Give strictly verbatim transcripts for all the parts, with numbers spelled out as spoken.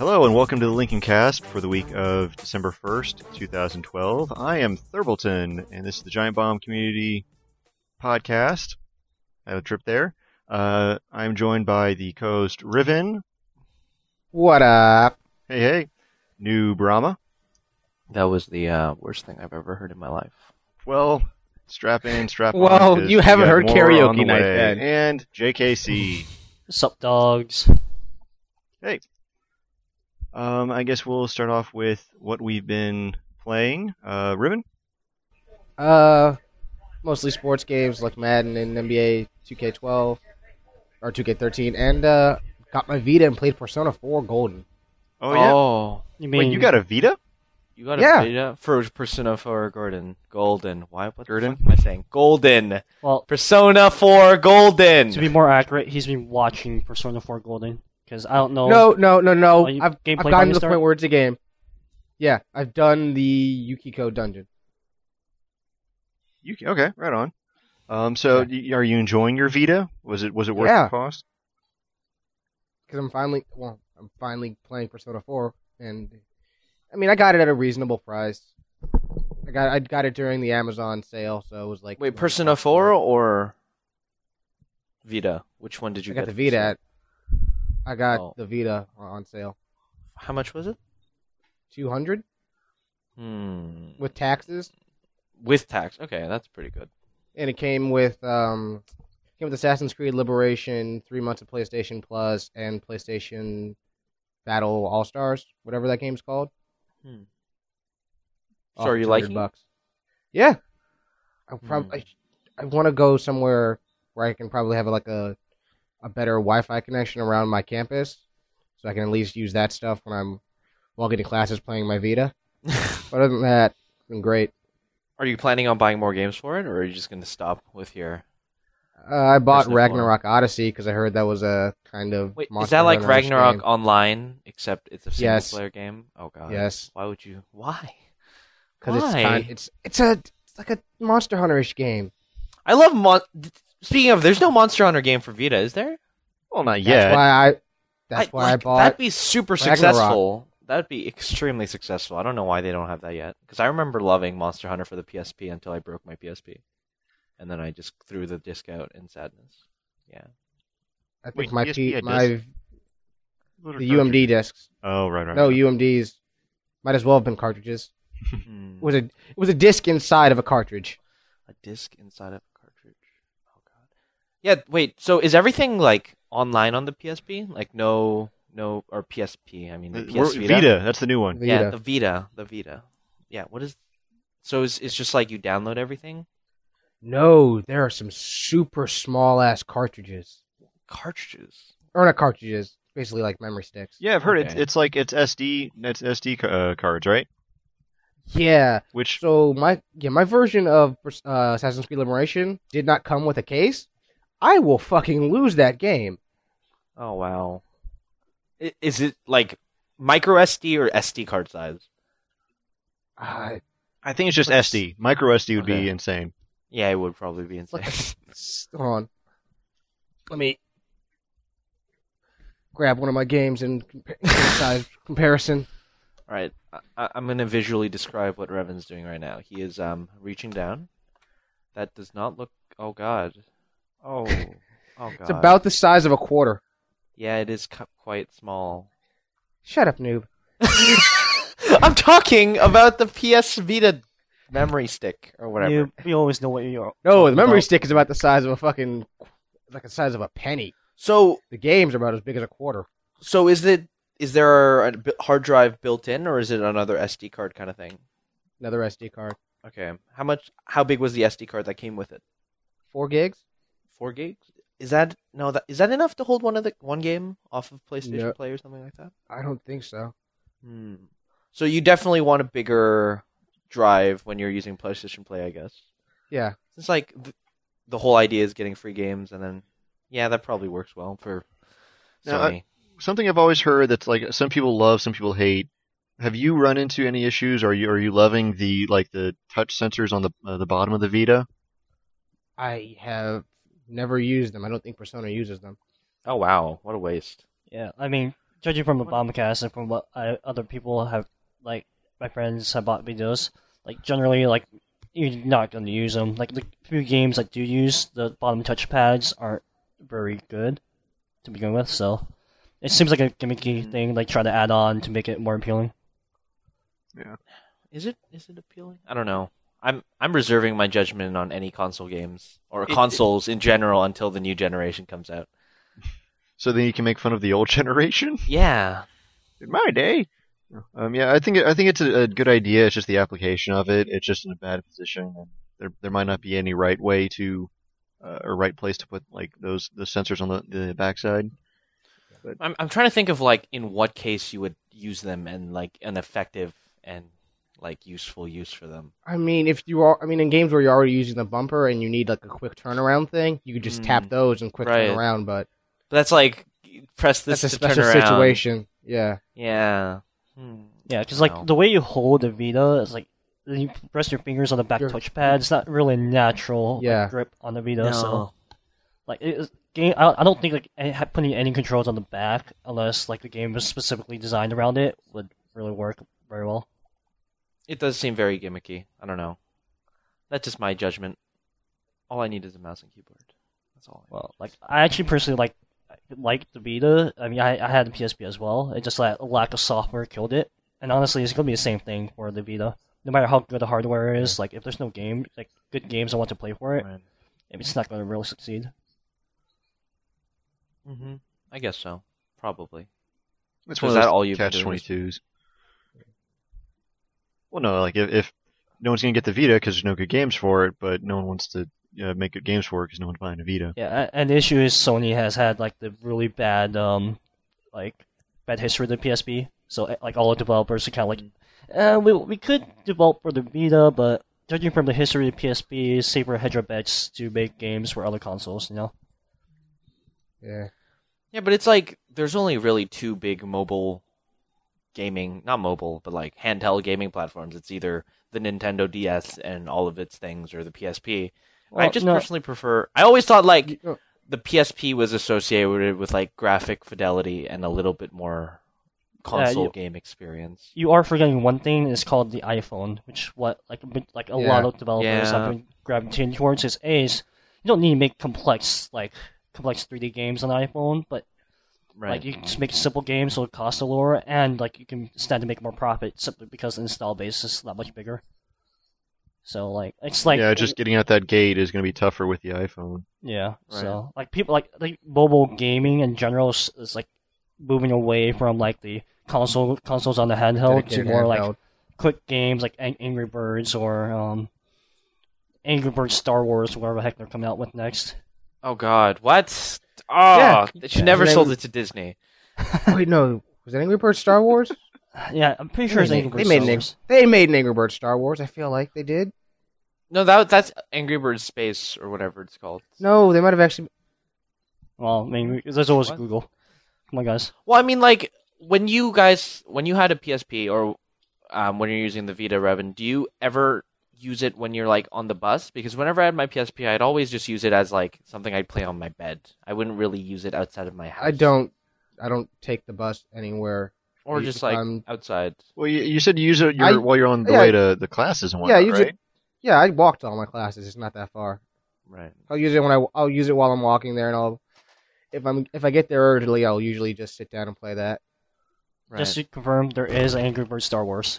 Hello and welcome to the Lincoln Cast for the week of December first, twenty twelve. I am Thurbleton, and this is the Giant Bomb Community Podcast. I have a trip there. Uh, I'm joined by the co-host Riven. What up? Hey, hey. New Brahma. That was the uh, worst thing I've ever heard in my life. Well, strap in, strap on. Well, 'cause you we haven't got heard more karaoke on the night way. then. And J K C. Sup, dogs? Hey. Um, I guess we'll start off with what we've been playing. Uh, Riven? Uh, mostly sports games like Madden and N B A two K twelve or two K thirteen, and uh, got my Vita and played Persona four Golden. Oh, yeah? Oh, You mean Wait, you got a Vita? you got a Yeah. Vita for Persona four Gordon. Golden. Why? What Gordon? the fuck am I saying? Golden. well? Persona four Golden. To be more accurate, he's been watching Persona four Golden because I don't know. No, no, no, no. Oh, you- I've, gameplay I've gotten to the start? point where it's a game. Yeah, I've done the Yukiko dungeon. You, okay, right on. Um, so, y are you enjoying your Vita? Was it was it worth Yeah. the cost? Because I'm finally, well, I'm finally playing Persona four, and I mean, I got it at a reasonable price. I got, I got it during the Amazon sale, so it was like. Wait, Persona four or Vita? Which one did you I got get? the Vita. At, I got Oh. the Vita on sale. How much was it? Two hundred Hmm. with taxes, With tax. Okay, that's pretty good. and it came with um, came with Assassin's Creed Liberation, three months of PlayStation Plus, and PlayStation Battle All Stars, whatever that game's called. Hmm. Off So are you two hundred liking it? bucks. Yeah, I Hmm. probably I, I want to go somewhere where I can probably have like a a better Wi-Fi connection around my campus, so I can at least use that stuff when I'm walking to classes playing my Vita. But other than that, it's been great. Are you planning on buying more games for it, or are you just going to stop with your? Uh, I bought Persona four. Ragnarok Odyssey because I heard that was a kind of Wait, is Monster that like Hunter-ish Ragnarok game. Online, except it's a single Yes. player game? Oh god. Yes, Why would you? Why? because it's Why? kind, it's it's a it's like a Monster Hunter-ish game. I love Mon. Speaking of, there's no Monster Hunter game for Vita, is there? Well, not That's yet. why I that's why I like, bought. That'd be super Ragnarok. successful. That'd be extremely successful. I don't know why they don't have that yet. Because I remember loving Monster Hunter for the P S P until I broke my P S P, and then I just threw the disc out in sadness. Yeah. I think Wait, my P S P P, had my discs? Little the U M D cartridge. discs. Oh, right, right. No, right. U M Ds might as well have been cartridges. Hmm. It was a it was a disc inside of a cartridge. A disc inside of a cartridge. Oh god. Yeah. Wait. So is everything like online on the P S P? Like no, no, or P S P? I mean, the Uh, P S we're- Vita. Vita, that's the new one. Vita. Yeah, the Vita, the Vita. Yeah. What is? So it's it's just like you download everything. No, there are some super small ass cartridges, Cartridges. or not cartridges, basically like memory sticks. Yeah, I've heard it's Okay. it's like it's S D, it's S D ca- uh, cards, right? Yeah. Which So my yeah my version of uh, Assassin's Creed Liberation did not come with a case. I will fucking lose that game. Oh wow. I- Is it like micro S D or S D card size? Uh, I think it's just Let's- S D. Micro S D would Okay. be insane. Yeah, it would probably be insane. s- hold on. Let me grab one of my games and compa- size comparison. All right, I, I'm going to visually describe what Revan's doing right now. He is um reaching down. That does not look. Oh God. Oh. Oh God. It's about the size of a quarter. Yeah, it is cu- quite small. Shut up, noob. I'm talking about the P S Vita memory stick or whatever. You, you always know what you're. No, the memory about. stick is about the size of a fucking like the size of a penny. So, The games are about as big as a quarter. so is it? Is there a bi- hard drive built in, or is it another S D card kind of thing? Another S D card. Okay. How much? How big was the S D card that came with it? Four gigs? Four gigs? Is that no? That is that enough to hold one of the one game off of PlayStation No. Play or something like that? I don't think so. Hmm. So you definitely want a bigger drive when you're using PlayStation Play, I guess. Yeah. It's like th- the whole idea is getting free games, and then yeah, that probably works well for Now, I- Sony. Something I've always heard that's like some people love, some people hate. Have you run into any issues? Are you are you loving the like the touch sensors on the uh, the bottom of the Vita? I have never used them. I don't think Persona uses them. Oh wow, what a waste! Yeah, I mean, judging from the Bombcast and from what I, other people have, like my friends have bought videos, like generally, like you're not going to use them. Like the few games that do use the bottom touchpads aren't very good to begin with, so it seems like a gimmicky thing, like try to add on to make it more appealing. Yeah. Is it is it appealing? I don't know. I'm I'm reserving my judgment on any console games or It- consoles in general until the new generation comes out. So then you can make fun of the old generation. Yeah. In my day. Um, yeah, I think I think it's a, a good idea. It's just the application of it. It's just in a bad position, and there there might not be any right way to, uh, or right place to put like those those sensors on the the backside. I'm I'm trying to think of like in what case you would use them and like an effective and like useful use for them. I mean, if you are, I mean, in games where you're already using the bumper and you need like a quick turnaround thing, you could just Mm. tap those and quick Right. turn around. But But that's like press this that's a to turn special around. situation. Yeah. Yeah. Hmm. Yeah, because like Wow. the way you hold the Vita is like you press your fingers on the back Sure. touchpad. It's not really natural like, Yeah. grip on the Vita. No. So like it is, game, I, I don't think like any, ha- putting any controls on the back unless like the game was specifically designed around it would really work very well. It does seem very gimmicky. I don't know. That's just my judgment. All I need is a mouse and keyboard. That's all. I Well, like I actually personally like like the Vita. I mean, I, I had the P S P as well. It just like a lack of software killed it. And honestly, it's gonna be the same thing for the Vita. No matter how good the hardware is, like if there's no game, like good games I want to play for it, Right. it's not gonna really succeed. Mm-hmm. I guess so. Probably. It's So one is of that those all you've been catch doing twenty is- twos. Well, no, like if, if no one's gonna get the Vita because there's no good games for it, but no one wants to uh, make good games for it because no one's buying a Vita. Yeah, a- and the issue is Sony has had like the really bad, um, like bad history with the P S P. So eh, like all the developers are kind of like, uh, we we could develop for the Vita, but judging from the history of the P S P, it's safer hedge our bets to make games for other consoles. You know. Yeah. Yeah, but it's like there's only really two big mobile gaming, not mobile, but like handheld gaming platforms. It's either the Nintendo D S and all of its things, or the P S P. I Well, just no. personally prefer. I always thought like Oh, the P S P was associated with like graphic fidelity and a little bit more console you- game experience. You are forgetting one thing. It's called the iPhone, which what like a bit- like a Yeah. lot of developers Yeah. have been gravitating towards. Is A is you don't need to make complex like complex three D games on the iPhone, but Right. like you can just make simple games so it costs lower, and like you can stand to make more profit simply because the install base is that much bigger. So like it's like yeah, just getting out that gate is gonna be tougher with the iPhone. yeah. Right. So like people like like mobile gaming in general is, is like moving away from like the console consoles on the handheld to dedicated more like handheld. quick games like Ang- Angry Birds or um, Angry Birds Star Wars, whatever the heck they're coming out with next. Oh God, what? Oh, Yeah. they should never And then- sold it to Disney. Wait, no. Was it Angry Birds Star Wars? Yeah, I'm pretty sure it's They Angry made- Birds they made Star an Wars. They made an Angry Birds Star Wars. I feel like they did. No, that that's Angry Birds Space or whatever it's called. No, they might have actually. Well, I mean, there's always What? Google. Come on, guys. Well, I mean, like when you guys when you had a P S P or um, when you're using the Vita, Revan, do you ever use it when you're like on the bus? Because whenever I had my P S P, I'd always just use it as like something I'd play on my bed. I wouldn't really use it outside of my house. I don't. I don't take the bus anywhere. or if just like I'm- outside. Well, you, you said you use it I- you're, while you're on the yeah. way to the classes and Yeah, whatnot, use right? it. Yeah, I walk to all my classes. It's not that far. Right. I'll use it when I. I'll use it while I'm walking there, and I'll. If I'm if I get there early, I'll usually just sit down and play that. Right. Just to confirm, there is Angry Birds Star Wars.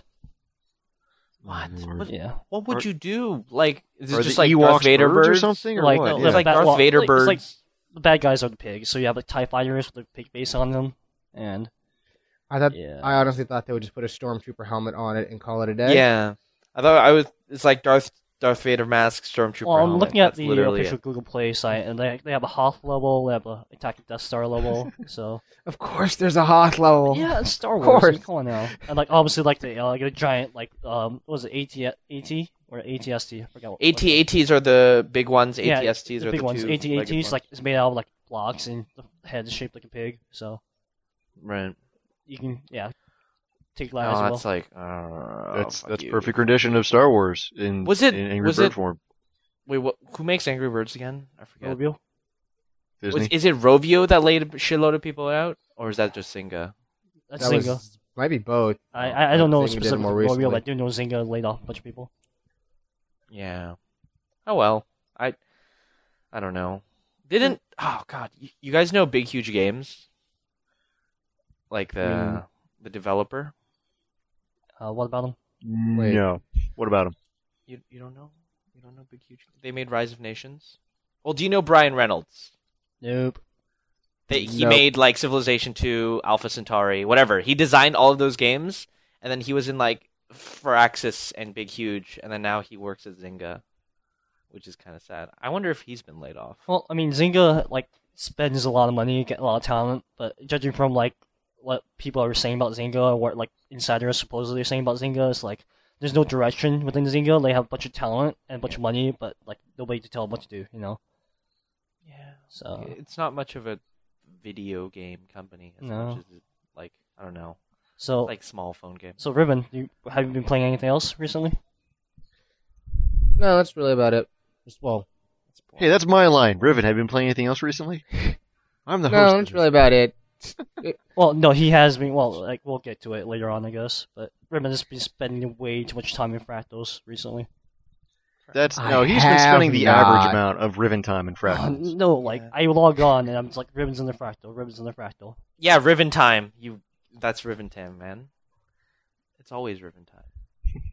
What? Lord. What? Yeah. What would Are- you do? Like, is Are it the just like Ewoks Darth Vader birds birds or something, or Like, what? no, Yeah. It's like That- Darth well, Vader like- it's birds. like- The bad guys are the pigs, so you have like TIE fighters with a pig face on them, and I thought. yeah. I honestly thought they would just put a stormtrooper helmet on it and call it a day. Yeah, I thought I was. It's like Darth Darth Vader mask, Stormtrooper. Well, I'm helmet. looking at That's the literally official it. Google Play site, and they they have a Hoth level, they have a Attack of Death Star level, so Of course, there's a Hoth level. yeah, it's Star Of Wars. I mean, course. come on now, and like obviously like the uh, like a giant like um what was it AT AT or A T S T? I forgot what. what- AT-ATs are the big ones. Yeah, AT-STs the are big the ones. two AT-ATs legged like it's made out of like blocks, and the head is shaped like a pig, so right. you can yeah take that Oh, as well. that's like uh, That's fuck that's you. perfect rendition of Star Wars in Was it- in Angry was Bird it- form. Wait, what? Who makes Angry Birds again? I forget. Rovio? Disney. Was, is it Rovio that laid a shitload of people out, or is that just Zynga? That's that Zynga. was might be both. I, I I don't know Zynga did it specifically more more real, recently. but I do know Zynga laid off a bunch of people. Yeah. Oh well. I I don't know. Didn't oh god, you, you guys know Big Huge Games? Like the Mm. the developer? Uh, what about them? Wait. No. What about him? You you don't know? You don't know Big Huge? They made Rise of Nations? Well, do you know Brian Reynolds? Nope. They, he Nope. made like Civilization two, Alpha Centauri, whatever. He designed all of those games, and then he was in like Firaxis and Big Huge, and then now he works at Zynga, which is kind of sad. I wonder if he's been laid off. Well, I mean, Zynga like spends a lot of money, get a lot of talent, but judging from like what people are saying about Zynga, or what like insiders supposedly are saying about Zynga, it's like there's no direction within Zynga. They have a bunch of talent and a bunch of money, but like nobody to tell them what to do. You know. Yeah. So It's not much of a video game company as No. much as it, like, I don't know, so like small phone games. so Ribbon, you have you been playing anything else recently? No, that's really about it. Just, well, Hey, that's my line. Riven, have you been playing anything else recently? I'm the host. no, of that's this. really about it. Well, no, he has been. Well, like we'll get to it later on, I guess. But Ribbon has been spending way too much time in Fractals recently. That's I no. He's been have spending the not. average amount of Riven time in Uh, Fractals. no, like Yeah. I log on and I'm just like Ribbon's in the Fractal, Ribbon's in the Fractal. Yeah, Riven time. You, that's Riven time, man. It's always Riven time.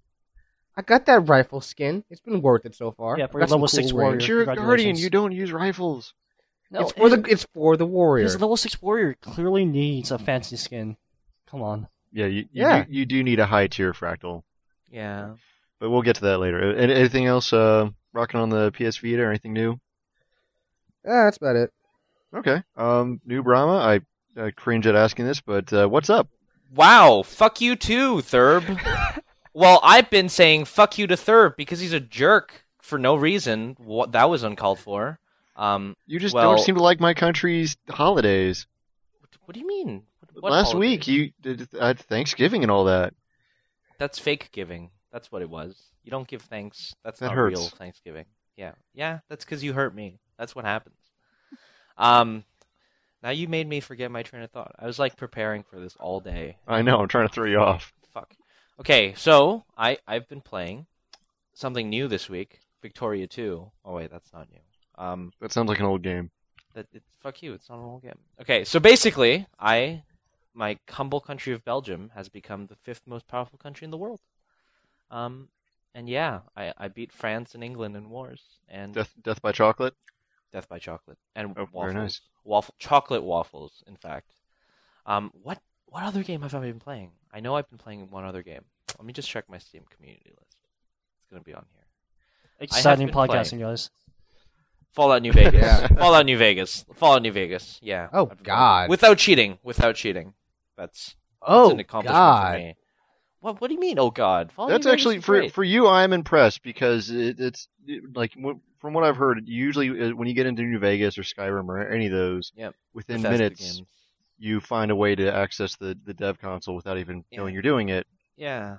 I got that rifle skin. It's been worth it so far. Yeah, for I got a level some six cool warrior. range. But you're a guardian. Congratulations. You don't use rifles. No, it's for his, the it's for the warrior. his level six warrior clearly needs a fancy skin. Come on. Yeah, you, you, Yeah. Do, you do need a high tier Fractal. Yeah. But we'll get to that later. A- Anything else uh, rocking on the P S Vita or anything new? Yeah, that's about it. Okay. Um, new Brahma. I, I cringe at asking this, but uh, what's up? Wow, fuck you too, Thurb. Well, I've been saying fuck you to Thurb because he's a jerk for no reason. What that was uncalled for. Um, You just Well- don't seem to like my country's holidays. what do you mean? What Last holidays? week, you did uh, Thanksgiving and all that. That's fake giving. That's what it was. You don't give thanks. That's That not hurts. real Thanksgiving. Yeah, yeah. That's because you hurt me. That's what happens. Um, now you made me forget my train of thought. I was like preparing for this all day. I know. I'm trying to throw you off. Fuck. Okay, so I I've been playing something new this week. Victoria two. Oh wait, that's not new. Um, That sounds like an old game. that it, fuck you. It's not an old game. Okay, so basically, I my humble country of Belgium has become the fifth most powerful country in the world. Um, and yeah, I, I beat France and England in wars and Death, Death by Chocolate. Death by chocolate and Oh, very waffles. nice. Waffle chocolate waffles, in fact. Um, what what other game have I been playing? I know I've been playing one other game. Let me just check my Steam community list. It's gonna be on here. Exciting been podcasting, guys. Fallout New Vegas. Yeah. Fallout New Vegas. Fallout New Vegas. Yeah. Oh, I've been playing- God. Without cheating. Without cheating. That's, that's Oh an accomplishment God! for me. What What do you mean? Oh God. Fallout That's New Vegas actually is for great. for you. I'm impressed because it, it's it, like w- from what I've heard, usually uh, when you get into New Vegas or Skyrim or any of those, Yep. within Bethesda minutes games. you find a way to access the, the dev console without even Yeah. knowing you're doing it. Yeah.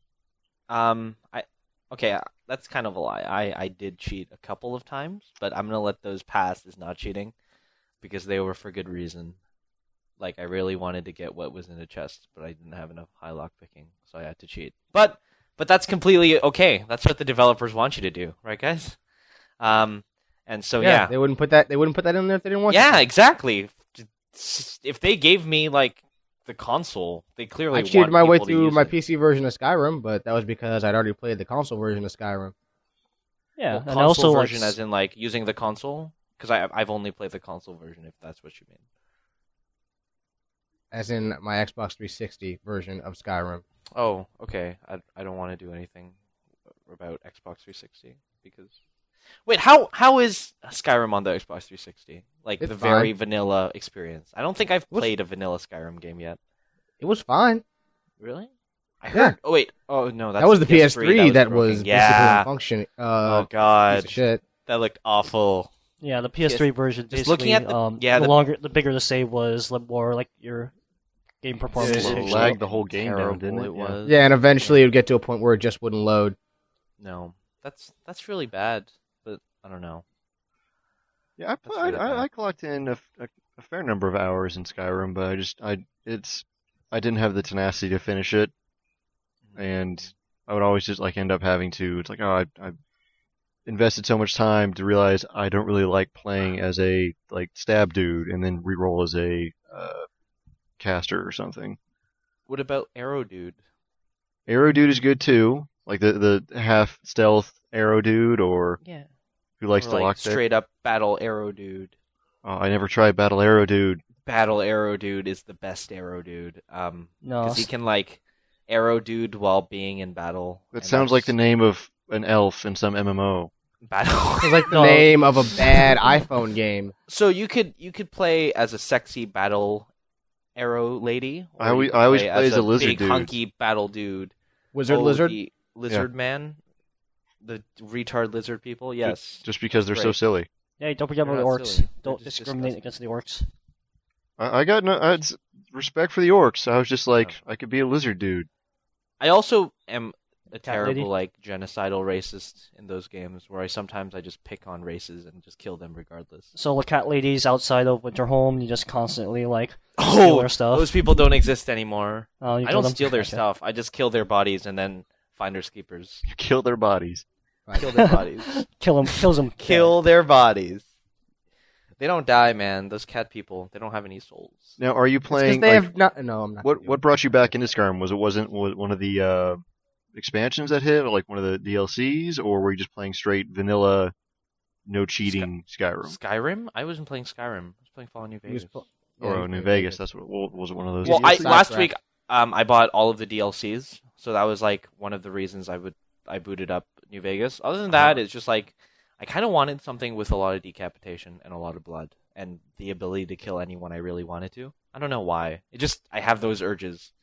Um. I. Okay. uh, That's kind of a lie. I I did cheat a couple of times, but I'm gonna let those pass as not cheating, because they were for good reason. Like I really wanted to get what was in the chest, but I didn't have enough high lock picking, so I had to cheat. But but that's completely okay. That's what the developers want you to do, right, guys? Um. And so yeah. they wouldn't put that. They wouldn't put that in there if they didn't want. Yeah, to. exactly. If they gave me like the console, they clearly I cheated want my way people to through use my it. P C version of Skyrim, but that was because I'd already played the console version of Skyrim. Yeah, Well, and console also like, version, as in like using the console, because I I've only played the console version. If that's what you mean. As in my Xbox three sixty version of Skyrim. Oh, okay. I I don't want to do anything about Xbox three sixty because wait, how how is Skyrim on the Xbox three sixty? Like It's the very fine. vanilla experience. I don't think I've What's- played a vanilla Skyrim game yet. It was fine. Really? I Yeah. heard. Oh wait. Oh no, that's that was the P S three that broken. was yeah. basically function. Oh Uh, piece god, of shit. that looked awful. yeah, the P S three version just basically, looking at the- um, yeah, the the- longer, the bigger the save was, the more like your game performance. It, Slow. it actually- lagged the whole game Terrible down, didn't it? it was. Yeah, and eventually it would get to a point where it just wouldn't load. No, that's that's really bad. But I don't know. Yeah, I, That's I, really I, bad. I clocked in a, a, a fair number of hours in Skyrim, but I just I it's I didn't have the tenacity to finish it, and I would always just like end up having to. It's like, oh, I, I invested so much time to realize I don't really like playing as a like stab dude, and then reroll as a uh, caster or something. What about Arrow Dude? Arrow dude is good too, like the the half stealth arrow dude, or Yeah. who likes Or to like lock there. straight up Battle Arrow Dude. Oh, I never tried battle arrow dude. Battle Arrow Dude is the best Arrow Dude. Um, No, because he can like Arrow Dude while being in battle. That and sounds like the that's- name of an elf in some M M O. Battle. It's like the No. name of a bad iPhone game. So you could you could play as a sexy battle arrow lady. or I always- you could I always play as a a lizard big dude. hunky battle dude. Wizard Oh, Lizard? the lizard man, the retard lizard people. Yes, Just because they're so Great. silly. yeah, don't forget They're about the not orcs. silly. They're Don't just discriminate disgusting. against the orcs. I, I got no I had s- respect for the orcs. I was just like, I could be a lizard dude. I also am a Cat lady? terrible like genocidal racist in those games where I sometimes I just pick on races and just kill them regardless. So the cat ladies outside of Winterholm, you just constantly like steal Oh, their stuff. those people don't exist anymore. Oh, you I kill don't them? steal their Okay. stuff. I just kill their bodies and then finders keepers. You kill their bodies. Kill their bodies. Kill them. Kills them. Kill their bodies. They don't die, man. Those cat people, they don't have any souls. Now, are you Because playing? they like, have not. No, I'm not. what gonna do what it. brought you back into Skyrim? Was it wasn't was one of the uh, expansions that hit, or like one of the D L Cs, or were you just playing straight vanilla, no cheating Skyrim? Skyrim? I wasn't playing Skyrim. I was playing Fallout New He was Vegas. pl- or yeah, oh, he New played Vegas? That's what. Well, was it one of those? Well, you I were last sidetracked. week um, I bought all of the D L Cs, so that was like one of the reasons I would I booted up New Vegas. Other than that, Uh-huh. it's just like I kind of wanted something with a lot of decapitation and a lot of blood and the ability to kill anyone I really wanted to. I don't know why. It just I have those urges.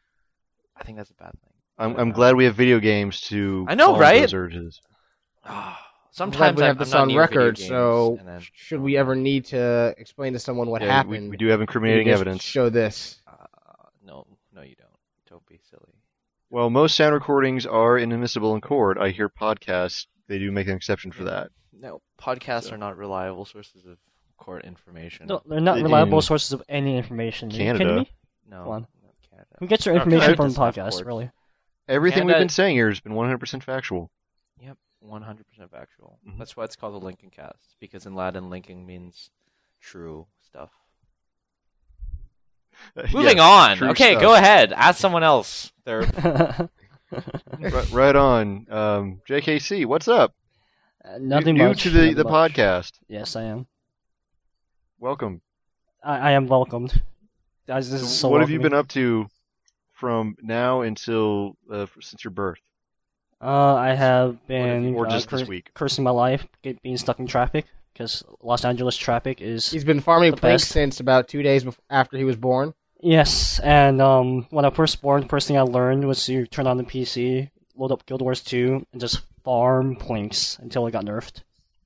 I think that's a bad thing. I'm But, I'm uh, glad we have video games to. I know, calm right? Those urges. I'm Sometimes glad we I- have I'm this not on near video record. games, So, and then- should we ever need to explain to someone what Yeah, we- happened? We, do have incriminating we just evidence. Show this. Uh, no, no, you don't. Don't be silly. Well, most sound recordings are inadmissible in court. I hear podcasts; they do make an exception for that. No, podcasts So- are not reliable sources of court information. No, they're not In reliable sources of any information. Are you Canada. kidding me? no, Come on. not Canada. Who gets their No, information Canada from doesn't have podcasts? courts. Really? Everything we've Canada- been saying here has been one hundred percent factual. Yep, one hundred percent factual. Mhm. That's why it's called the Lincoln Cast, because in Latin, linking means true stuff. Uh, Moving yeah, on. true Okay, stuff. go ahead. Ask someone else. They're Right, right on. Um, J K C, what's up? Uh, Nothing new much. to the, nothing the much. podcast. Yes, I am. Welcome. I, I am welcomed. Guys, this is so what have you welcoming. been up to from now until uh, since your birth? Uh, I have What have been you- or uh, just this cur- week? cursing my life, get, being stuck in traffic because Los Angeles traffic is He's been farming The planks best. since about two days before, after he was born. yes. And um, when I first born, the first thing I learned was to turn on the P C, load up Guild Wars two, and just farm planks until it got nerfed.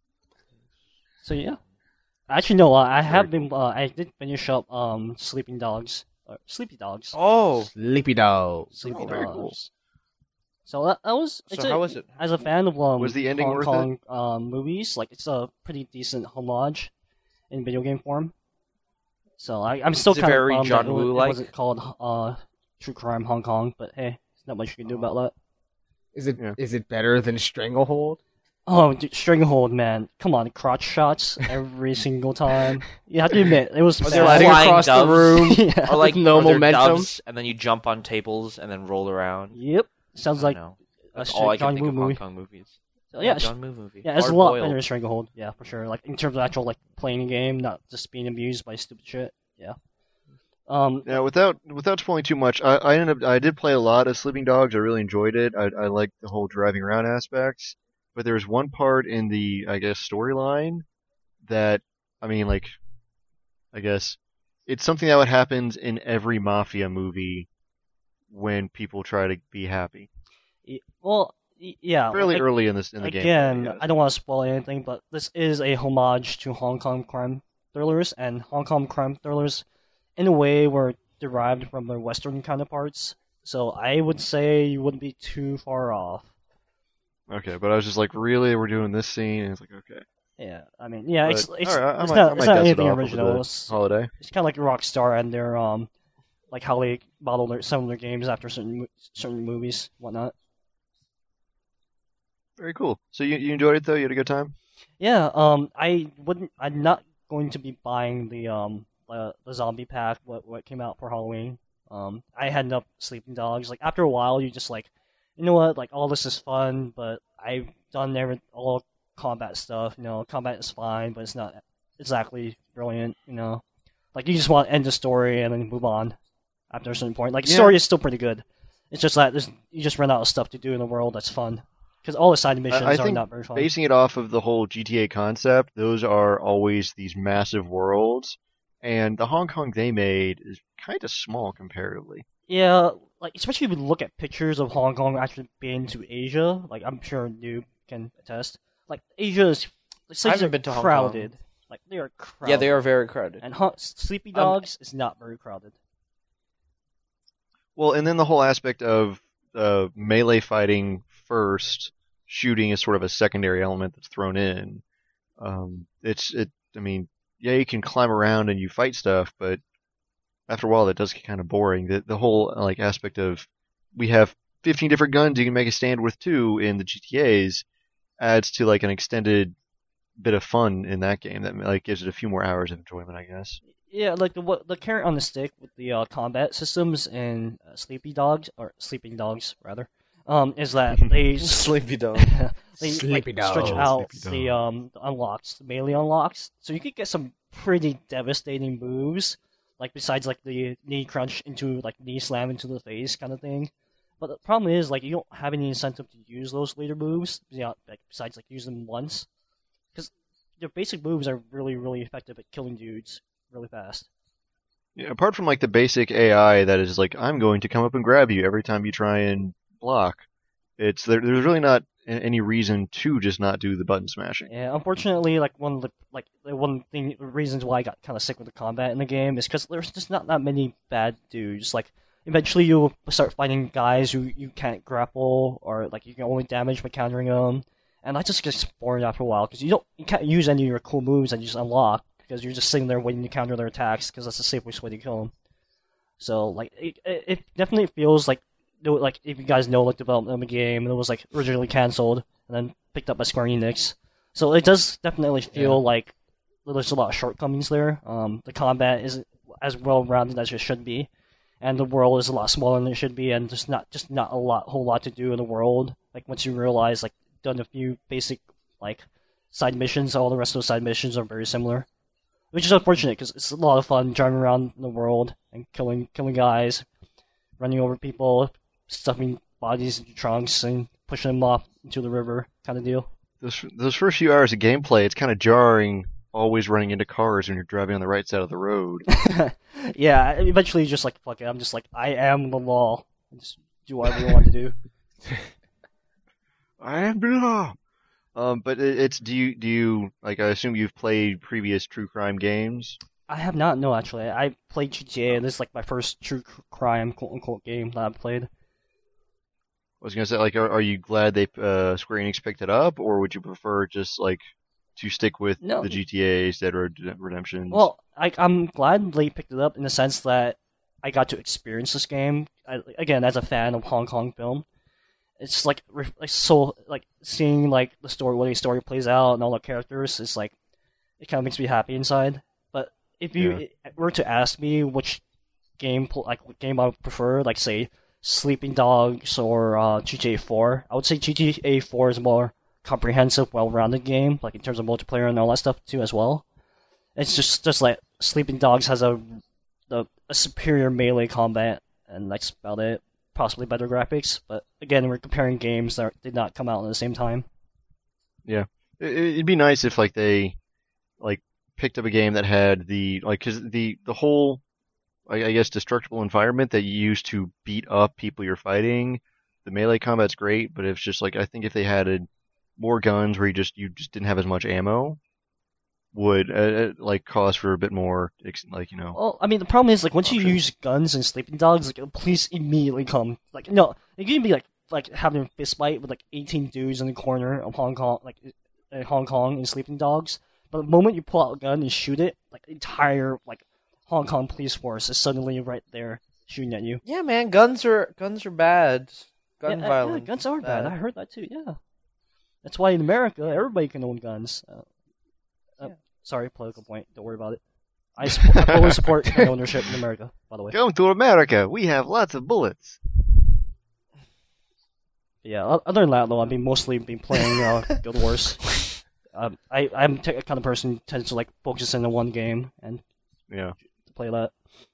So yeah, actually no, uh, I have Very been. Uh, I did finish up um, Sleeping Dogs, uh, Sleepy Dogs, oh. Sleepy dog. Sleepy Oh, very Dogs. cool. So that, that was. It's So a, how was it? As a fan of um, Was the ending Hong worth Kong um, movies, like it's a pretty decent homage in video game form. So I, I'm still Is it kind very of bummed John that it, wa- it Woo-like? wasn't called uh, True Crime Hong Kong, but hey, there's not much you can do about that. Is it? Is Yeah. it better than Stranglehold? Oh, dude, Stranglehold, man, come on, crotch shots every single time. You have to admit, it was Was bad. there lighting Flying across doves? the room? yeah. Or like no are there momentum? doves, and then you jump on tables and then roll around. Yep, sounds I like don't know. a That's straight all I can John think Woo of movie. Hong Kong movies. So, yeah, sh- John Woo movie. yeah, it's a Hard lot boiled. better than Stranglehold. Yeah, for sure. Like in terms of actual like playing a game, not just being abused by stupid shit. Yeah. Um, Now, without without spoiling too much, I, I ended up I did play a lot of Sleeping Dogs. I really enjoyed it. I, I liked the whole driving around aspects. But there was one part in the I guess storyline that I mean like I guess it's something that would happen in every mafia movie when people try to be happy. y- well, y- yeah. Fairly like, early in this in the game. Again, yes. I don't want to spoil anything, but this is a homage to Hong Kong crime thrillers, and Hong Kong crime thrillers, in a way, were derived from their Western counterparts. So I would say you wouldn't be too far off. Okay, but I was just like, really, we're doing this scene, and it's like, okay. Yeah, I mean, yeah, it's But, it's, all right, I it's might- not I it's might not dust it anything off over original. the It's, holiday. it's kind of like Rockstar and their um, like how they model their, some of their games after certain mo- certain movies, whatnot. Very cool. So you you enjoyed it though? You had a good time? Yeah, um, I wouldn't. I'm not going to be buying the um uh, the zombie pack. What what came out for Halloween? Um, I had enough Sleeping Dogs. Like after a while, you just like, you know what? Like all this is fun, but I've done every all combat stuff. You know, combat is fine, but it's not exactly brilliant. You know, like you just want to end the story and then move on after a certain point. Like the Yeah. story is still pretty good. It's just that there's, you just run out of stuff to do in the world that's fun. Because all the side missions I are think not very fun. Basing it off of the whole G T A concept, those are always these massive worlds, and the Hong Kong they made is kind of small comparatively. Yeah, like especially if you look at pictures of Hong Kong actually being to Asia, like I'm sure Noob can attest. Like Asia is, the I cities haven't are been to Hong crowded. Kong. Like they are crowded. Yeah, they are very crowded. And Hon- Sleepy Um, Dogs is not very crowded. Well, and then the whole aspect of uh, melee fighting first, shooting is sort of a secondary element that's thrown in. Um, it's it. I mean, yeah, you can climb around and you fight stuff, but after a while, that does get kind of boring. The the whole like aspect of we have fifteen different guns you can make a stand with too in the G T As adds to like an extended bit of fun in that game that like gives it a few more hours of enjoyment, I guess. Yeah, like the what the carrot on the stick with the uh, combat systems in uh, Sleepy Dogs or Sleeping Dogs rather, um, is that they Sleepy dog. they Sleepy like, stretch dogs. out Sleepy the um the unlocks, the melee unlocks, so you could get some pretty devastating moves. Like besides like the knee crunch into like knee slam into the face kind of thing. But the problem is like you don't have any incentive to use those later moves. You know, like besides like use them once, because their basic moves are really really effective at killing dudes really fast. Yeah, apart from like the basic A I that is like I'm going to come up and grab you every time you try and block, it's there, there's really not a- any reason to just not do the button smashing. Yeah, unfortunately, like one of the like the one thing the reasons why I got kind of sick with the combat in the game is because there's just not that many bad dudes. Like eventually you'll start fighting guys who you can't grapple or like you can only damage by countering them, and that just gets boring after a while because you don't you can't use any of your cool moves that you just unlock because you're just sitting there waiting to counter their attacks because that's the safest way to kill them. So like it, it, it definitely feels like like if you guys know like development of the game, it was like originally canceled and then picked up by Square Enix. So it does definitely feel Yeah. like there's a lot of shortcomings there. Um, the combat isn't as well rounded as it should be, and the world is a lot smaller than it should be, and there's not just not a lot whole lot to do in the world. Like once you realize like done a few basic like side missions, all the rest of those side missions are very similar. Which is unfortunate because it's a lot of fun driving around the world and killing killing guys, running over people, stuffing bodies into trunks and pushing them off into the river, kind of deal. Those those first few hours of gameplay, it's kind of jarring. Always running into cars when you're driving on the right side of the road. Yeah, eventually you're just like, fuck it, I'm just like, I am the law. And just do whatever you want to do. I am the law. Um, but it, it's do you do you like? I assume you've played previous true crime games. I have not, no, actually. I played G T A, and this is like my first true crime, quote unquote, game that I've played. I was gonna say, like, are, are you glad they uh, Square Enix picked it up, or would you prefer just like to stick with No. the G T As, Dead Red Redemptions? Well, I, I'm glad they picked it up in the sense that I got to experience this game I, again as a fan of Hong Kong film. It's like re- like so like seeing like the story, the way the story plays out, and all the characters. It's like it kind of makes me happy inside. But if you were to ask me which game pl- like what game I would prefer, like say Sleeping Dogs or uh, G T A four, I would say G T A four is a more comprehensive, well-rounded game, like in terms of multiplayer and all that stuff too as well. It's just just like Sleeping Dogs has a a, a superior melee combat, and that's about it. Possibly better graphics, but again, we're comparing games that did not come out at the same time. It, it'd be nice if like they like picked up a game that had the like because the the whole I, I guess destructible environment that you use to beat up people you're fighting. The melee combat's great, but it's just like I think if they had a, more guns where you just you just didn't have as much ammo, would uh, uh, like cause for a bit more ex- like you know. Well, I mean, the problem is like once you Option. use guns and Sleeping Dogs, like police immediately come. Like no, it can be like like having a fist fight with like eighteen dudes in the corner of Hong Kong, like in Hong Kong in Sleeping Dogs. But the moment you pull out a gun and shoot it, like the entire like Hong Kong police force is suddenly right there shooting at you. Yeah, man, guns are guns are bad. Gun yeah, violence. Yeah, guns are bad. bad. I heard that too. Yeah, that's why in America everybody can own guns. Uh, uh, Yeah. Sorry, political point. Don't worry about it. I, support, I fully support gun ownership in America. By the way. Come to America. We have lots of bullets. Yeah. o- Other than that, though, I've been mostly been playing uh, Guild Wars. Um, I I'm the kind of person who tends to like focus in on one game and Yeah. play that.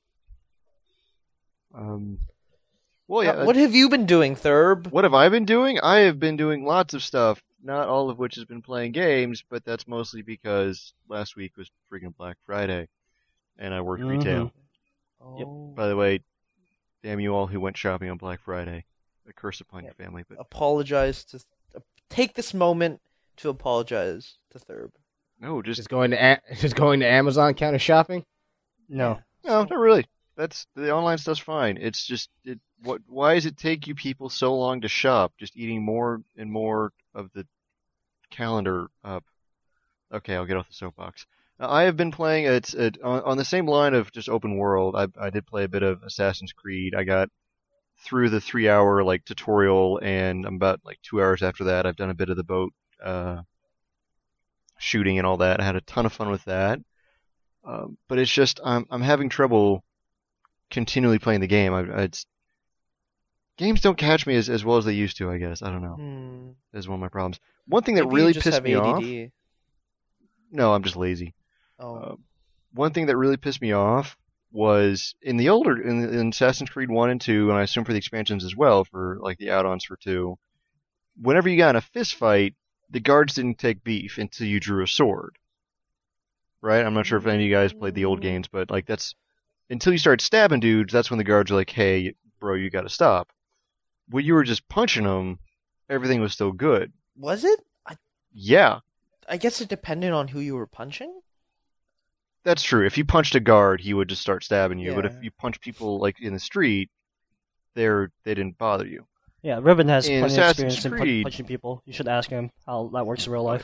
Um. Well, yeah. Uh, what have you been doing, Thurb? What have I been doing? I have been doing lots of stuff, not all of which has been playing games, but that's mostly because last week was freaking Black Friday, and I worked Mhm. retail. Yep. Oh. By the way, damn you all who went shopping on Black Friday. A curse upon your Yep. family. But Apologize to. Uh, take this moment to apologize to Thurb. no, just Just going to A- just going to Amazon counter shopping. No. no, not really. That's the online stuff's fine. It's just it. What? Why does it take you people so long to shop? Just eating more and more of the calendar up. Okay, I'll get off the soapbox. Now, I have been playing. It's it, on, on the same line of just open world. I I did play a bit of Assassin's Creed. I got through the three hour like tutorial, and I'm about like two hours after that. I've done a bit of the boat uh, shooting and all that. I had a ton of fun with that. Um, but it's just I'm I'm having trouble continually playing the game. I, it's games don't catch me as, as well as they used to. I guess I don't know. Hmm. Is one of my problems. One thing that Maybe really you just pissed have me A off. D D. No, I'm just lazy. Oh. Uh, one thing that really pissed me off was in the older in, in Assassin's Creed one and two, and I assume for the expansions as well, for like the add-ons for two. Whenever you got in a fist fight, the guards didn't take beef until you drew a sword. Right? I'm not sure if any of you guys played the old games, but like that's until you start stabbing dudes, that's when the guards are like, "Hey, bro, you got to stop." When you were just punching them, everything was still good. Was it? I, Yeah, I guess it depended on who you were punching. that's true. If you punched a guard, he would just start stabbing you. But Yeah. if you punch people like in the street, they're they didn't bother you. Yeah, Ribbon has In plenty of Assassin's experience in pu- Creed- punching people. You should ask him how that works in real life.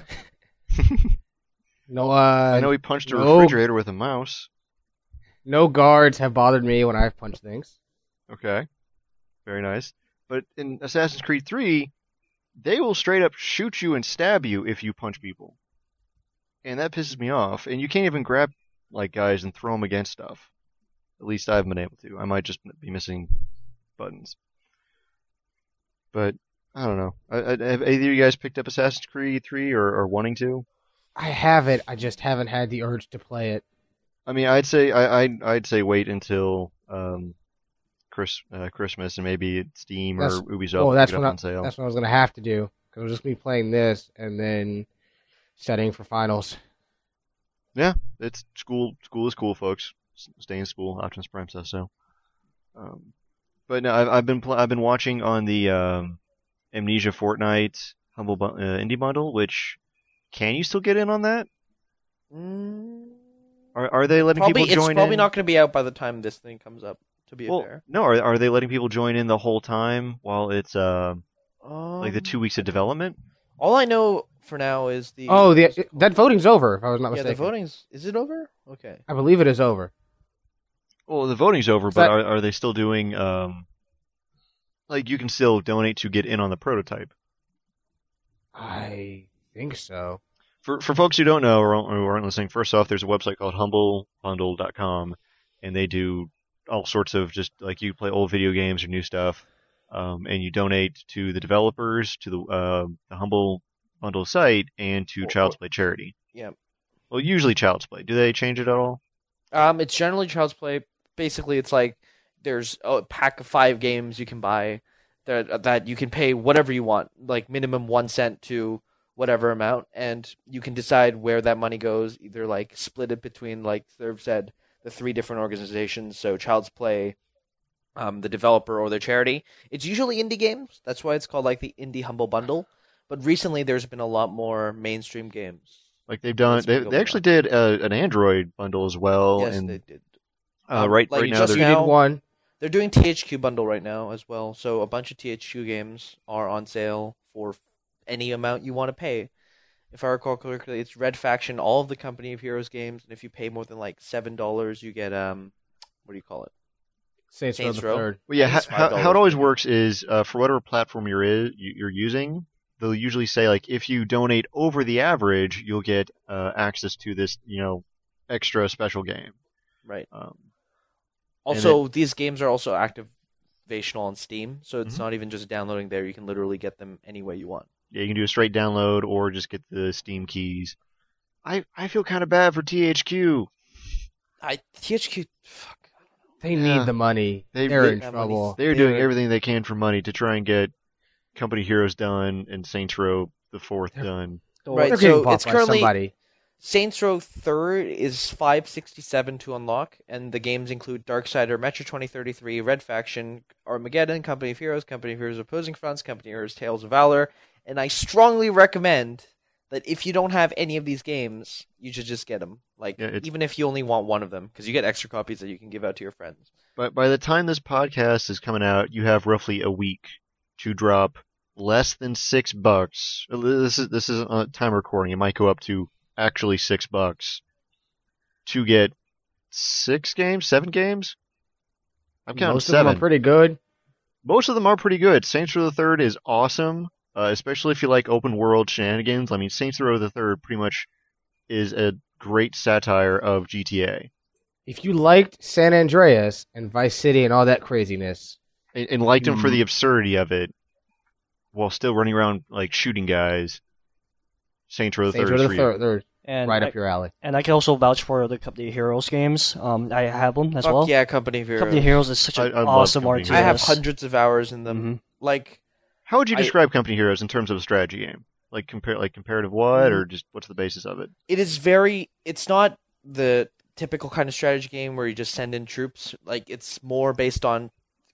No, uh, I know he punched a no. refrigerator with a mouse. no guards have bothered me when I've punched things. Okay, very nice. But in Assassin's Creed three, they will straight up shoot you and stab you if you punch people, and that pisses me off. And you can't even grab like guys and throw them against stuff. At least I haven't been able to. I might just be missing buttons. But I don't know. I, I, have either of you guys picked up Assassin's Creed three or, or wanting to? I have it. I just haven't had the urge to play it. I mean, I'd say I, I'd, I'd say wait until um, Chris, uh, Christmas and maybe Steam or That's- Ubisoft Oh, will that's pick it what up I, on sale. that's what I was gonna have to do. Cause I'll just be playing this and then studying for finals. It's school. School is cool, folks. S- Stay in school. Optimus Prime says so. Um, but no, I've, I've been pl- I've been watching on the um, Amnesia Fortnite Humble bu- uh, Indie Bundle. Which can you still get in on that? Mm, Are are they letting probably people it's join probably in? not going to be out by the time this thing comes up. To be well, fair, no. Are are they letting people join in the whole time while it's uh um, like the two weeks of development? All I know for now is the. Oh, what's the it called? that voting's over. If I was not Yeah, mistaken, the voting's. Is it over? Okay. I believe it is over. Well, the voting's over, Is but that- are are they still doing um like you can still donate to get in on the prototype? I think so. For for folks who don't know or aren't, or aren't listening, first off, there's a website called humble bundle dot com, and they do all sorts of just like you play old video games or new stuff, um, and you donate to the developers, to the uh, the Humble Bundle site, and to Or- Child's or- Play charity. Yeah. Well, usually Child's Play. Do they change it at all? Um, it's generally Child's Play. Basically, it's like there's a pack of five games you can buy that that you can pay whatever you want, like minimum one cent to whatever amount, and you can decide where that money goes. Either like split it between, like Thurb said, the three different organizations. So Child's Play, um, the developer, or their charity. It's usually indie games. That's why it's called like the Indie Humble Bundle. But recently, there's been a lot more mainstream games. Like they've done, That's they, been they going actually on. did uh, an Android bundle as well, yes, and they did. uh, Um, right like right now just We they're now- did one. They're doing T H Q bundle right now as well, so a bunch of T H Q games are on sale for any amount you want to pay. If I recall correctly, it's Red Faction, all of the Company of Heroes games, and if you pay more than like seven dollars, you get um, what do you call it? Saints Row Saints the Row. Third. Well, yeah, I think how, it's how, how it five dollars always maybe. works is uh, for whatever platform you're is, you- you're using, they'll usually say like if you donate over the average, you'll get uh, access to this, you know, extra special game. Right. Um, Also, these games are also activational on Steam, so it's Mhm. not even just downloading there. You can literally get them any way you want. yeah, you can do a straight download or just get the Steam keys. I I feel kind of bad for T H Q. I T H Q. Fuck. They Yeah. need the money. They- They're they- in That trouble. money's- They're doing They're- everything they can for money to try and get Company Heroes done and Saints Row the Fourth They're- done. Right, They're so getting bought it's by currently- somebody. Saints Row Third is five sixty-seven to unlock, and the games include Darksider, Metro twenty thirty-three, Red Faction, Armageddon, Company of Heroes, Company of Heroes Opposing Fronts, Company of Heroes Tales of Valor, and I strongly recommend that if you don't have any of these games, you should just get them. Like, Yeah, it's- even if you only want one of them, because you get extra copies that you can give out to your friends. But by the time this podcast is coming out, you have roughly a week to drop less than six bucks. This is this is on time recording. It might go up to actually six bucks to get six games, seven games. I'm counting Most of them seven. are pretty good. Most of them are pretty good. Saints Row the Third is awesome, uh, especially if you like open world shenanigans. I mean, Saints Row the Third pretty much is a great satire of G T A. If you liked San Andreas and Vice City and all that craziness, and, and liked him for Hmm. the absurdity of it, while still running around like shooting guys. Saints Row the Saints Third Row is the for you. Third, they're And right I, up your alley. and I can also vouch for the Company of Heroes games. Um, I have them as Fuck well. yeah, Company of Heroes. Company of Heroes is such I- an I love awesome Company R of T S. I have hundreds of hours in them. Mhm. Like, How would you I- describe Company Heroes in terms of a strategy game? Like compare, like comparative what, or just what's the basis of it? it is very it's not the typical kind of strategy game where you just send in troops. Like, it's more based on,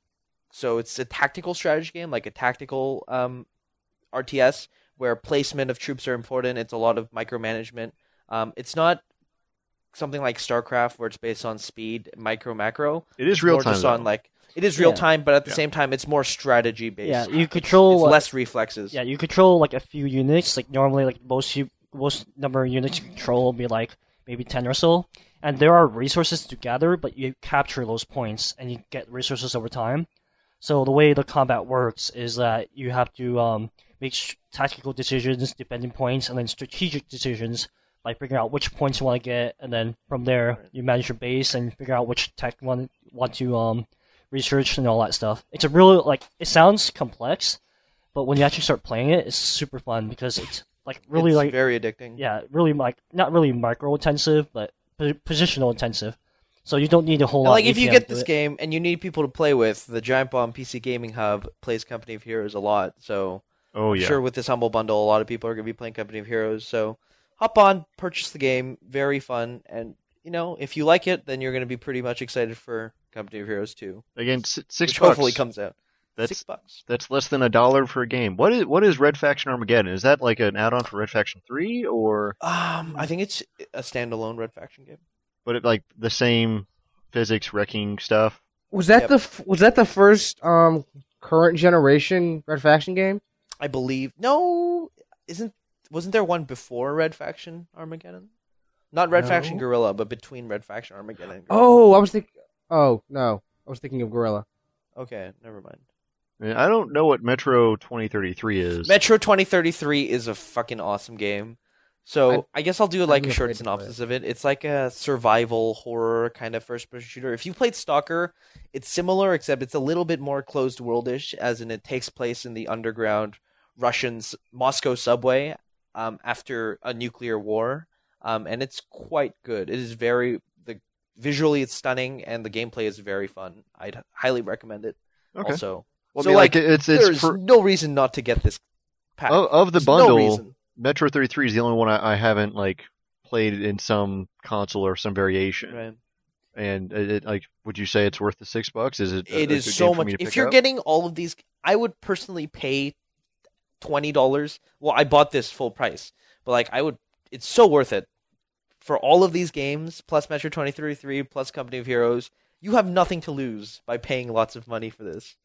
so it's a tactical strategy game, like a tactical um R T S where placement of troops are important. It's a lot of micromanagement. Um it's not something like StarCraft where it's based on speed, micro macro. It is It's real more time. just on though. like it is real Yeah. time, but at the Yeah. same time it's more strategy based. Yeah, you It's, control. uh, less reflexes. Yeah, you control like a few units. Like normally, like most you most number of units you control will be like maybe ten or so, and there are resources to gather, but you capture those points and you get resources over time. So the way the combat works is that you have to um, make sh- tactical decisions, depending points, and then strategic decisions, like figuring out which points you want to get, and then from there Right. you manage your base and figure out which tech you want want to um, research and all that stuff. It's a really like it sounds complex, but when you actually start playing it, it's super fun because it's like really It's like very addicting. yeah, really like not really micro intensive, but po- positional intensive. So you don't need a whole And lot. like of if you A P M get to this it. game and you need people to play with, the Giant Bomb P C Gaming Hub plays Company of Heroes a lot. So Oh I'm yeah. sure with this humble bundle, a lot of people are going to be playing Company of Heroes. So hop on, purchase the game, very fun, and you know if you like it, then you're going to be pretty much excited for Company of Heroes two, Again, s- six which bucks. hopefully comes out. That's Six bucks. that's less than a dollar for a game. What is what is Red Faction Armageddon? Is that like an add-on for Red Faction Three, or Um, I think it's a standalone Red Faction game. but it like the same physics wrecking stuff? Was that Yep. the f- was that the first um current generation Red Faction game? I believe. No, isn't wasn't there one before Red Faction Armageddon? Not Red No. Faction Guerrilla, but between Red Faction Armageddon. And Guerrilla. Oh, I was thinking. Oh no, I was thinking of Gorilla. Okay, never mind. I, mean, I don't know what Metro twenty thirty-three is. Metro twenty thirty-three is a fucking awesome game. So I, guess I'll do like a been short afraid to play synopsis of it. It's like a survival horror kind of first-person shooter. If you played Stalker, it's similar, except it's a little bit more closed worldish, as in it takes place in the underground Russian s- Moscow subway um, after a nuclear war, um, and it's quite good. It is very the visually it's stunning, and the gameplay is very fun. I'd highly recommend it. Okay. Also, Well, I so mean, like, like, it's it's there's for, no reason not to get this pack. of, of the There's no bundle. reason. Metro thirty-three is the only one I, I haven't like played in some console or some variation. Right. And it, it, like, would you say it's worth the six bucks? Is it? a- It a is good so game for much. me to If pick you're up? getting all of these, I would personally pay twenty dollars. Well, I bought this full price, but like I would, it's so worth it for all of these games plus Metro twenty thirty-three plus Company of Heroes. You have nothing to lose by paying lots of money for this.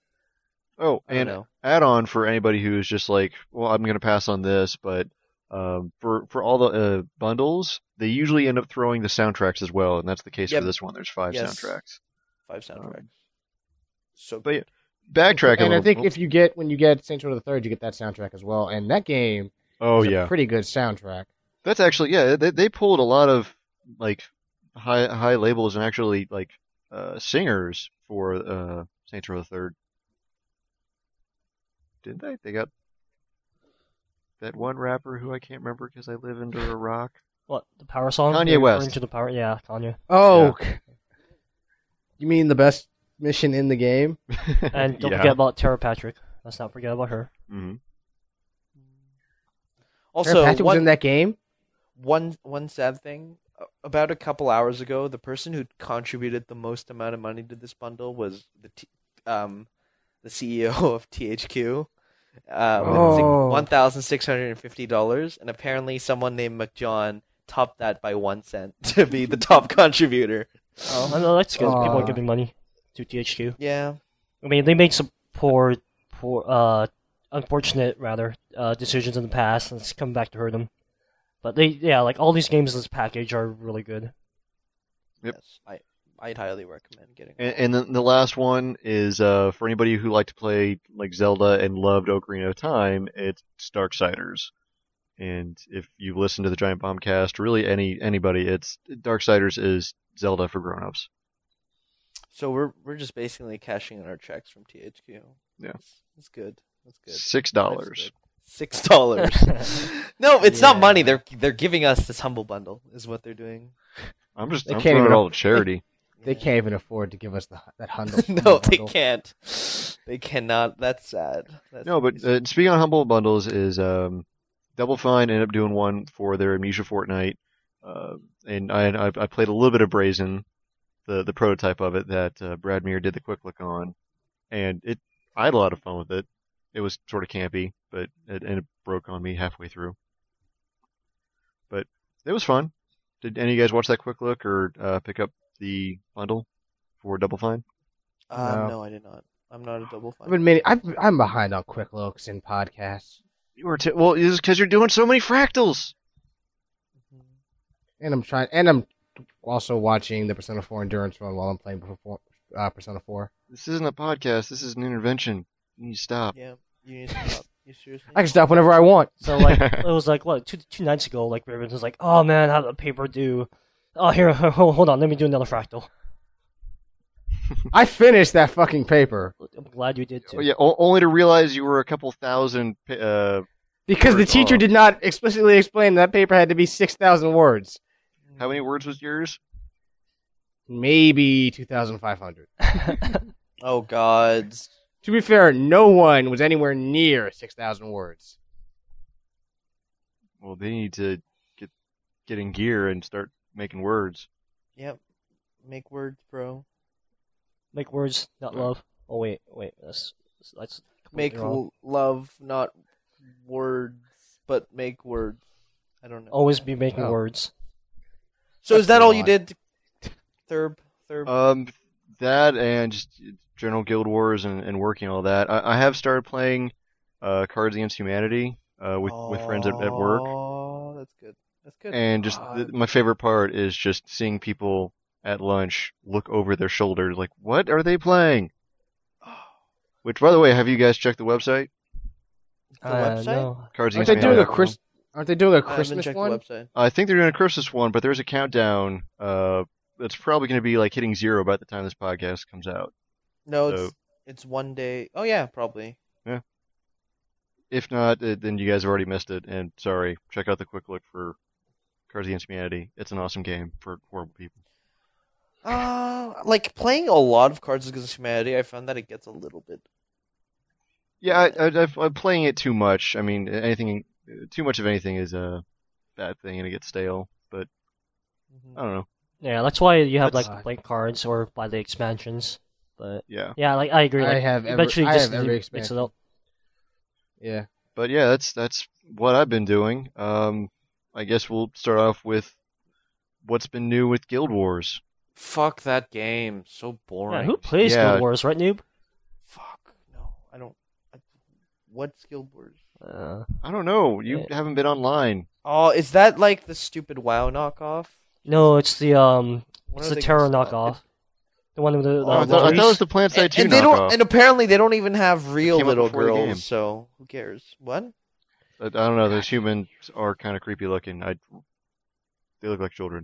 Oh, I don't and know. add on for anybody who is just like, well, I'm going to pass on this, but um, for for all the uh, bundles, they usually end up throwing the soundtracks as well, and that's the case Yep. for this one. There's five Yes. soundtracks. Five soundtracks. So, But yeah, backtrack a And little. I think oh, if you get when you get Saints Row the Third, you get that soundtrack as well. And that game oh is yeah, a pretty good soundtrack. that's actually yeah. They they pulled a lot of like high high labels and actually like uh, singers for uh, Saints Row the Third. Did they? They got that one rapper who I can't remember because I live under a rock. What, the power song? Kanye You're referring West. To the power, yeah, Kanye. Oh, you mean the best mission in the game? And don't Yeah. forget about Tara Patrick. Let's not forget about her. hmm also, Sarah Patrick was one, in that game. one one sad thing. About a couple hours ago, the person who contributed the most amount of money to this bundle was the T, um the C E O of T H Q. Uh, Oh. with one thousand six hundred and fifty dollars, and apparently someone named McJohn topped that by one cent to be the top contributor. Oh, I know that's good. People Aw. are giving money to T H Q. Yeah, I mean, they made some poor, poor, uh, unfortunate rather, uh, decisions in the past, and it's come back to hurt them. But they, yeah, like all these games in this package are really good. Yep. yes, I I'd highly recommend getting. And, and then the last one is uh, for anybody who liked to play like Zelda and loved Ocarina of Time. It's Darksiders. And if you listen to the Giant Bomb cast, really any anybody, it's Darksiders is Zelda for grown-ups. So we're we're just basically cashing in our checks from T H Q. Yeah. that's, that's good. That's good. Six That's dollars. good. Six dollars. No, it's not Yeah. money. They're they're giving us this humble bundle. Is what they're doing. I'm just They I'm can't throwing it even- all to charity. They Yeah. can't even afford to give us the that hundred. No, they can't. They cannot. That's sad. That's No, but really uh, speaking on humble bundles, is um, Double Fine ended up doing one for their Amnesia Fortnite, uh, and I, I I played a little bit of Brazen, the the prototype of it that uh, Brad Meir did the quick look on, and it I had a lot of fun with it. It was sort of campy, but it and it broke on me halfway through. But it was fun. Did any of you guys watch that quick look or uh, pick up the bundle for Double Fine? Uh, No. no, I did not. I'm not a double I've fine. been meaning, I've, I'm behind on quick looks in podcasts, You were t- well, it's because you're doing so many fractals. and I'm trying, and I'm also watching the Persona four Endurance run while I'm playing Persona- uh, Persona four. This isn't a podcast. This is an intervention. You need to stop. Yeah, you need to stop. You seriously? I can stop whenever I want. So like, it was like what two two nights ago. Like Ravens was like, "Oh man, how the paper due? Oh here, hold hold on, let me do another fractal." I finished that fucking paper I'm glad you did too. Oh, yeah, o- only to realize you were a couple thousand. pa- Uh, because the Words teacher off. did not explicitly explain that paper had to be six thousand words, how many words was yours? maybe two thousand five hundred. Oh God. To be fair, no one was anywhere near six thousand words. Well, they need to get get in gear and start making words. Yep. Make words, bro. Make words, not love. Oh wait, wait, that's that's Make completely wrong. l- love, not words, but make words. I don't know. Always be making Oh. words. so is that all you odd. did? Thurb, Thurb. Um, that and just general Guild Wars and, and working all that. I, I have started playing uh, Cards Against Humanity uh, with with friends at, at work, Oh, that's good. That's good. and just th- my favorite part is just seeing people at lunch look over their shoulders like, what are they playing? Which, by the way, have you guys checked the website? the Uh, website? no. Cards Aren't Against they doing a Humanity. Chris? Aren't they doing a I haven't Christmas checked one? the website. I think they're doing a Christmas one, but there's a countdown. Uh, that's probably going to be like hitting zero by the time this podcast comes out. No, it's So- it's one day. Oh yeah, probably. If not, uh, then you guys have already missed it. And sorry, check out the quick look for Cards Against Humanity. It's an awesome game for horrible people. Uh, like playing a lot of Cards Against Humanity, I found that it gets a little bit. Yeah, I, I, I've, I'm playing it too much. I mean, anything, too much of anything is a bad thing, and it gets stale. But I don't know. Yeah, that's why you have That's- like blank cards or buy the expansions. But Yeah, yeah, like I agree. I Like, have every, eventually I just have every mix it expansion. up. Yeah. but yeah, that's that's what I've been doing. Um, I guess we'll start off with what's been new with Guild Wars. Fuck that game. So Yeah, boring. who plays Yeah. Guild Wars, right, noob? Fuck no, I don't. I, what's Guild Wars? Uh, I don't know. You Yeah. haven't been online. Oh, is that like the stupid WoW knockoff? no, it's the um, When it's are the they Terra gonna stop? knockoff. The one with the, the Oh, I, thought, I thought it was the Plant Side and, two and they don't. knockoff. And apparently, they don't even have real Came out little before the game. girls. So who cares? What? I, I don't know. Those humans are kind of creepy looking. I, they look like children.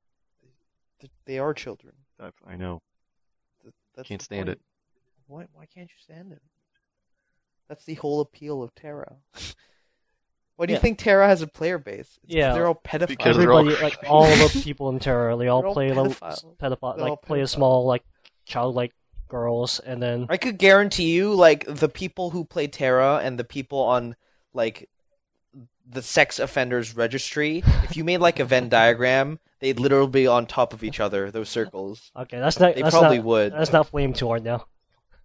They are children. I, I know. That's Can't the stand point. it. Why? Why can't you stand it? That's the whole appeal of Terra. Why do you Yeah. think Terra has a player base? It's 'cause Yeah. they're all pedophiles. Because they're all Everybody, like creepy. all the people in Terra, they all They're all play like pedophiles. pedophile, They're all like play a pedophiles. small like childlike girls, and then I could guarantee you, like the people who play Terra and the people on like the sex offenders registry, if you made like a Venn diagram, they'd literally be on top of each other. Those circles. okay, that's not They that's probably not, would. That's not flame too hard now.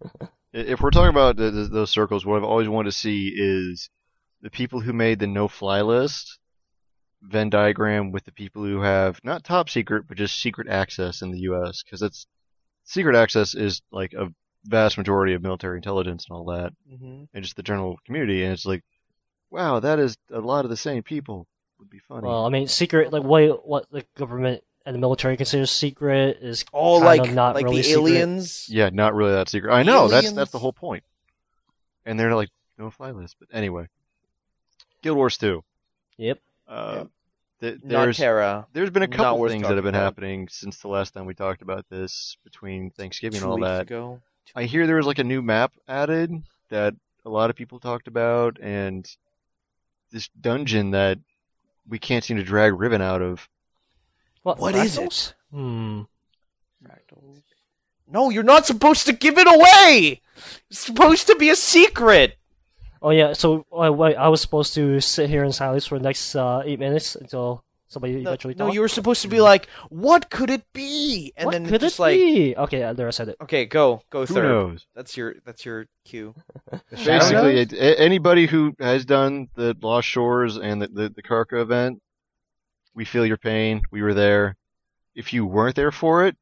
If we're talking about the, the, those circles, what I've always wanted to see is the people who made the no-fly list Venn diagram with the people who have not top secret, but just secret access in the U S. Because it's secret access is like a vast majority of military intelligence and all that, Mm-hmm. and just the general community. And it's like, wow, that is a lot of the same people. Would be funny. Well, I mean, secret like what what the government and the military considers secret is All kind like of not like really the secret. aliens. Yeah, not really that secret. I know that's Aliens? that's the whole point. And they're like no-fly list. But anyway, Guild Wars two. Yep. Uh, th- Not there's Terra. there's been a Not couple worth things that have been talking about. happening since the last time we talked about this between Thanksgiving Two and all weeks that. ago. I hear there was like a new map added that a lot of people talked about, and this dungeon that we can't seem to drag Riven out of. What, What is fractals? Hmm. Fractals. No, you're not supposed to give it away. It's supposed to be a secret. Oh yeah. So I, wait, I was supposed to sit here in silence for the next uh, eight minutes until somebody No, eventually no, talked. you were supposed to be like, "What could it be?" And what then could just it like, be? Okay, yeah, there I said it. "Okay, go, go Who third." knows? That's your that's your cue. The Shadow Basically, Nose? it, a- anybody who has done the Lost Shores and the, the, the Karka event, we feel your pain. We were there. If you weren't there for it,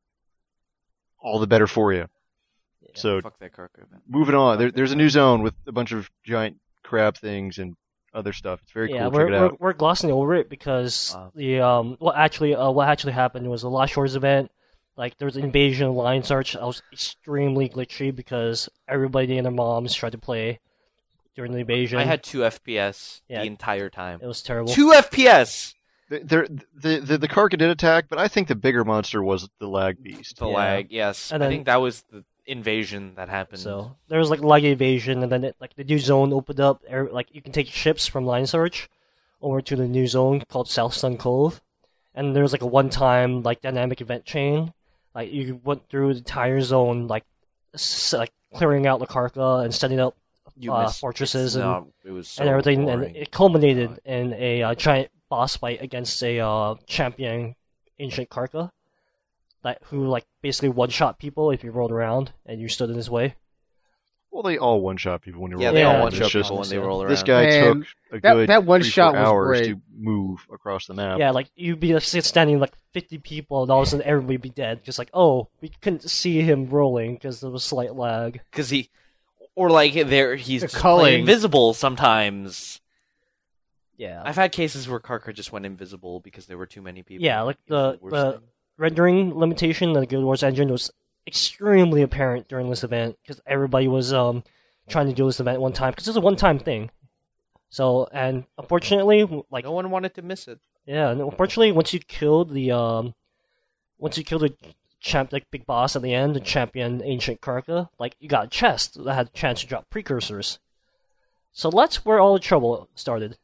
all the better for you. So, Fuck that Karka event. moving on. There, there's a new zone with a bunch of giant crab things and other stuff. It's very yeah, cool. we're, Check it we're out. we're glossing over it because Wow. the um what actually uh, what actually happened was the Lost Shores event. Like there was an invasion of Lion Search. I was extremely glitchy because everybody and their moms tried to play during the invasion. I had two F P S Yeah. the entire time. it was terrible. Two F P S. The, there- the, the, the Karka did attack, but I think the bigger monster was the lag beast. The Yeah. lag, yes. And I then- think that was the invasion that happened. So there was like lag invasion, and then it, like the new zone opened up. er, Like you can take ships from Lion Search over to the new zone called South Sun Cove, and there was like a one-time like dynamic event chain. Like you went through the entire zone, like s- like clearing out Lakarka and setting up you uh, missed, fortresses it's and- not- it was so and everything, boring. and it culminated in a uh, giant boss fight against a uh, champion ancient Karka, that who like basically one-shot people if you rolled around and you stood in his way. Well, they all one-shot people when you yeah, roll they Yeah, all around. one It's shot just- people when they roll around. This guy Man, took a that- good that one three, shot four was hours great. to move across the map. Yeah, like you'd be like, standing like fifty people, and all of a sudden everybody would be dead. Just like, oh, we couldn't see him rolling because there was slight lag. because he, or like there he's The just culling. plain invisible sometimes. Yeah, I've had cases where Karka just went invisible because there were too many people. Yeah, like It was the- worst the- thing. rendering limitation in the Guild Wars engine was extremely apparent during this event because everybody was um trying to do this event at one time because it's a one-time thing. So, and unfortunately, like no one wanted to miss it. yeah, and unfortunately, once you killed the um, once you killed the champ, like big boss at the end, the champion ancient Karka, like you got a chest that had a chance to drop precursors. So that's where all the trouble started.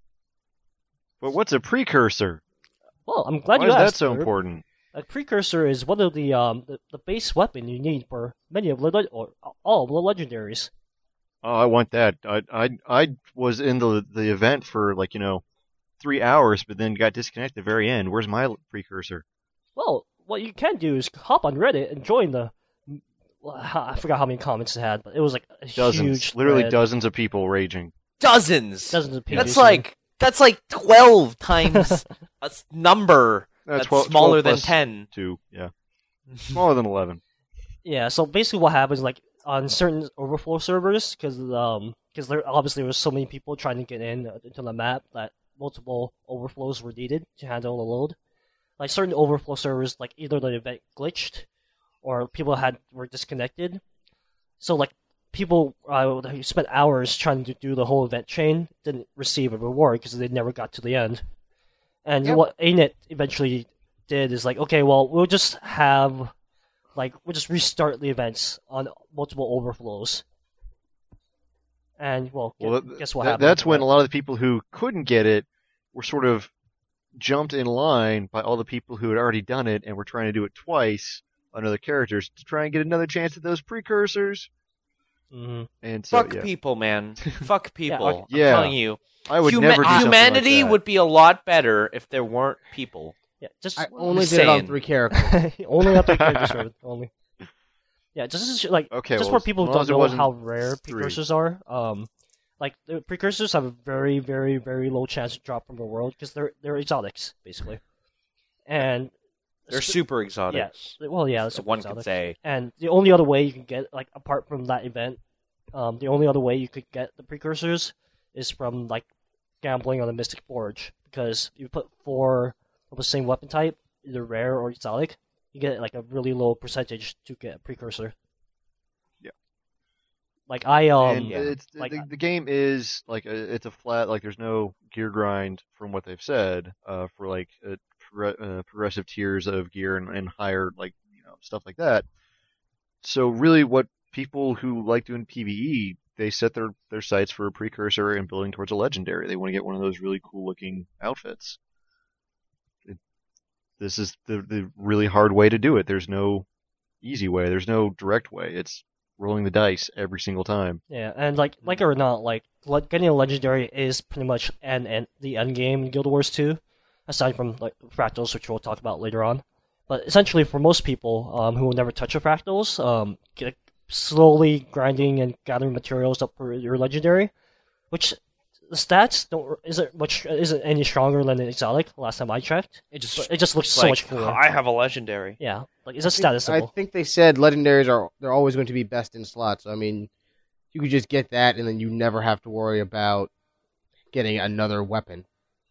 But what's a precursor? Well, I'm glad Why you is asked. that so Herb. important? A precursor is one of the um the, the base weapon you need for many of the le- or all of the legendaries. Oh, I want that. I I I was in the the event for like you know three hours, but then got disconnected at the very end. Where's my precursor? Well, what you can do is hop on Reddit and join the. Well, I forgot how many comments it had, but it was like a Dozens, huge literally thread. dozens of people raging. Dozens. Dozens of pages. That's like that's like twelve times a s- number that's, twelve smaller twelve than plus ten. Two, yeah, smaller than eleven. Yeah, so basically what happens, like, on certain overflow servers, because um, cause there obviously there was so many people trying to get in uh, into the map that multiple overflows were needed to handle the load. Like, certain overflow servers, like, either the event glitched, or people had were disconnected. So like people uh, who spent hours trying to do the whole event chain didn't receive a reward because they never got to the end. And Yep. what A N E T eventually did is like, okay, well, we'll just have, like, we'll just restart the events on multiple overflows. And, well, Well, gu- guess what that- happened? that's when a lot of the people who couldn't get it were sort of jumped in line by all the people who had already done it and were trying to do it twice on other characters to try and get another chance at those precursors. hmm And so, Fuck yeah. people, man. Fuck people. like- I'm Yeah. telling you. I would Huma- never do something humanity like that. would be a lot better if there weren't people. Yeah, just I only just did it on saying. three characters. only after characters Raven, only. Yeah, just as, like Okay, just well, for people as who long as don't it know wasn't how rare three. precursors are. Um, like the precursors have a very, very, very low chance to drop from the world because they're they're exotics basically, and They're super exotics. well, yeah, that's so super one exotic. could say. And the only other way you can get, like, apart from that event, um, the only other way you could get the precursors is from, like, gambling on the Mystic Forge. Because you put four of the same weapon type, either rare or exotic, you get, like, a really low percentage to get a precursor. Yeah. Like, I, um... and yeah. it's, like, the, the game is like a, it's a flat, like there's no gear grind from what they've said uh, for like a, progr- uh, progressive tiers of gear and, and higher like you know stuff like that. So really, what people who like doing PvE, they set their their sights for a precursor and building towards a legendary. They want to get one of those really cool looking outfits. It, this is the the really hard way to do it. There's no easy way. There's no direct way. It's rolling the dice every single time. Yeah, and like like it or not, like le- getting a legendary is pretty much an, an the end game in Guild Wars two, aside from like fractals, which we'll talk about later on. But essentially, for most people um, who will never touch a fractals, um, get, slowly grinding and gathering materials up for your legendary, which the stats don't isn't much isn't any stronger than an exotic. Last time I checked, It just, but it just looks so like, much cooler. I have a legendary. Yeah, like it's a I think- status I symbol. think they said legendaries are they're always going to be best in slots. I mean, you could just get that, and then you never have to worry about getting another weapon,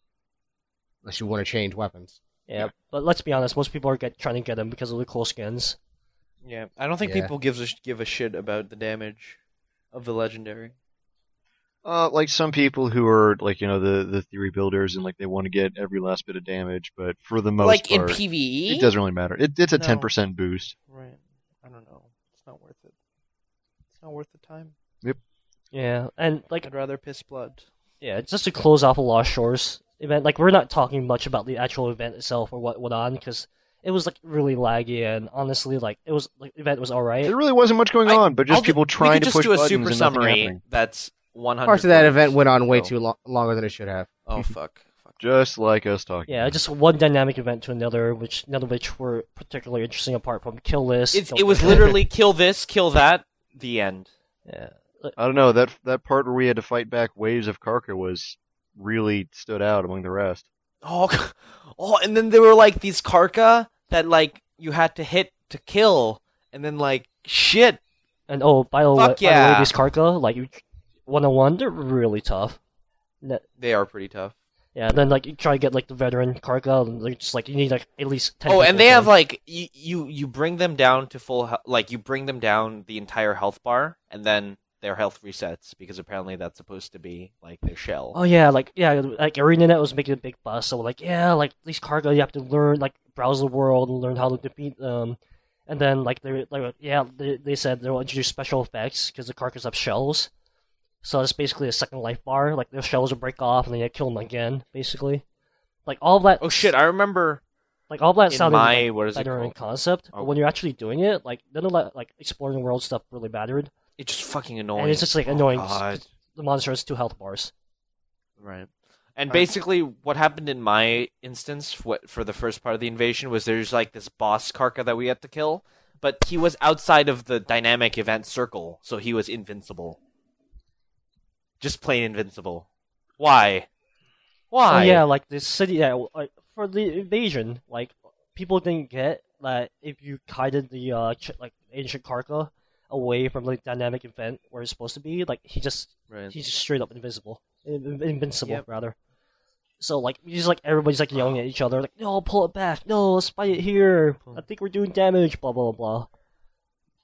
unless you want to change weapons. Yeah, but let's be honest, most people are get, trying to get them because of the cool skins. Yeah, I don't think Yeah. people gives a, give a shit about the damage of the legendary. Uh, like some people who are like you know the the theory builders and like they want to get every last bit of damage, but for the most like part, in PvE, it doesn't really matter. It, it's a No. ten percent boost. Right. I don't know. It's not worth it. It's not worth the time. Yeah, and like I'd rather piss blood. yeah, just to close off a Lost Shores event, like we're not talking much about the actual event itself or what went on because it was like really laggy and honestly, like it was like the event was alright. There really wasn't much going I- on, but just I'll do- people we trying could to just push do a buttons super and nothing summary happening. that's one hundred Parts of that words. event went on way Oh. too lo- longer than it should have. Oh fuck. fuck. Just like us talking. Yeah, just one dynamic event to another, which none of which were particularly interesting apart from kill list. It's, kill it was this. literally kill this, kill that, the end. yeah. I don't know that that part where we had to fight back waves of Karka was really stood out among the rest. Oh, oh, and then there were like these Karka that like you had to hit to kill, and then like shit. And oh, by the way, Fuck by the yeah. way, these Karka, like you, one on one, they're really tough. Ne- They are pretty tough. Yeah, then like you try to get like the veteran Karka, and they're just like you need like at least ten. Oh, and people they to- have like you, you you bring them down to full he- like you bring them down the entire health bar, and then their health resets because apparently that's supposed to be like their shell. Oh yeah, like yeah, like ArenaNet was making a big fuss. So like yeah, like these Karga, you have to learn like browse the world and learn how to defeat them. And then like they like yeah, they, they said they'll introduce special effects because the Karkas have shells. So it's basically a second life bar. Like their shells will break off and then you kill them again, basically. Like all that. Oh shit! I remember Like all that in sounded my like, what is it better in called? concept, Oh. but when you're actually doing it, like none of that like exploring the world stuff really mattered. It's just fucking annoying. And it's just like Oh, annoying. God. The monster has two health bars. Right. And Right. basically, what happened in my instance for, for the first part of the invasion was there's like this boss Karka that we had to kill, but he was outside of the dynamic event circle, so he was invincible. Just plain invincible. Why? Why? Oh yeah, like the city. Yeah, like for the invasion, like people didn't get that if you kited the uh ch- like ancient Karka away from the dynamic event where it's supposed to be, like he just Right. he's just straight up invisible, In- invincible Yep. rather. So like he's like everybody's like yelling at each other, like no, pull it back, no, let's fight it here. I think we're doing damage, blah blah blah.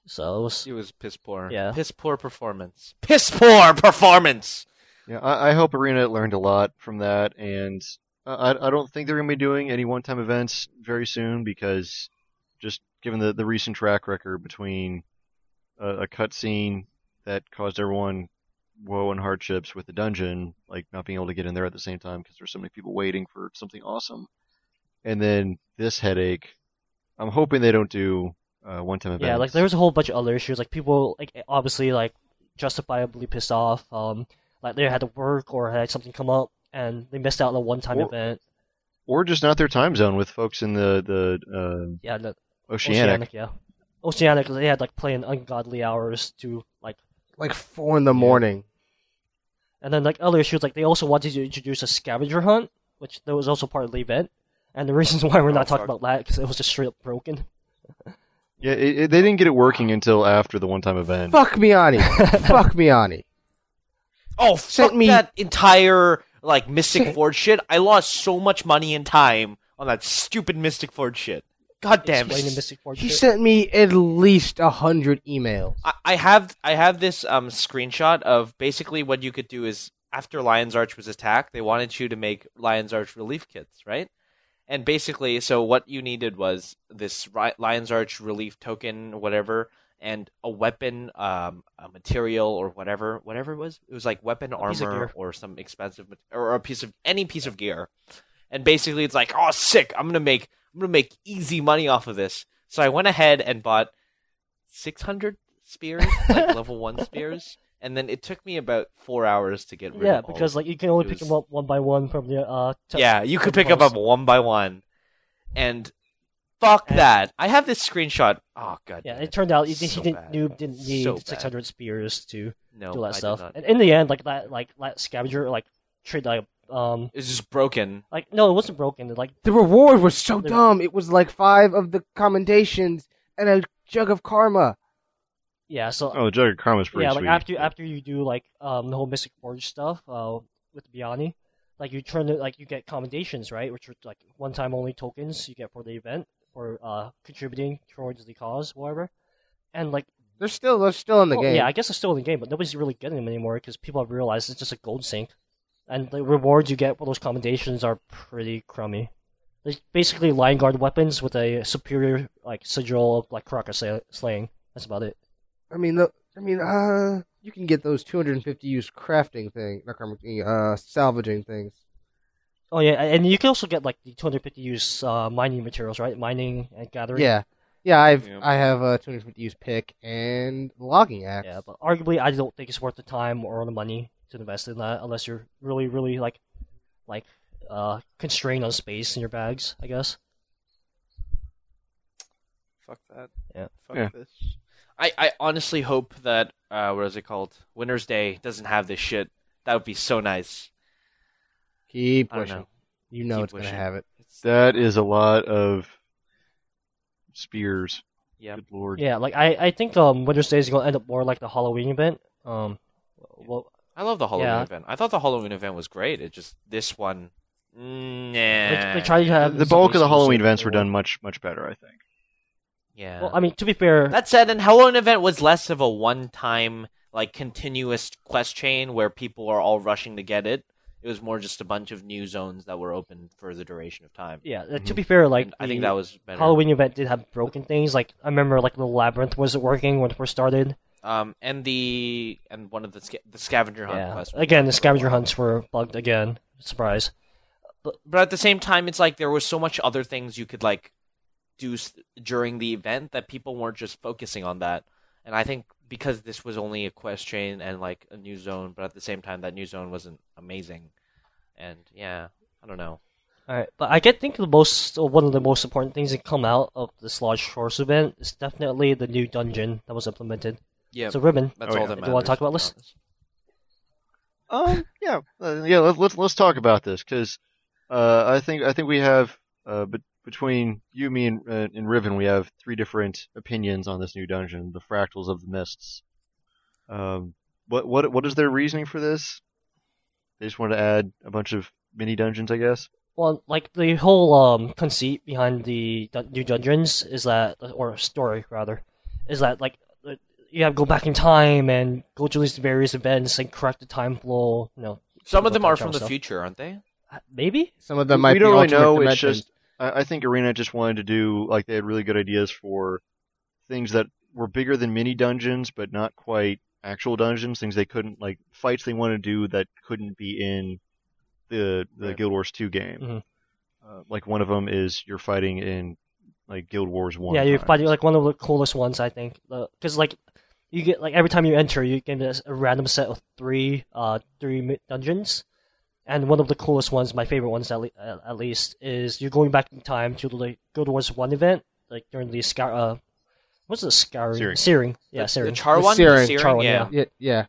So it was It was piss poor. Yeah. Piss poor performance. Piss poor performance. Yeah, I, I hope Arena learned a lot from that, and I, I don't think they're going to be doing any one-time events very soon because just given the, the recent track record between a, a cutscene that caused everyone woe and hardships with the dungeon, like not being able to get in there at the same time because there's so many people waiting for something awesome, and then this headache, I'm hoping they don't do uh, one-time events. yeah, like there was a whole bunch of other issues. Like people like obviously like justifiably pissed off. Um, like they had to work or had something come up and they missed out on a one-time Or- event. Or just not their time zone with folks in the, the uh, Yeah, the Oceanic. Oceanic, yeah. Oceanic, they had like playing ungodly hours to like, Like four in the morning. and then like other issues, like they also wanted to introduce a scavenger hunt, which that was also part of the event. And the reasons why we're Oh, not talking fuck. about that because it was just straight up broken. Yeah, it, it, they didn't get it working until after the one-time event. Fuck Miani. Fuck Miani. Oh, Sent fuck me- that entire like Mystic Forge shit. I lost so much money and time on that stupid Mystic Forge shit. God damn Explain the it. Mystic Forge He shit. sent me at least a hundred emails. I, I have I have this um screenshot of basically what you could do is after Lion's Arch was attacked, they wanted you to make Lion's Arch relief kits, right? And basically, so what you needed was this Ri- Lion's Arch relief token, whatever, and a weapon, um, a material or whatever, whatever it was. It was like weapon piece of armor gear. or some expensive, mat- or a piece of any piece of gear. And basically, it's like, oh, sick! I'm gonna make, I'm gonna make easy money off of this. So I went ahead and bought six hundred spears, like level one spears, and then it took me about four hours to get rid Yeah, of all because of like you can only It pick was- them up one by one from the uh. Te- yeah, you could pick temple them up one by one, and fuck And- that. I have this screenshot. Oh god. Yeah, damn it turned out he, he So didn't bad. noob didn't need So bad. six hundred spears to no, do all I that did stuff. not. And in the end, like that, like that scavenger, like trade like um, It's just broken. like no, it wasn't broken. Like The reward was so The- dumb. It was like five of the commendations and a jug of karma. yeah, so Oh, the Jug of Karma's pretty yeah, sweet. like after after you do like um the whole Mystic Forge stuff uh with Biani, like you turn it like you get commendations, right, which are like one time only tokens you get for the event for uh contributing towards the cause, whatever. And like They're still they're still in the well, game. yeah, I guess it's still in the game, but nobody's really getting them anymore because people have realized it's just a gold sink, and the rewards you get for those commendations are pretty crummy. They're basically Lion Guard weapons with a superior like sigil of like Karaka slay- slaying. That's about it. I mean, the, I mean, uh, you can get those two hundred fifty use crafting thing, not crafting, uh, salvaging things. Oh yeah, and you can also get like the two hundred fifty use uh, mining materials, right? Mining and gathering. Yeah, yeah. I've Yeah. I have a two hundred fifty use pick and logging axe. Yeah, but arguably, I don't think it's worth the time or the money to invest in that unless you're really, really like, like, uh, constrained on space in your bags. I guess. Fuck that. Yeah. Fuck Yeah. this. I, I honestly hope that uh what is it called? Winter's Day doesn't have this shit. That would be so nice. Keep I don't pushing. know. You know Keep it's gonna pushing. have it. It's, That is a lot of spears. yeah. Good lord. Yeah, like I, I think um Winter's Day is gonna end up more like the Halloween event. Um, well, I love the Halloween Yeah. event. I thought the Halloween event was great. It just this one, mm, they, nah. they try to have The bulk of the something Halloween exclusive events were for- done much, much better, I think. Yeah. Well, I mean, to be fair, That said, an Halloween event was less of a one-time, like continuous quest chain where people are all rushing to get it. It was more just a bunch of new zones that were open for the duration of time. yeah. uh, To be fair, like And I the think that was better. Halloween event did have broken things. Like I remember, like the labyrinth wasn't working when it first started. Um, and the and one of the sca- the scavenger hunt Yeah. quest. was Again, the bugged. scavenger hunts were bugged again. Surprise. But at the same time, it's like there was so much other things you could like do s- during the event that people weren't just focusing on that. And I think because this was only a quest chain and like a new zone, but at the same time that new zone wasn't amazing. And yeah, I don't know. All right, but I get think the most or one of the most important things that come out of this large Shores event is definitely the new dungeon that was implemented. Yeah, So Ribbon, that's Oh, all yeah. that Do matters. you wanna talk about this? Um, yeah, uh, yeah. Let's let's let's talk about this because uh, I think I think we have uh, be- between you, me, and, uh, and Riven, we have three different opinions on this new dungeon, the Fractals of the Mists. Um, what what what is their reasoning for this? They just wanted to add a bunch of mini dungeons, I guess. well, like the whole um conceit behind the dun- new dungeons is that, or story rather, is that like you have to go back in time and go to these various events and correct the time flow. You know, Some of them that are kind from of the stuff. future, aren't they? Uh, Maybe. Some of them might we be don't really alternate know. It's dimensions. just I, I think Arena just wanted to do like they had really good ideas for things that were bigger than mini dungeons, but not quite actual dungeons. Things they couldn't like fights they wanted to do that couldn't be in the the Right. Guild Wars two game. Mhm. Uh, like one of them is you're fighting in like Guild Wars one. Yeah, you're times. fighting like one of the coolest ones, I think. Because like you get like every time you enter, you get this, a random set of three uh three mi- dungeons, and one of the coolest ones, my favorite ones at, le- uh, at least, is you're going back in time to the like, Guild Wars one event, like during the scar. Uh, what's the scouring? Searing. Searing. Yeah, the, searing. The Char The one? Searing. The Char one, yeah. Yeah, yeah.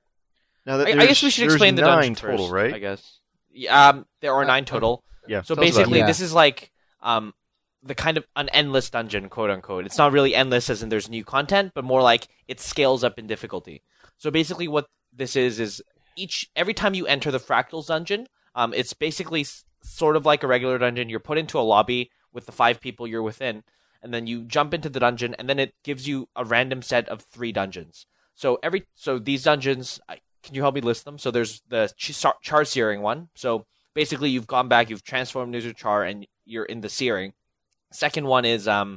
Now that I, I there's- guess we should there's explain the nine dungeon total, first, right? I guess. Yeah, Um, there are Uh, nine total. Yeah. So tell us about basically, Yeah. this is like um, the kind of an endless dungeon, quote unquote. It's not really endless as in there's new content, but more like it scales up in difficulty. So basically, what this is is each every time you enter the Fractals dungeon, um, it's basically s- sort of like a regular dungeon. You're put into a lobby with the five people you're within, and then you jump into the dungeon, and then it gives you a random set of three dungeons. So every so these dungeons, I, can you help me list them? So there's the Ch- Char Searing one. So basically, you've gone back, you've transformed into Char, and you're in the Searing. Second one is um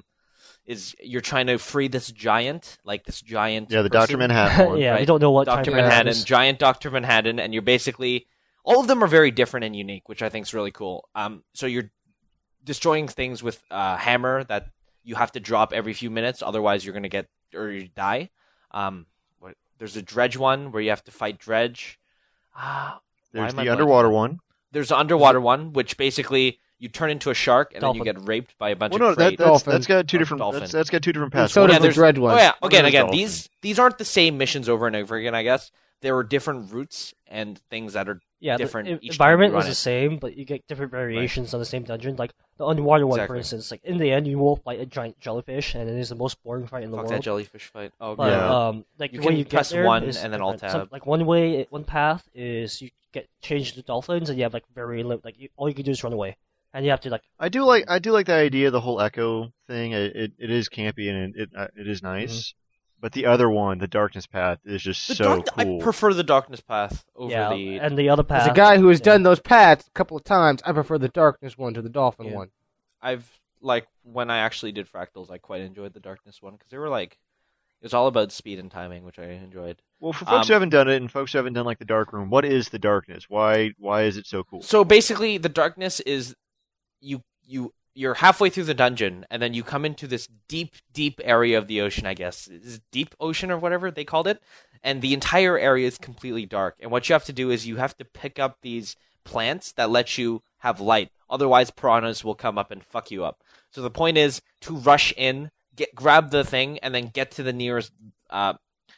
is you're trying to free this giant, like this giant. Yeah, the person. Doctor Manhattan one. yeah, right. you don't know what Doctor time it Manhattan, is. giant Doctor Manhattan, and you're basically all of them are very different and unique, which I think is really cool. Um, so you're destroying things with a hammer that you have to drop every few minutes, otherwise you're gonna get or you die. Um, what, there's a Dredge one where you have to fight Dredge. Ah, why There's am I the blanking? underwater one. There's the underwater one, which basically you turn into a shark and Dolphin. then you get raped by a bunch Well, no, of that, crate. that's, Dolphin. that's got two Or different. dolphin. That's, that's got two different And paths. so One does Yeah, the there's- Dredge one. Oh yeah, One again, is again, dolphin. these these aren't the same missions over and over again. I guess there are different routes and things that are Yeah, different the each e- time environment you is run the it. same, but you get different variations on the same dungeon. Like the underwater one, for Exactly. instance. Like in the end, you will fight a giant jellyfish, and it is the most boring fight in the Fuck that world. jellyfish fight. Oh But Yeah. um, like You the way can you press get there one is and then alt different. Some- tab. like one way, one path is you get changed to dolphins, and you have like very li- like you, all you can do is run away, and you have to like I do like I do like the idea, the whole echo thing. It it, it is campy and it it, it is nice. But the other one, the darkness path, is just The so dark, cool. I prefer the darkness path over yeah, the. and the other As path. a guy who has yeah. done those paths a couple of times, I prefer the darkness one to the dolphin Yeah. one. I've like when I actually did fractals, I quite enjoyed the darkness one because they were like it was all about speed and timing, which I enjoyed. Well, for folks Um, who haven't done it and folks who haven't done like the dark room, what is the darkness? Why why is it so cool? So basically, the darkness is you you you're halfway through the dungeon, and then you come into this deep, deep area of the ocean. I guess this deep ocean or whatever they called it, and the entire area is completely dark. And what you have to do is you have to pick up these plants that let you have light. Otherwise, piranhas will come up and fuck you up. So the point is to rush in, get grab the thing, and then get to the nearest uh,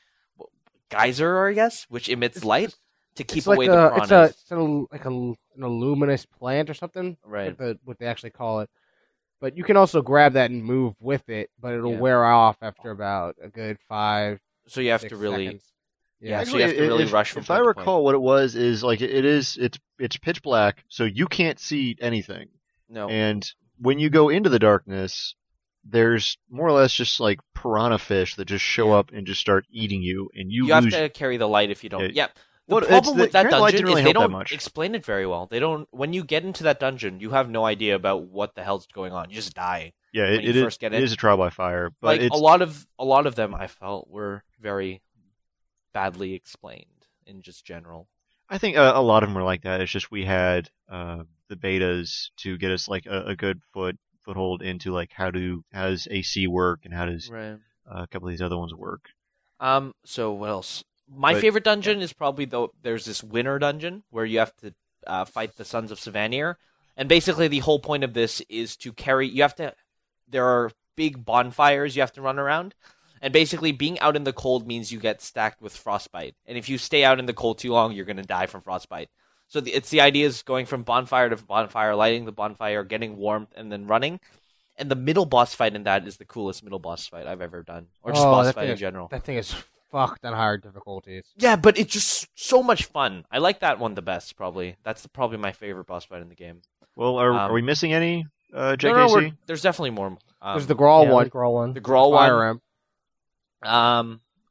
geyser, I guess, which emits light to keep It's like away a, the it's piranhas. a, it's a like a, an illuminous plant or something. Right. What, the, what they actually call it. But you can also grab that and move with it, but it'll Yeah. wear off after about a good five. So you have six to really. seconds. Yeah, so Actually, you have to really if, rush from If I point to point. recall, what it was is like it is it's it's pitch black, so you can't see anything. No. And when you go into the darkness, there's more or less just like piranha fish that just show Yeah. up and just start eating you, and you, you have lose. to carry the light if you don't. Yeah. Yeah. The Well, it's problem the- with that carrying the light dungeon didn't really is they help that don't much. explain it very well. They don't. When you get into that dungeon, you have no idea about what the hell's going on. You just die. Yeah, when it, you it is. first get It in. is a trial by fire, but Like it's a lot of a lot of them, I felt were very badly explained in just general. I think a, a lot of them were like that. It's just we had uh, the betas to get us like a, a good foot foothold into like how do how does A C work and how does Right. uh, a couple of these other ones work. Um. So what else? My But- favorite dungeon is probably though. There's this winter dungeon where you have to uh, fight the Sons of Savanir, and basically the whole point of this is to carry. You have to. There are big bonfires you have to run around, and basically being out in the cold means you get stacked with frostbite. And if you stay out in the cold too long, you're going to die from frostbite. So the, it's the idea is going from bonfire to bonfire, lighting the bonfire, getting warmth, and then running. And the middle boss fight in that is the coolest middle boss fight I've ever done, or just Oh, boss that fight thing in is- general. That thing is fucked on hard difficulties. Yeah, but it's just so much fun. I like that one the best, probably. That's the, probably my favorite boss fight in the game. Well, are, Um, are we missing any, uh, J K C? No, no, we're, there's definitely more. Um, There's the Grawl yeah, one. the Grawl one. the Grawl Fire one. Ram. Um,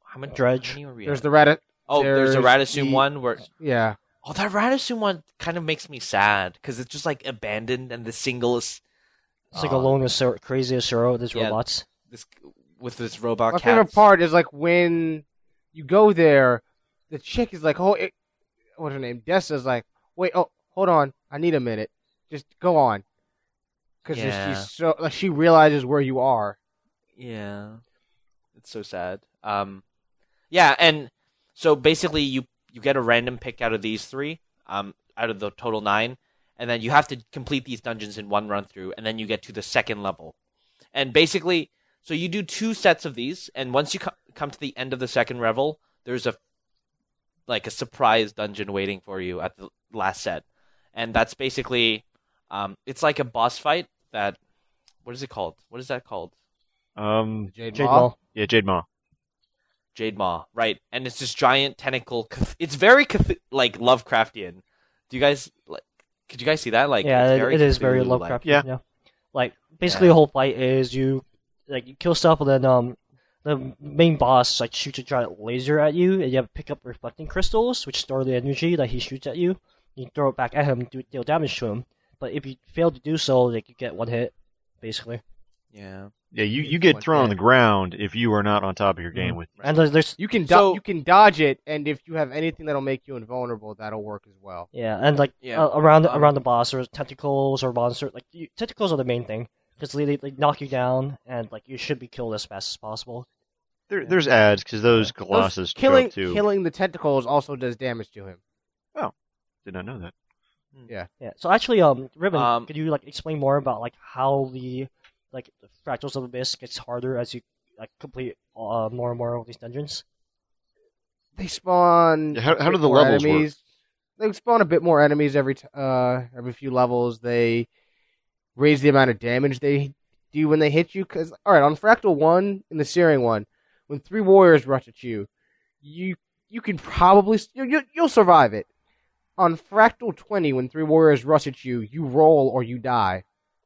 how many? Dredge. How many are we There's at? the Reddit. Oh, there's a there's Radisum the- one where. Yeah. Oh, that Radisum one kind of makes me sad because it's just like abandoned and the single is. It's like oh, alone as Sor- crazy as Soro with his Yeah. robots. This with this robot. My cats. favorite part is like when you go there, the chick is like, "Oh, it, what's her name?" Dessa's like, "Wait, oh, hold on, I need a minute. Just go on," because Yeah. she's so like she realizes where you are. Yeah, it's so sad. Um, yeah, and so basically, you you get a random pick out of these three, um, out of the total nine, and then you have to complete these dungeons in one run through, and then you get to the second level, and basically, so you do two sets of these, and once you co- come to the end of the second level, there's a like a surprise dungeon waiting for you at the last set, and that's basically, um, it's like a boss fight that, what is it called? What is that called? Um, Jade, Jade Maw. Maw. yeah, Jade Maw. Jade Maw, right? And it's this giant tentacle. cath- It's very cath- like Lovecraftian. Do you guys like? Could you guys see that? Like, yeah, it's it, very it is very Cthulhu-like. Lovecraft. Yeah. Like basically, Yeah. the whole fight is you like you kill stuff, and then um the main boss like shoots a giant laser at you, and you have to pick up reflecting crystals, which store the energy that he shoots at you. You throw it back at him, do deal damage to him. But if you fail to do so, like you get one hit, basically. Yeah. Yeah, you, you get One thrown on hit. the ground if you are not on top of your game Mhm. with. And there's, there's You can do- So- you can dodge it, and if you have anything that'll make you invulnerable, that'll work as well. yeah, and like Yeah. uh, around Um, around the boss, there's tentacles or monsters. Like you, tentacles are the main thing because they, they they knock you down, and like you should be killed as fast as possible. There, there's ads because those Those- Colossus show killing up too. killing the tentacles also does damage to him. Did not know that. Yeah. So actually, um, Ribbon, Um, could you like explain more about like how the like the Fractals of Abyss gets harder as you like complete uh, more and more of these dungeons? They spawn. Yeah, how- a how do bit the more levels work? enemies. They spawn a bit more enemies every t- uh every few levels. They raise the amount of damage they do when they hit you. Because all right, on Fractal One in the Searing one, when three warriors rush at you, you you can probably you, you you'll survive it. On Fractal twenty, when three warriors rush at you, you roll or you die.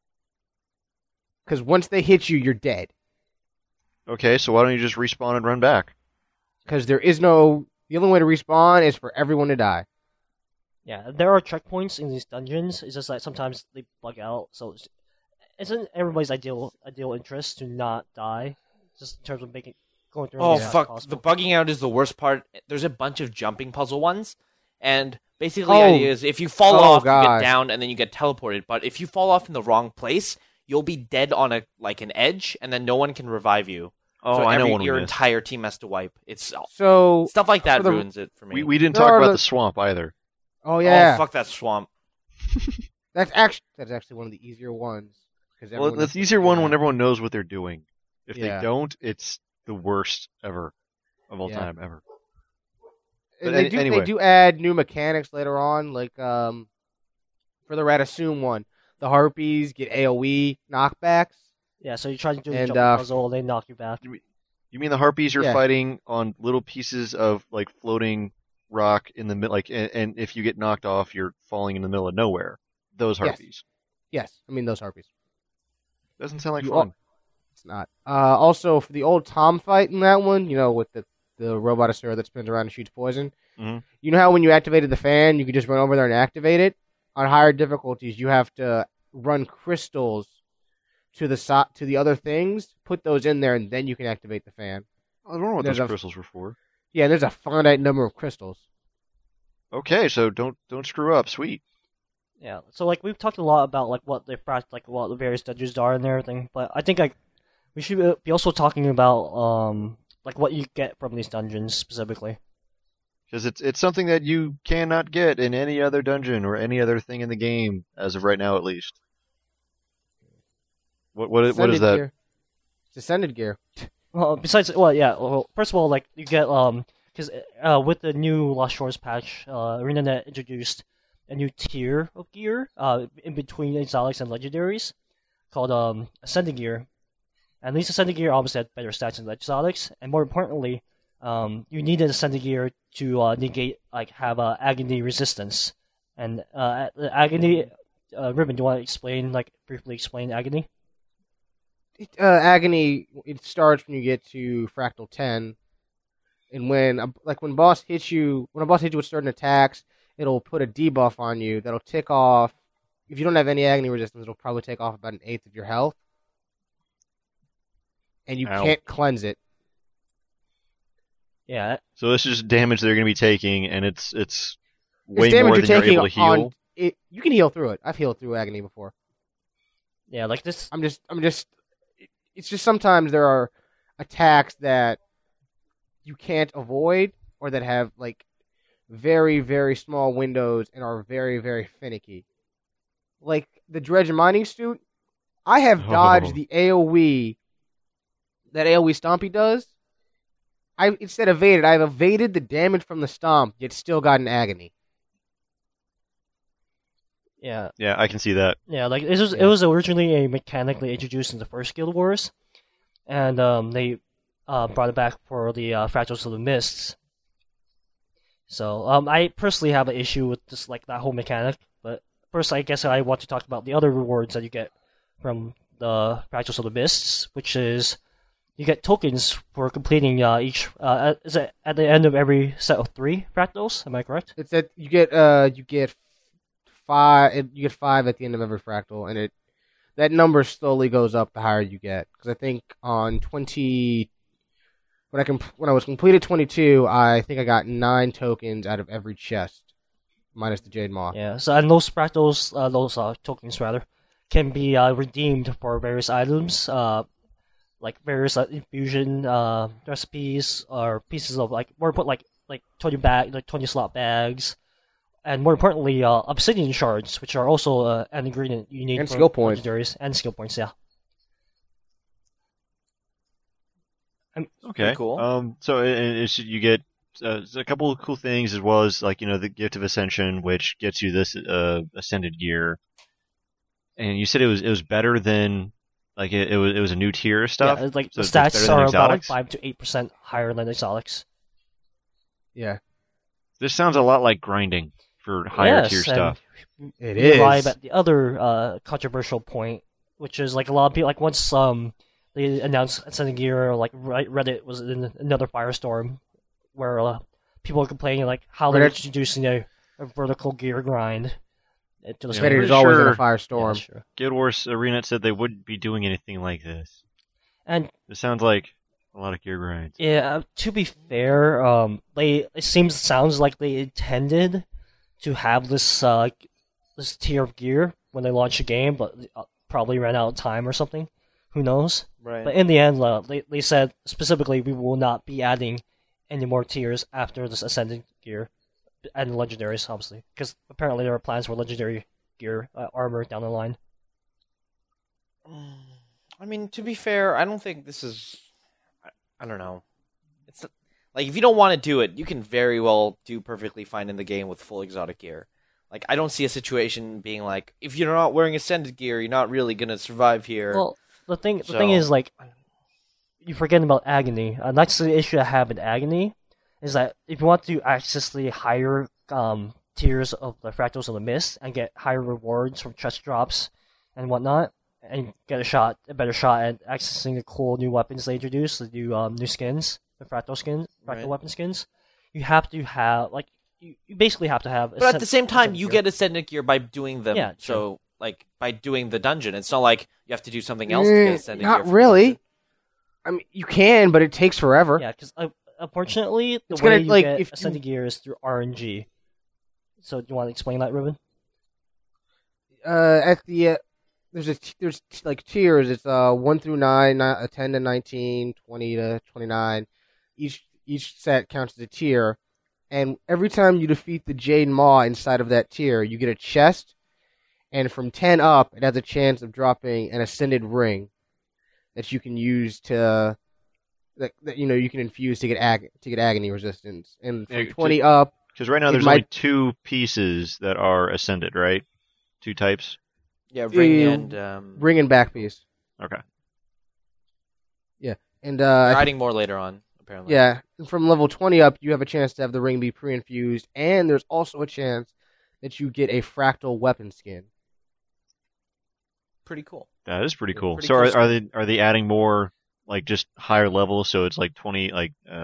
Because once they hit you, you're dead. Okay, so why don't you just respawn and run back? Because there is no. The only way to respawn is for everyone to die. Yeah, there are checkpoints in these dungeons. It's just like sometimes they bug out, so it's, it's in everybody's ideal ideal interest to not die, just in terms of making going through. Oh them as fast as fuck! possible. The bugging out is the worst part. There's a bunch of jumping puzzle ones, and basically Oh. the idea is if you fall Oh, off, you God. get down, and then you get teleported. But if you fall off in the wrong place, you'll be dead on a like an edge, and then no one can revive you. Oh, so I know every, one we your missed. entire team has to wipe. It's So stuff like that for the- ruins it for me. We we didn't There talk are about the- the swamp either. oh yeah, Oh fuck that swamp! that's actually that's actually one of the easier ones. Because Well, that's the easier one when everyone knows what they're doing. If Yeah. they don't, it's the worst ever of all Yeah. time ever. And But they any- do anyway. they do add new mechanics later on, like um, for the Radisum one, the harpies get AoE knockbacks. Yeah, so you try to do the And, jumping uh, puzzle, they knock you back. You mean the harpies are Yeah. fighting on little pieces of like floating rock in the mid, like, and, and if you get knocked off, you're falling in the middle of nowhere. Those Yes. harpies. Yes, I mean those harpies. Doesn't sound like You fun. It's not. Uh, also for the old Tom fight in that one, you know, with the the Robotosaur that spins around and shoots poison. Mhm. You know how when you activated the fan, you could just run over there and activate it. On higher difficulties, you have to run crystals to the so- to the other things, put those in there, and then you can activate the fan. I don't know what There's those a- crystals were for. Yeah, and there's a finite number of crystals. Okay, so don't don't screw up. Sweet. Yeah, so like we've talked a lot about like what the fract like what the various dungeons are and everything, but I think like we should be also talking about um like what you get from these dungeons specifically. Because it's it's something that you cannot get in any other dungeon or any other thing in the game as of right now, at least. What what what is Ascended that? Gear. It's Ascended Gear. Well, besides, well, yeah. Well, first of all, like you get um, because uh, with the new Lost Shores patch, uh, ArenaNet introduced a new tier of gear uh in between exotics and legendaries called um Ascending Gear, and these Ascending Gear obviously have better stats than the exotics, and more importantly, um, you need an Ascending Gear to uh, negate like have uh, agony resistance, and uh, the agony. Uh, Ribbon, do you want to explain like briefly explain agony? It, uh, Agony. It starts when you get to Fractal ten. And when a, like when boss hits you, when a boss hits you with certain attacks, it'll put a debuff on you that'll tick off. If you don't have any agony resistance, it'll probably take off about an eighth of your health, and you Ow. can't cleanse it. Yeah, So this is damage they're going to be taking, and it's it's way It's damage more you're than you're taking able to heal. on it. You can heal through it. I've healed through agony before. yeah, like this. I'm just, I'm just. It's just sometimes there are attacks that you can't avoid, or that have like very, very small windows and are very, very finicky. Like the dredge mining suit, I have dodged Oh. the AoE that AoE Stompy does. I instead evaded, I've evaded the damage from the stomp, yet still got an agony. Yeah, Yeah, I can see that. yeah, like this was Yeah. it was originally a mechanically introduced in the first Guild Wars, and um, they uh, brought it back for the uh, Fractals of the Mists. So um, I personally have an issue with just like that whole mechanic, but first I guess I want to talk about the other rewards that you get from the Fractals of the Mists, which is you get tokens for completing uh, each. Uh, is it at the end of every set of three fractals? Am I correct? It's that you get, uh, you get five. You get five at the end of every fractal, and it that number slowly goes up the higher you get. Because I think on twenty, when I comp- when I was completed twenty-two, I think I got nine tokens out of every chest, minus the Jade Maw. Yeah. So and those fractals, uh, those uh, tokens rather, can be uh, redeemed for various items, uh, like various uh, infusion uh, recipes or pieces of like more put like like twenty bag like twenty slot bags, and more importantly, uh, obsidian shards, which are also uh, an ingredient you need And for skill points. legendaries and skill points. Yeah. Okay, cool. Um, so it, it's, you get uh, a couple of cool things, as well as like you know the Gift of Ascension, which gets you this uh, ascended gear. And you said it was it was better than like it, it was it was a new tier of stuff. Yeah, it's like So the it's better stats than are about like exotics? five to eight percent higher than exotics. Yeah, This sounds a lot like grinding for higher Yes, tier and stuff. it we arrive is. at the other uh, controversial point, which is like a lot of people like once um they announced Ascending Gear, like Re- Reddit was in another firestorm where uh, people were complaining like how they're Reddit- introducing a, a vertical gear grind to the Yeah, Reddit pretty is always in a sure- Yeah, firestorm. that's true. Guild Wars Arena said they wouldn't be doing anything like this. And It sounds like a lot of gear grinds. yeah, uh, to be fair, um, they it seems sounds like they intended to have this uh this tier of gear when they launched the game, but uh, probably ran out of time or something. Who knows? Right. But in the end, uh, they they said specifically we will not be adding any more tiers after this ascendant gear and legendaries, obviously, because apparently there are plans for legendary gear uh, armor down the line. I mean, to be fair, I don't think this is. I, I don't know. It's like if you don't want to do it, you can very well do perfectly fine in the game with full exotic gear. Like I don't see a situation being like, if you're not wearing ascended gear, you're not really gonna survive here. Well, the thing the So- thing is like you forget about agony. Uh, that's the issue I have with agony, is that if you want to access the higher um, tiers of the Fractals of the Mist and get higher rewards from chest drops and whatnot, and get a shot, a better shot at accessing the cool new weapons they introduced, the new um, new skins, the Fractal skins, Fractal Right. weapon skins, you have to have like you, you basically have to have. but at ascend- the same time, ascended you gear. get ascended gear by doing them. Yeah, so like by doing the dungeon, it's not like you have to do something else to Mm, get ascended gear. not from the really. dungeon. I mean, you can, but it takes forever. Yeah, because uh, unfortunately, the It's way gonna, you like, get if you- ascended gear is through R N G. So, do you want to explain that, Ruben? Uh, at the uh, there's a t- there's t- like tiers. It's uh one through nine, ni- uh, ten to nineteen, twenty to twenty nine. Each each set counts as a tier, and every time you defeat the Jade Maw inside of that tier, you get a chest, and from ten up, it has a chance of dropping an ascended ring that you can use to that, that you know you can infuse to get ag- to get agony resistance, and from Yeah, twenty up, Because right now It there's might- only two pieces that are ascended, right? Two types. Yeah, ring you- and um, ring and back piece, Okay. and uh, They're adding more later on, apparently. yeah, and from level twenty up, you have a chance to have the ring be pre-infused, and there's also a chance that you get a fractal weapon skin. Pretty cool. That is pretty cool. Pretty so cool are, stuff. are they are they adding more like just higher levels? So it's like twenty, like uh,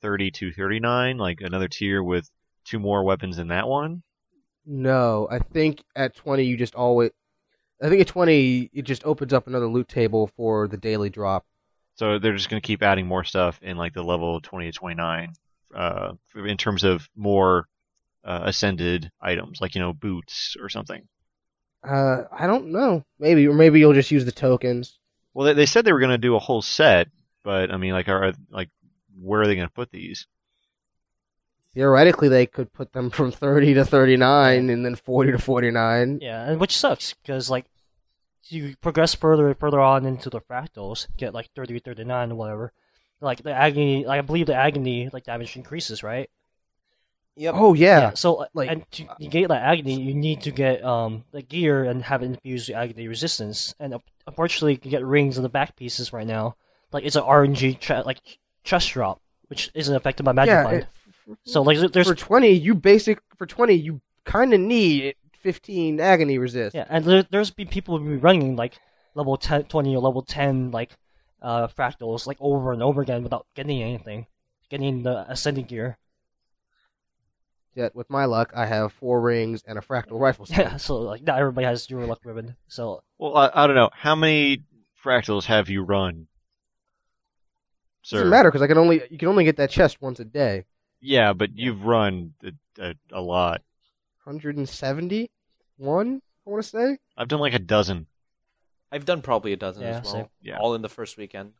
thirty to thirty-nine, like another tier with two more weapons in that one? No, I think at twenty you just always. I think at twenty it just opens up another loot table for the daily drop. So they're just going to keep adding more stuff in like the level twenty to twenty-nine, uh, in terms of more uh, ascended items, like you know boots or something. Uh, I don't know. Maybe or maybe you'll just use the tokens. Well, they, they said they were going to do a whole set, but I mean, like, are like, where are they going to put these? Theoretically, they could put them from thirty to thirty-nine and then forty to forty-nine. Yeah, and which sucks because like you progress further and further on into the fractals, get like thirty, thirty-nine or whatever. Like the agony, like I believe the agony like damage increases, right? Yep. Oh yeah. So like- and to you get like agony, you need to get um the gear and have it infuse the agony resistance. And uh, unfortunately, you can get rings in the back pieces right now. Like it's an R N G tra- like chest drop, which isn't affected by magic yeah. bind. it- So like there's for twenty, you basic for twenty, you kind of need fifteen agony resist. yeah, and there, there's been people who be running like level ten, twenty or level ten like uh fractals like over and over again without getting anything, getting the ascending gear. Yet with my luck, I have four rings and a fractal rifle. skin. Yeah, so like not everybody has your luck ribbon. So Well, I, I don't know. How many fractals have you run, sir? Doesn't matter because I can only you can only get that chest once a day. Yeah, but you've run a, a, a lot. one hundred seventy-one, I want to say. I've done like a dozen. I've done probably a dozen Yeah, as well. same. Yeah. All in the first weekend.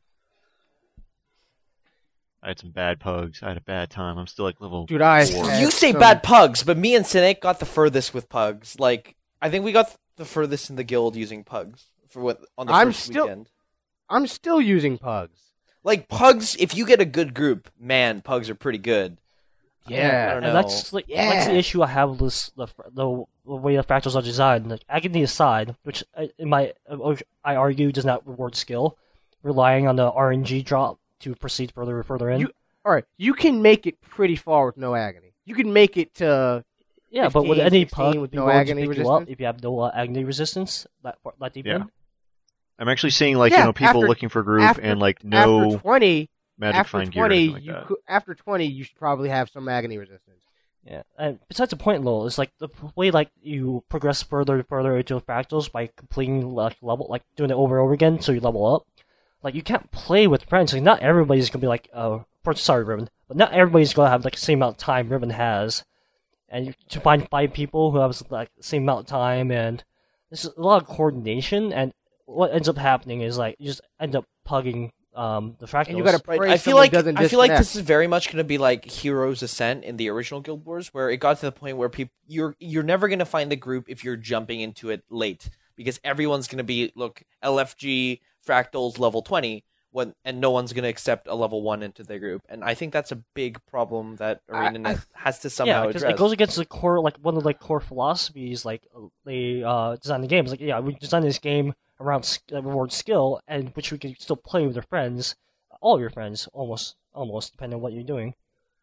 I had some bad pugs. I had a bad time. I'm still like level Dude, I four. had You say some- bad pugs, but me and Sinek got the furthest with pugs. Like, I think we got the furthest in the guild using pugs for what on the I'm first still- weekend. I'm still using pugs. Like pugs, if you get a good group, man, pugs are pretty good. I Yeah. don't and know. that's like that's the Yeah. issue I have with this, the, the the way the fractals are designed. Like agony aside, which I- in my I argue does not reward skill, relying on the R N G drop to proceed further and further in. You- All right, you can make it pretty far with no agony. You can make it to yeah, but with fifteen, any sixteen pug, with be no willing to agony pick you up resistance? if you have no uh, agony resistance that far- that deep Yeah. in. I'm actually seeing like Yeah, you know people after- looking for group after- and like no after twenty. magic After find gear or twenty, anything like you that. could, after twenty, you should probably have some agony resistance. Yeah, and besides the point, though, is like the p- way like you progress further and further into the fractals by completing like level, like doing it over and over again, so you level up. Like you can't play with friends. Like not everybody's gonna be like, uh, for- sorry, Ribbon, but not everybody's gonna have like the same amount of time Ribbon has, and you, to find five people who have like the same amount of time, and there's a lot of coordination. And what ends up happening is like you just end up pugging um the fractals. And you gotta Right. pray I feel someone like doesn't I feel like disconnect. this is very much going to be like Heroes Ascent in the original Guild Wars, where it got to the point where people you're you're never going to find a group if you're jumping into it late, because everyone's going to be look L F G Fractals level twenty when and no one's going to accept a level one into their group, and I think that's a big problem that I- ArenaNet I- has to somehow yeah, because address. it goes against the core, like one of the like core philosophies, like uh, they uh, design the game. It's like, yeah, we designed this game around sk- uh, reward skill, and which we can still play with your friends, all your friends, almost, almost depending on what you're doing.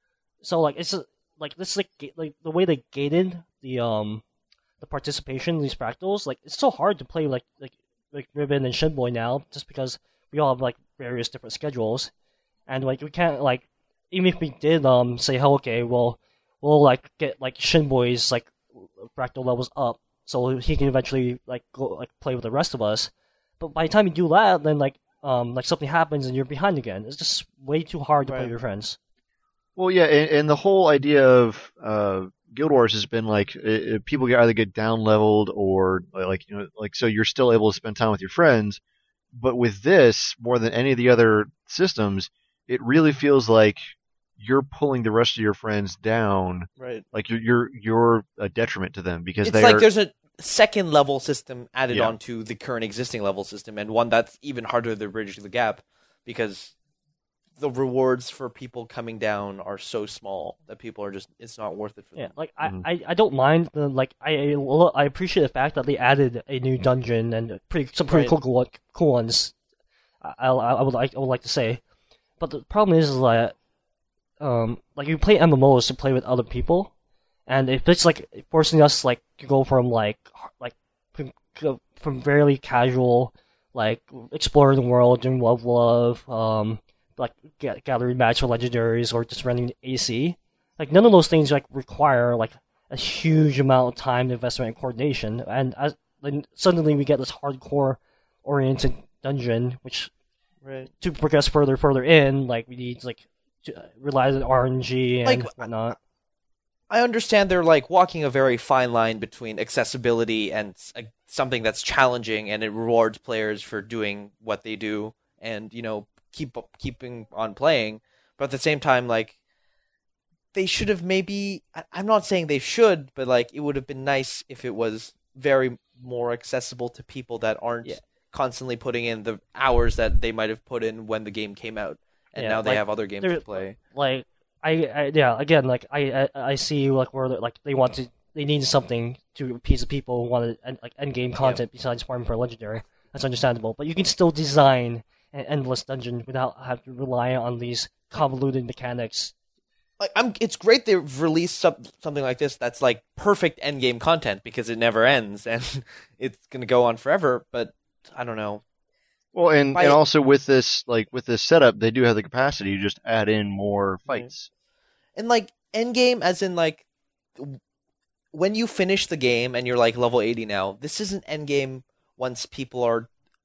So like it's uh, like this like ga- like the way they gated the um the participation in these fractals. Like it's so hard to play like like like Ribbon and Shinboy now, just because we all have like various different schedules, and like we can't like even if we did um say, oh, okay, well we'll like get like Shinboy's like fractal levels up, so he can eventually like go like play with the rest of us. But by the time you do that, then like um like something happens and you're behind again. It's just way too hard to play Right. with your friends. Well, yeah, and, and the whole idea of uh, Guild Wars has been like uh, uh, people get either get down leveled or uh, like you know like so you're still able to spend time with your friends, but with this more than any of the other systems, it really feels like you're pulling the rest of your friends down, right. like you're you're you're a detriment to them because It's they're like there's a second level system added Yeah. onto the current existing level system, and one that's even harder to bridge the gap because the rewards for people coming down are so small that people are just it's not worth it for Yeah, them. like Mhm. I, I, I don't mind the like I I I appreciate the fact that they added a new dungeon and pretty some pretty Right. cool cool cool ones. I, I I would like I would like to say, but the problem is that um like you play M M Os to play with other people, and if it's like forcing us like to go from like like from, from very casual like exploring the world doing love love um like ga- gallery match with legendaries or just running A C. Like none of those things like require like a huge amount of time, investment, and coordination. And as, then suddenly we get this hardcore oriented dungeon, which Right. to progress further, further in, like we need like to uh, rely on R N G and Like, whatnot. I understand they're like walking a very fine line between accessibility and uh, something that's challenging, and it rewards players for doing what they do, and you know keep keeping on playing. But at the same time, like they should have maybe. I- I'm not saying they should, but like it would have been nice if it was very more accessible to people that aren't Yeah. constantly putting in the hours that they might have put in when the game came out, and Yeah, now they like, have other games there- to play. Like I, I yeah, again, like I, I, I see like where they're- like they want to, they need something to appease the people who want to, like end game content besides farming for a legendary. That's understandable, but you can still design an endless dungeon without having to rely on these convoluted mechanics. Like I'm, it's great they've released some, something like this that's like perfect end game content because it never ends and it's gonna go on forever. But I don't know. Well, and, By- and also with this like with this setup, they do have the capacity to just add in more fights. And like end game, as in like w- when you finish the game and you're like level eighty now, this isn't end game once people are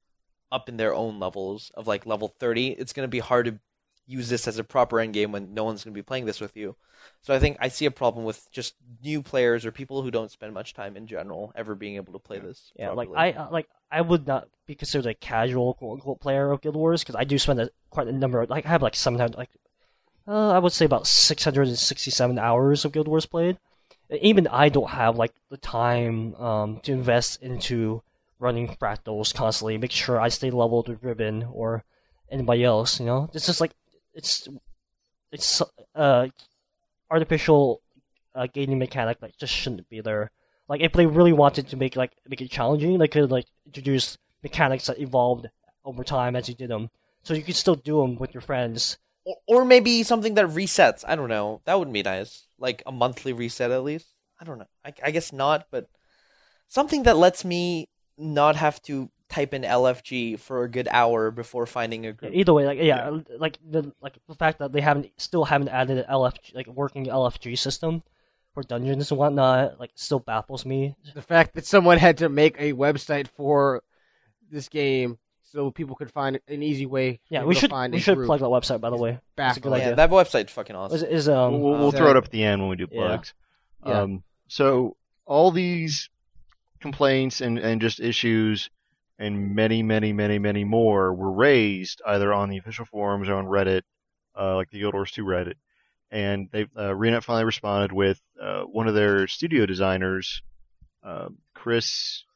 up in their own levels of like level thirty. It's gonna be hard to use this as a proper end game when no one's gonna be playing this with you. So I think I see a problem with just new players or people who don't spend much time in general ever being able to play this. Yeah, like properly. I uh, like I would not be considered a casual quote unquote player of Guild Wars because I do spend a, quite a number of like I have like seven hundred like uh, I would say about six hundred and sixty seven hours of Guild Wars played. And even I don't have like the time um to invest into running fractals constantly, make sure I stay leveled with Ribbon or anybody else. You know, it's just like it's it's uh artificial uh, gating mechanic that just shouldn't be there. Like if they really wanted to make like make it challenging, they could like introduce mechanics that evolved over time as you did them, so you could still do them with your friends. Or, or maybe something that resets. I don't know. That would be nice. Like a monthly reset at least. I don't know. I, I guess not, but something that lets me not have to type in L F G for a good hour before finding a Yeah, group. either way, like yeah, like the like the fact that they haven't still haven't added an L F G like working L F G system for dungeons and whatnot, like still baffles me. The fact that someone had to make a website for this game so people could find an easy way. for Yeah, people we to should find we a should group. plug that website by the way. That's a good Baffling. Yeah, idea. that website's fucking awesome. Is, is um We'll, we'll Uh, throw it up at the end when we do yeah. plugs. Yeah. Um, so all these complaints and, and just issues and many, many, many, many more were raised either on the official forums or on Reddit, uh, like the Guild Wars two Reddit. And they uh, ReNet finally responded with uh, one of their studio designers, uh, Chris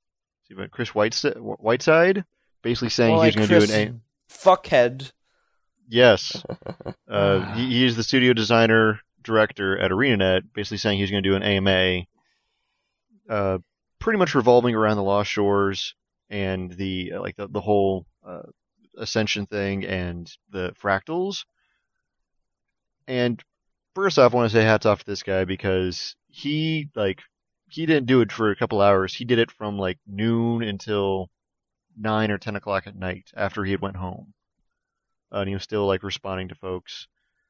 Chris Whiteside, Whiteside, basically saying More he's like going to do Chris an A. Fuckhead. Yes. Uh, he, he is the studio designer director at ArenaNet, basically saying he's going to do an A M A, uh, pretty much revolving around the Lost Shores and the uh, like the the whole uh, Ascension thing and the fractals. And first off, I want to say hats off to this guy because he like he didn't do it for a couple hours. He did it from like noon until nine or ten o'clock at night after he had went home. Uh, and he was still like responding to folks.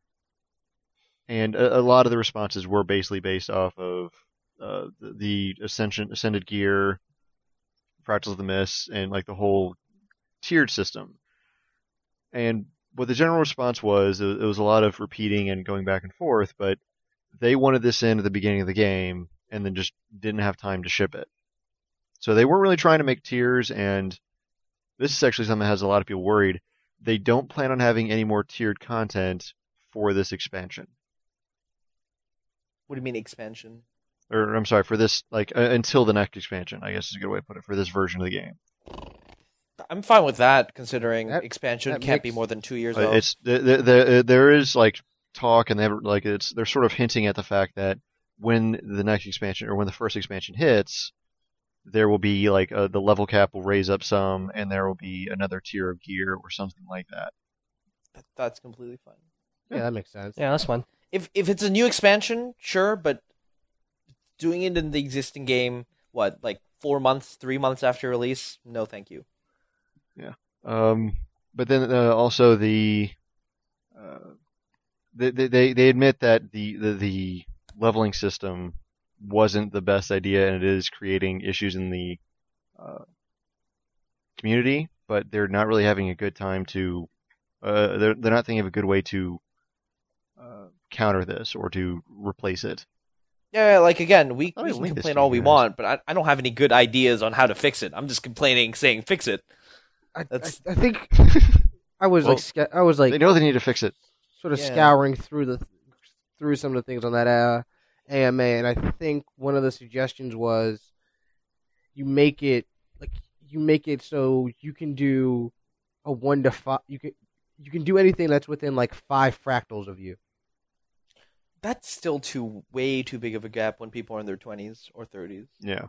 And a, a lot of the responses were basically based off of uh, the, the Ascension, Ascended Gear, Fractals of the Mist, and like the whole tiered system. And what the general response was, it, it was a lot of repeating and going back and forth, but they wanted this in at the beginning of the game and then just didn't have time to ship it. So they weren't really trying to make tiers, and this is actually something that has a lot of people worried. They don't plan on having any more tiered content for this expansion. What do you mean expansion? Or, I'm sorry, for this, like, uh, until the next expansion, I guess is a good way to put it, for this version of the game. I'm fine with that, considering That- expansion that can't be makes- more than two years Uh, old. It's the, the, the, there is like talk, and they have, like it's they're sort of hinting at the fact that when the next expansion or when the first expansion hits, there will be like uh the level cap will raise up some, and there will be another tier of gear or something like that. That- That's completely fine. Yeah, that makes sense. yeah, that's fine. If if it's a new expansion, sure, but doing it in the existing game, what, like four months, three months after release? No, thank you. Um, but then uh, also the uh, they, they they admit that the, the the leveling system wasn't the best idea, and it is creating issues in the uh, community. But they're not really having a good time to. Uh, they're they're not thinking of a good way to uh, counter this or to replace it. Yeah, like again, we, Oh, we I can linked this complain to all you we guys. want, but I, I don't have any good ideas on how to fix it. I'm just complaining, saying fix it. I, I, That's- I think I was Well, like sca- I was like They know they need to fix it. sort of Yeah. scouring through the through some of the things on that uh, A M A, and I think one of the suggestions was you make it like you make it so you can do a one to five. You can you can do anything that's within like five fractals of you. That's still too way too big of a gap when people are in their twenties or thirties. Yeah,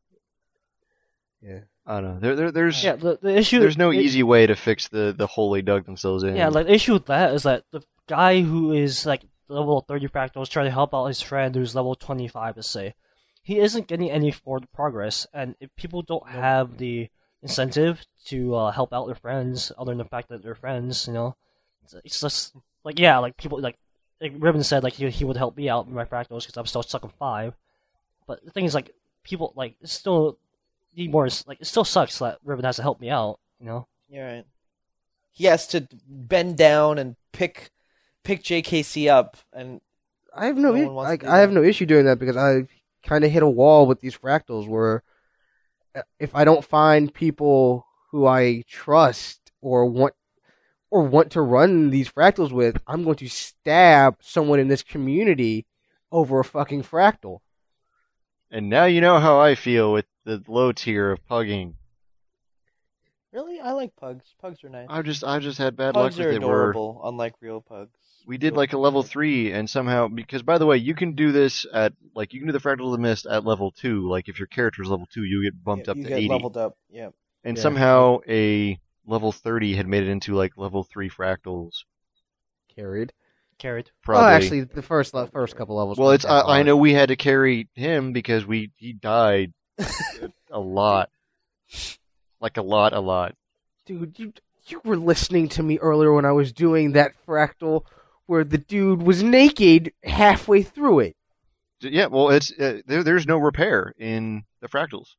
Yeah. I don't know. There, there there's Yeah, the, the issue. there's no it- easy way to fix the the hole they dug themselves in. Yeah, like the issue with that is that the guy who is like level thirty fractals trying to help out his friend who's level twenty-five, let's say, he isn't getting any forward progress, and if people don't have the incentive to uh, help out their friends, other than the fact that they're friends, you know, it's, it's just like yeah, like people like like Ribbon said, like he he would help me out with my fractals because I'm still stuck in five, but the thing is like people like it's still need more like it still sucks that Ribbon has to help me out, you know. You're right. He has to bend down and pick pick J K C up, and I have no, No i- one wants like to do I have that. no issue doing that because I kind of hit a wall with these fractals where uh, if I don't find people who I trust or want or want to run these fractals with, I'm going to stab someone in this community over a fucking fractal. And now you know how I feel with the low tier of pugging. really, I like pugs. Pugs are nice. I just I just had bad Pugs luck are with it. Where adorable, unlike real pugs. we did Real like a pugs level are- three, and somehow because by the way, you can do this at like you can do the Fractal of the Mist at level two. Like if your character's level two, you get bumped Yeah, up you to get eighty. leveled up. Yeah. And Yeah. somehow a level thirty had made it into like level three fractals. Carried. Carried. Probably. Well, actually, the first le- first couple levels. well, weren't it's that I, I hard. know we had to carry him because we he died a lot, like a lot, a lot. Dude, you you were listening to me earlier when I was doing that fractal where the dude was naked halfway through it. Yeah, well, it's uh, there. There's no repair in the fractals.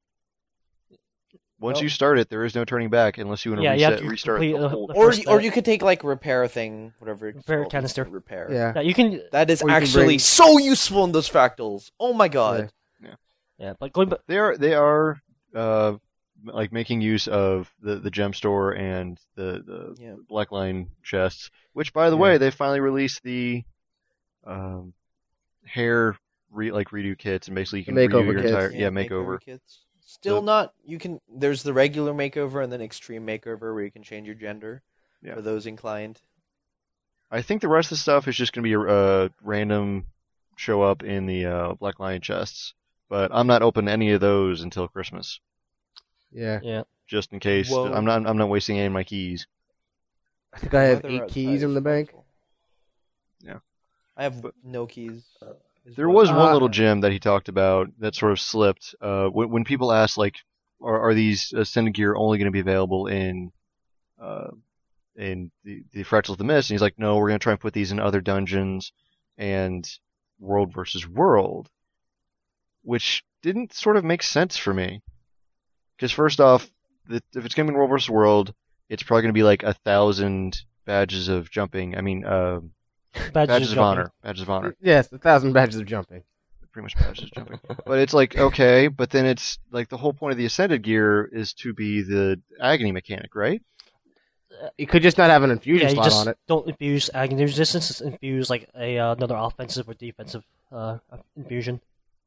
Once Well- you start it, there is no turning back unless you want to Yeah, you have reset, to restart complete the the- whole. the Or first or step. you could take like repair thing, whatever. It's Repair called, canister. Repair. Yeah. Yeah, you can. That is Or you can actually bring- so useful in those fractals. Oh my god. Yeah, but going back. They are they are uh, like making use of the, the gem store and the the Yeah. blackline chests. Which, by the Yeah. way, they finally released the um, hair re, like redo kits, and basically you can The makeover redo your kits. entire yeah makeover. kits. Still So- not. You can. There's the regular makeover and then extreme makeover where you can change your gender Yeah. for those inclined. I think the rest of the stuff is just going to be a uh, random show up in the uh, Black Lion chests, but I'm not open to any of those until Christmas, Yeah. Yeah. just in case. Whoa. I'm not I'm not wasting any of my keys. I think I have Weather eight outside keys is in the bank. frightful. Yeah. I have But- no keys. is There what- was one Uh, little gem that he talked about that sort of slipped. Uh, when, when people asked like, are, are these ascended gear only going to be available in uh, in the, the Fractals of the Mist? And he's like, no, we're going to try and put these in other dungeons and World versus World, which didn't sort of make sense for me. Because first off, the, if it's going to be World versus World, it's probably going to be like a thousand badges of jumping. I mean, uh, Badges, badges of jumping. honor. Badges of honor. Yes, a thousand badges of jumping. Pretty much badges of jumping. But it's like, okay, but then it's like the whole point of the Ascended gear is to be the agony mechanic, right? You could just not have an infusion Yeah, you slot just on it. don't infuse agony resistance. Just infuse like a uh, another offensive or defensive uh, infusion.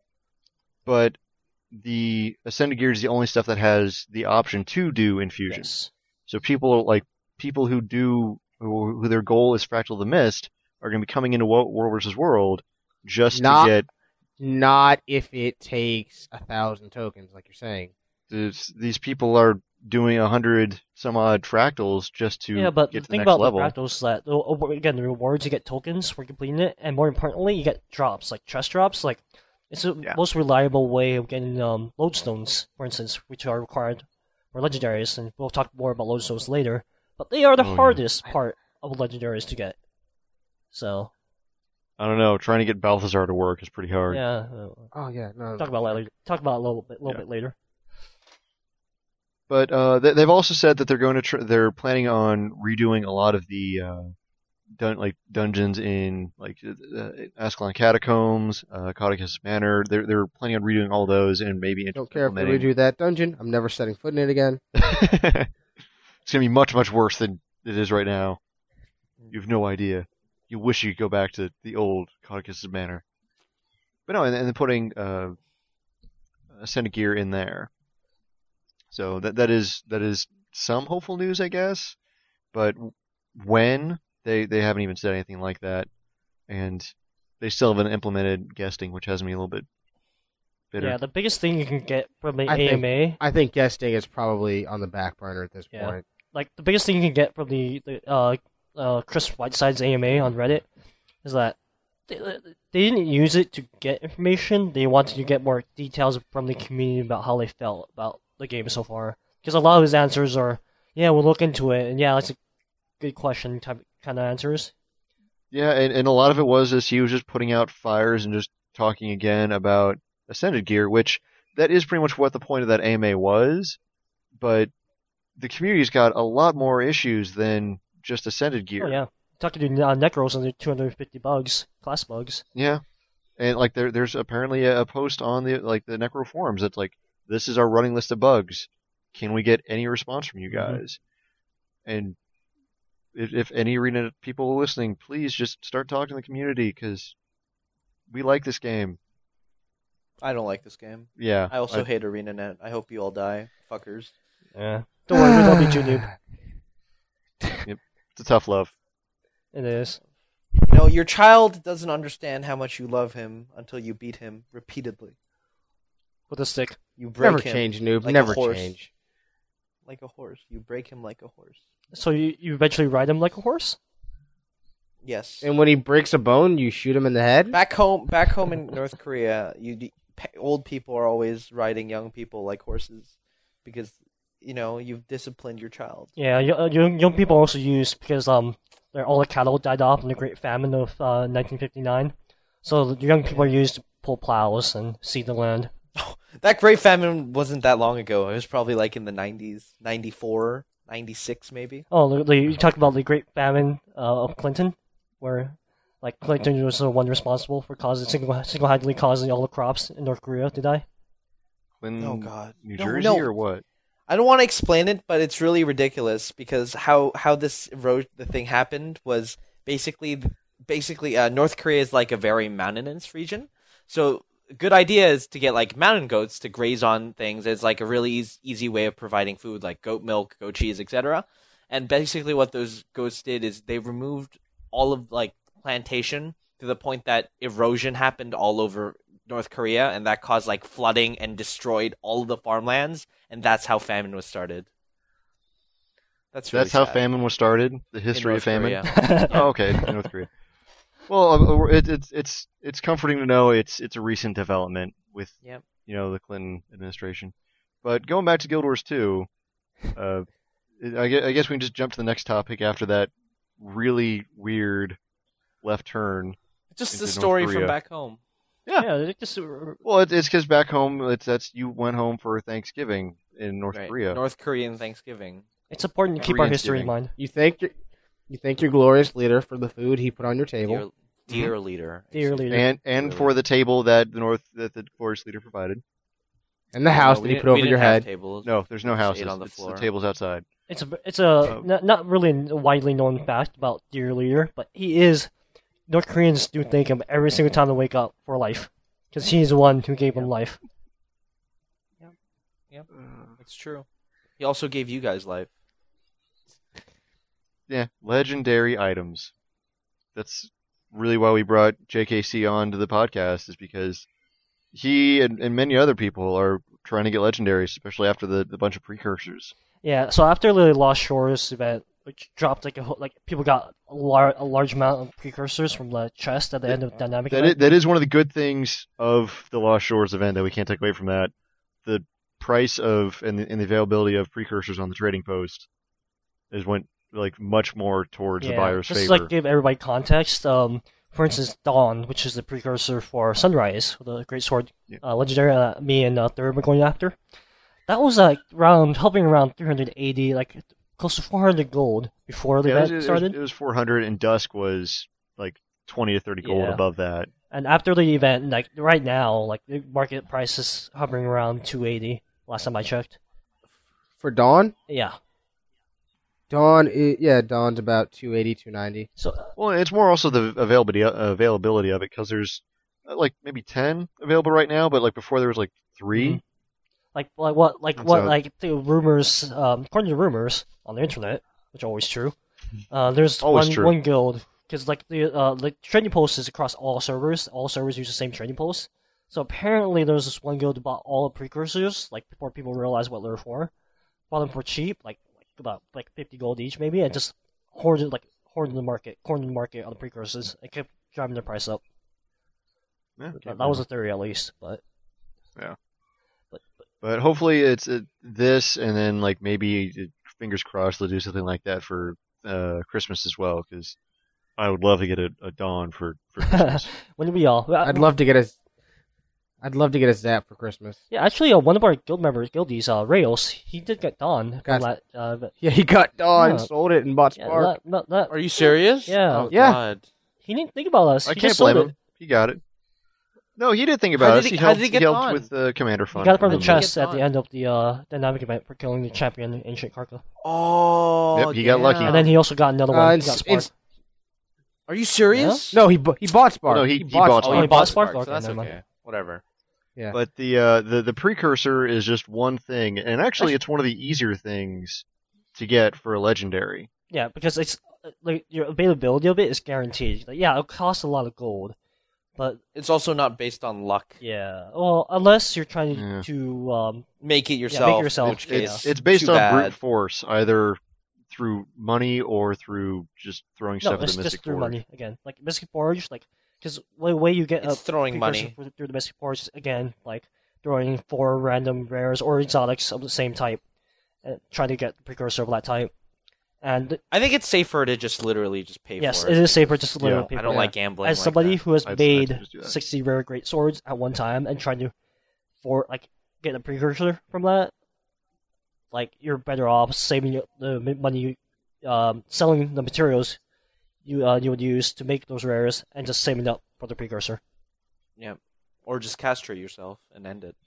But the Ascended gear is the only stuff that has the option to do infusion. Yes. So people like people who do who, who their goal is Fractal of the Mist are going to be coming into Wo- World versus World just Not- to get Not if it takes a thousand tokens, like you're saying. this, these people are doing a hundred some odd fractals just to Yeah, but get the to the thing next about level. the fractals is that the- again the rewards you get tokens for completing it, and more importantly, you get drops like chest drops. Like it's the Yeah. most reliable way of getting um, lodestones, for instance, which are required for legendaries, and we'll talk more about lodestones later. But they are the Oh, yeah. hardest part of legendaries to get. So I don't know. Trying to get Balthazar to work is pretty hard. yeah, uh, Oh yeah, no. talk about later. Talk about it a little bit, little Yeah. bit later. But uh, they, they've also said that they're going to tr- they're planning on redoing a lot of the uh, dun- like dungeons in like uh, Ascalon Catacombs, uh, Caucasus Manor. They're they're planning on redoing all those and maybe Don't care if they implementing- redo that dungeon. I'm never setting foot in it again. It's gonna be much much worse than it is right now. You have no idea. You wish you could go back to the old Caucasus Manor. But no, and, and then putting uh, Ascended Gear in there. So that that is that is some hopeful news, I guess. But when they they haven't even said anything like that, and they still haven't implemented guesting, which has me a little bit bitter. Yeah, the biggest thing you can get from the I think- A M A, I think guesting is probably on the back burner at this Yeah. point. like the biggest thing you can get from the, the uh, uh, Chris Whiteside's A M A on Reddit, is that they, they didn't use it to get information. They wanted to get more details from the community about how they felt about the game so far. Because a lot of his answers are, yeah, we'll look into it, and yeah, that's a good question type kind of answers. Yeah, and, and a lot of it was just he was just putting out fires and just talking again about Ascended Gear, which that is pretty much what the point of that A M A was. But the community's got a lot more issues than just Ascended Gear. Oh yeah, talking to uh, Necros and the two hundred fifty bugs, class bugs. Yeah. And like there there's apparently a, a post on the like the Necro forums that's like, this is our running list of bugs. Can we get any response from you Mhm. guys? And if, if any arena people are listening, please just start talking to the community because we like this game. I don't like this game. Yeah. I also hate ArenaNet. I hope you all die, fuckers. Yeah, don't worry, we love you, noob. It's a tough love. It is. You know, your child doesn't understand how much you love him until you beat him repeatedly. With a stick. You break Never him change, noob. like a Never horse. change. like a horse. You break him like a horse. So you, you eventually ride him like a horse? Yes. And when he breaks a bone, you shoot him in the head. Back home, back home in North Korea, you d- pe- old people are always riding young people like horses because you know you've disciplined your child. Yeah, y- young, young people also use, because um, they're, all the cattle died off in the Great Famine of uh, nineteen fifty-nine. So the young people are used to pull plows and seed the land. That Great Famine wasn't that long ago. It was probably like in the nineties, ninety-four, ninety-six maybe. Oh, the, the, you talked about the Great Famine uh, of Clinton, where like Clinton was the one responsible for causing single single-handedly causing all the crops in North Korea to die. Clinton, Oh God, New No, Jersey no. or what? I don't want to explain it, but it's really ridiculous because how how this ero- the thing happened was basically basically uh, North Korea is like a very mountainous region, so a good idea is to get like mountain goats to graze on things. It's like a really easy, easy way of providing food, like goat milk, goat cheese, et cetera. And basically, what those goats did is they removed all of like plantation to the point that erosion happened all over North Korea, and that caused like flooding and destroyed all of the farmlands, and that's how famine was started. That's really That's how sad. famine was started. The In history North of famine. Korea. Oh, okay, in North Korea. Well, uh, it, it's it's it's comforting to know it's it's a recent development with Yep. you know the Clinton administration. But going back to Guild Wars two, uh, I gue- I guess we can just jump to the next topic after that really weird left turn. Just into the North story from Korea. back home. Yeah, they just Well, it, it's because back home, it's that's you went home for Thanksgiving in North Right. Korea. North Korean Thanksgiving. it's important to keep our Korean history in giving. mind. You thank your, you thank your glorious leader for the food he put on your table. Dear, dear leader. Dear leader. and and Really. for the table that the North that the glorious leader provided. And the house No, that we he put didn't- we over your didn't have head. Tables. No, there's no We just houses. ate on the It's floor. the tables outside. It's a it's a Oh. not, not really a widely known fact about Dear Leader, but he is. North Koreans do thank him every single time they wake up for life, because he's the one who gave them life. It's true. He also gave you guys life. Yeah, legendary items. That's really why we brought J K C on to the podcast, is because he and, and many other people are trying to get legendaries, especially after the, the bunch of precursors. Yeah. So after the Lost Shores event, which dropped like a whole- like people got a, lar- a large amount of precursors from the chest at the end of Dynamic That event. is, that is one of the good things of the Lost Shores event that we can't take away from that. The price of and the, and the availability of precursors on the trading post is went like much more towards the Yeah, buyer's just favor. to, like give everybody context. Um, for instance, Dawn, which is the precursor for Sunrise, the Great Sword, Yeah. uh, legendary. Uh, me and uh, Third were going after. That was like around helping around three hundred eighty, like close to four hundred gold before the Yeah, it, was, event it, was, started. it was four hundred, and Dusk was like twenty to thirty gold Yeah. above that. And after the event, like right now, like the market price is hovering around two eighty. Last time I checked. For Dawn, Yeah. Dawn, i- yeah, Dawn's about two eighty, two ninety. So Well, it's more also the availability availability of it because there's uh, like maybe ten available right now, but like before there was like three. Mhm. like like what like And what so- like the rumors um, according to rumors on the internet, which are always true. Uh, there's Always one true. one guild because like the uh the trading post is across all servers. All servers use the same trading post. So apparently there's this one guild that bought all the precursors like before people realized what they're for. Bought them for cheap, like like about like fifty gold each maybe, and just hoarded like hoarded the market, cornered the market on the precursors. It kept driving their price up. Yeah, That, that was a theory at least, but Yeah. But, but But hopefully it's uh, this, and then like maybe uh, fingers crossed they'll do something like that for uh, Christmas as well, because I would love to get a, a Dawn for for Christmas. when did we all? I'd love to get a, I'd love to get a Zap for Christmas. Yeah, actually, uh, one of our guild members, guildies, uh, Rails, he did get Dawn. Got- From that, uh, but- Yeah, he got Dawn, Yeah. sold it, and bought yeah, Spark. not, not, not, Are you serious? Yeah. Oh, Yeah. God. he didn't think about us. I he can't just sold blame it. him. He got it. No, he did think How about did us. he- He, how helped, did he he get helped Dawn? with the Commander He Fund. got it from the and then- chest Get at the Dawn. end of the uh, dynamic event for killing the champion, Ancient Karka. Oh, Yep, he got lucky. damn. And then he also got another one. Uh, he ins- got Spark. ins- Are you serious? no, he bu- he bought Spark. Oh, no, he- he bought Oh, Spark. he he bought bought Spark, Spark, so that's okay, never okay. mind. Whatever. Yeah. But the, uh, the the precursor is just one thing, and actually it's one of the easier things to get for a legendary. Yeah, because it's uh, like your availability of it is guaranteed. Like, yeah, it'll cost a lot of gold, but It's also not based on luck. yeah, well, unless you're trying Yeah. to um, Make it yourself. make it yourself, In which case, It's it's based too on bad. brute force, either through money or through just throwing no, stuff at it's the just Mystic through Forge. money again. Like Mystic Forge, like because the way you get It's a throwing precursor money. for- through the Mystic Forge is, again, like throwing four random rares or exotics of the same type, and trying to get the precursor of that type. And I think it's safer to just literally just pay yes, for it it. is safer just to literally Yeah, pay I for don't it. like gambling. As like somebody that. who has I'd- I'd made just do that. sixty rare great swords at one time and trying to for like get a precursor from that, like you're better off saving your- the money, um, selling the materials you uh, you would use to make those rares and just saving up for the precursor. Yeah. Or just castrate yourself and end it.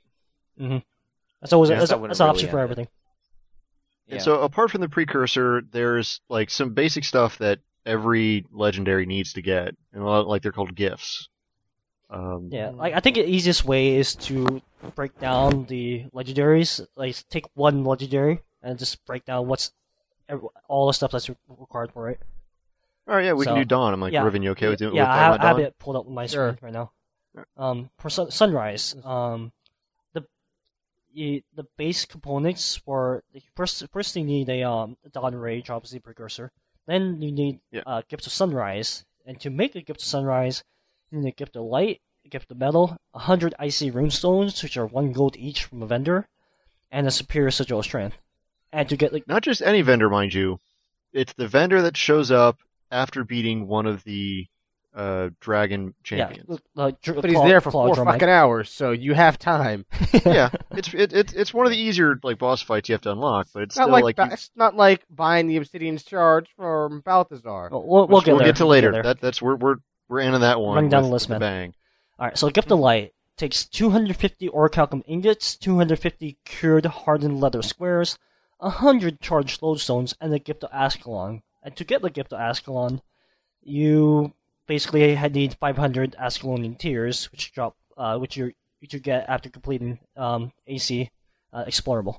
That's always Yeah, that's, that wouldn't that's an really option for end it. everything. Yeah. And so, apart from the precursor, there's like some basic stuff that every legendary needs to get, and a lot, like they're called gifts. Um, Yeah, like I think the easiest way is to break down the legendaries. Like take one legendary and just break down what's ev- all the stuff that's re- required for it. All right, yeah, we So, can do Dawn. I'm like, yeah. Riven, you okay with doing Yeah, with I talking have, about I have Dawn? it pulled up on my Sure. screen right now. Right. Um, for sun- Sunrise, um, the you, the base components for first first you need a um a Dawn Rage, obviously precursor. Then you need Yeah. uh, Gift of Sunrise, and to make a Gift of Sunrise, you need a Gift of Light, a Gift of Metal, a hundred icy runestones, which are one gold each from a vendor, and a superior sigil of strength. And to get like Not just any vendor, mind you. It's the vendor that shows up after beating one of the uh, dragon champions. yeah, uh, dr- But he's claw- there for claw four drum egg. fucking hours, so you have time. Yeah, it's it, it's it's one of the easier like boss fights you have to unlock, but it's It's not still like, like ba- you- it's not like buying the Obsidian Shards from Balthazar. We'll, we'll, we'll which get we'll there. get to We'll later. there. That that's we're we're we're ending that one Running down with, the list, with a man. bang. Alright, so Gift of Light takes two hundred fifty Orichalcum ingots, two hundred fifty cured hardened leather squares, one hundred charged lodestones, and the Gift of Ascalon. And to get the Gift of Ascalon, you basically had need five hundred Ascalonian tears, which drop, uh, which you which you get after completing um, A C uh, explorable.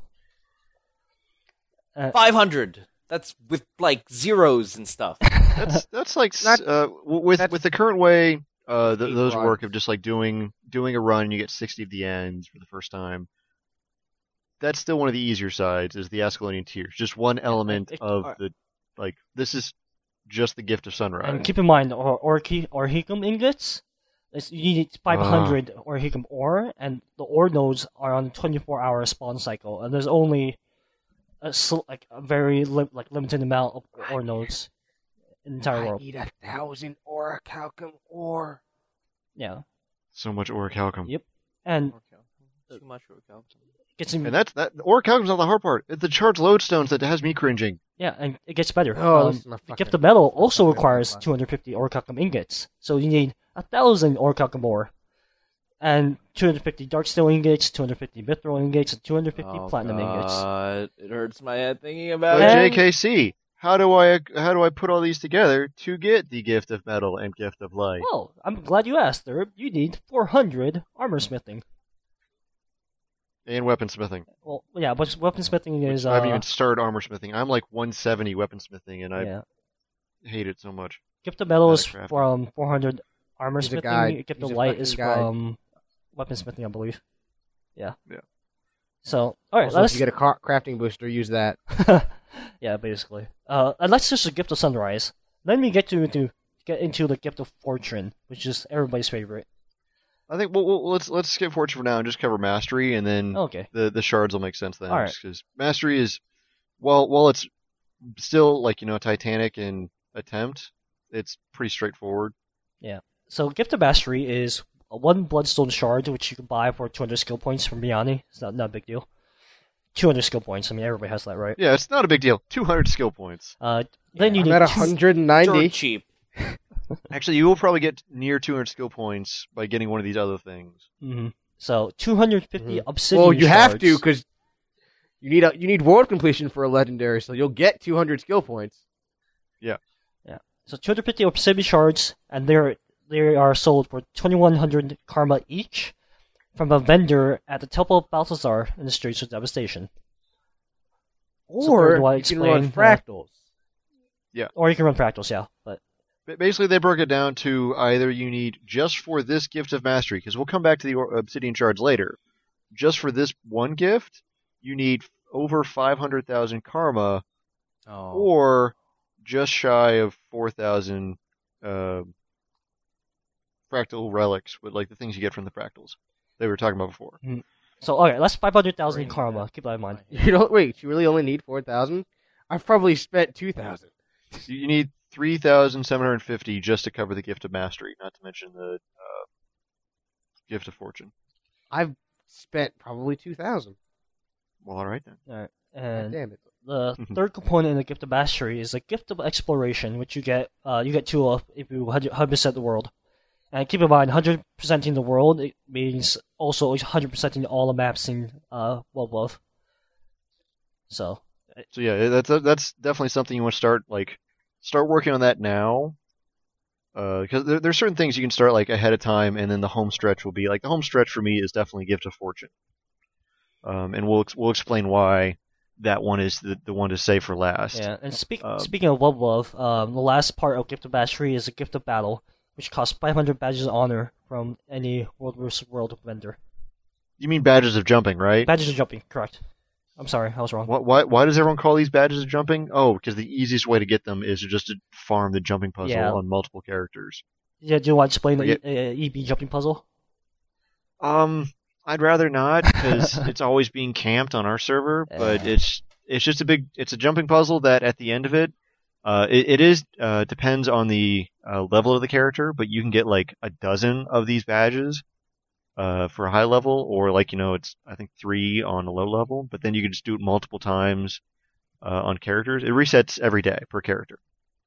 Uh, five hundred. That's with like zeros and stuff. That's that's like s- Not- uh, w- with that's- with the current way uh, th- Eight those runs. work of just like doing doing a run, you get sixty of the ends for the first time. That's still one of the easier sides is the Ascalonian Tears. Just one element it- of uh, the like this is just the gift of sunrise. And keep in mind, or Orchi Orhicum ingots, it's, you need five hundred Orhicum ore, and the ore nodes are on a twenty-four hour spawn cycle, and there's only a sl- like a very li- like limited amount of ore nodes in the entire I world. need a thousand orichalcum ore. Yeah, So much orichalcum. Yep. and Okay. Too much workout. gets in, And that's that. Orichalcum's not the hard part. It's the charged lodestones that has me cringing. yeah, and it gets better. Oh, Um, this is my the fucking- gift of metal also fucking requires class. two hundred fifty orichalcum ingots, so you need a thousand orichalcum ore, and two hundred fifty darkstone ingots, two hundred fifty mithril ingots, and two hundred fifty Oh, platinum ingots. God. It hurts my head thinking But about And- it. J K C, how do I how do I put all these together to get the gift of metal and gift of light? Well, I'm glad you asked, Thurb. You need four hundred armor smithing. And weaponsmithing. Well, yeah, but weaponsmithing Which is I uh, haven't even started armor smithing. I'm like one seventy weaponsmithing, and I yeah. hate it so much. Gift of metal Not is crafting. from four hundred armor He's a smithing. guide. Gift He's of a light fucking is guide. from weaponsmithing, I believe. Yeah. Yeah. So, all right, Also, let's if you get a ca- crafting booster, use that. yeah, basically. Uh, and let's just the gift of sunrise. Then we get to into get into the gift of fortune, which is everybody's favorite. I think well, well let's let's skip fortune for now and just cover mastery, and then Okay. the the shards will make sense then. All right. Because mastery is, well, while it's still like you know Titanic in attempt, it's pretty straightforward. So, gift of mastery is a one bloodstone shard, which you can buy for two hundred skill points from Miani. It's not not a big deal. two hundred skill points. I mean, everybody has that, right? Yeah, it's not a big deal. two hundred skill points. Uh, then you I'm need at two- one hundred ninety. Dirt cheap. Actually, you will probably get near two hundred skill points by getting one of these other things. Mhm. So two hundred fifty Mhm. obsidian Well, you have to shards. because you need a, you need world completion for a legendary, so you'll get two hundred skill points. So two hundred fifty obsidian shards, and they're they are sold for twenty-one hundred karma each from a vendor at the Temple of Balthazar in the Streets of Devastation. So Or Third, do I you can run explain, uh, fractals. Or you can run fractals, yeah. But Ba- Basically, they broke it down to either you need just for this gift of mastery, because we'll come back to the or- obsidian shards later. Just for this one gift, you need over five hundred thousand karma, Oh. or just shy of four thousand uh, fractal relics, with like the things you get from the fractals they were talking about before. so okay, that's five hundred thousand Bring karma. that. Keep that in mind. You don't wait. You really only need four thousand. I've probably spent two thousand. You you need three thousand seven hundred fifty just to cover the gift of mastery, not to mention the uh, gift of fortune. I've spent probably two thousand. Well, all right then. All right, and Damn it. the Mhm. third component in the gift of mastery is the gift of exploration, which you get uh, you get two of if you one hundred percent the world. And keep in mind, one hundred percenting the world it means also one hundred percenting all the maps in uh, World Love. So So yeah, that's that's definitely something you want to start like start working on that now. Because there, there's certain things you can start like ahead of time, and then the home stretch will be like the home stretch for me is definitely Gift of Fortune. Um, and we'll ex- we'll explain why that one is the, the one to save for last. yeah, and speak, Um, speaking of World Love, um, the last part of Gift of Mastery is a Gift of Battle, which costs five hundred badges of honor from any World versus World vendor. You mean badges of jumping, right? Badges of jumping, correct? I'm sorry, I was wrong. Why, why why does everyone call these badges of jumping? Oh, because the easiest way to get them is to just to farm the jumping puzzle Yeah. on multiple characters. Yeah, do you want to explain the Forget- e- uh, E B jumping puzzle? Um, I'd rather not because it's always being camped on our server. But Uh. it's it's just a big it's a jumping puzzle that at the end of it, uh, it, it is uh depends on the uh, level of the character, but you can get like a dozen of these badges, uh, for a high level, or like you know it's I think three on a low level. But then you can just do it multiple times, uh, on characters. It resets every day per character,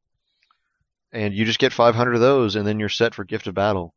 and you just get five hundred of those, and then you're set for Gift of Battle.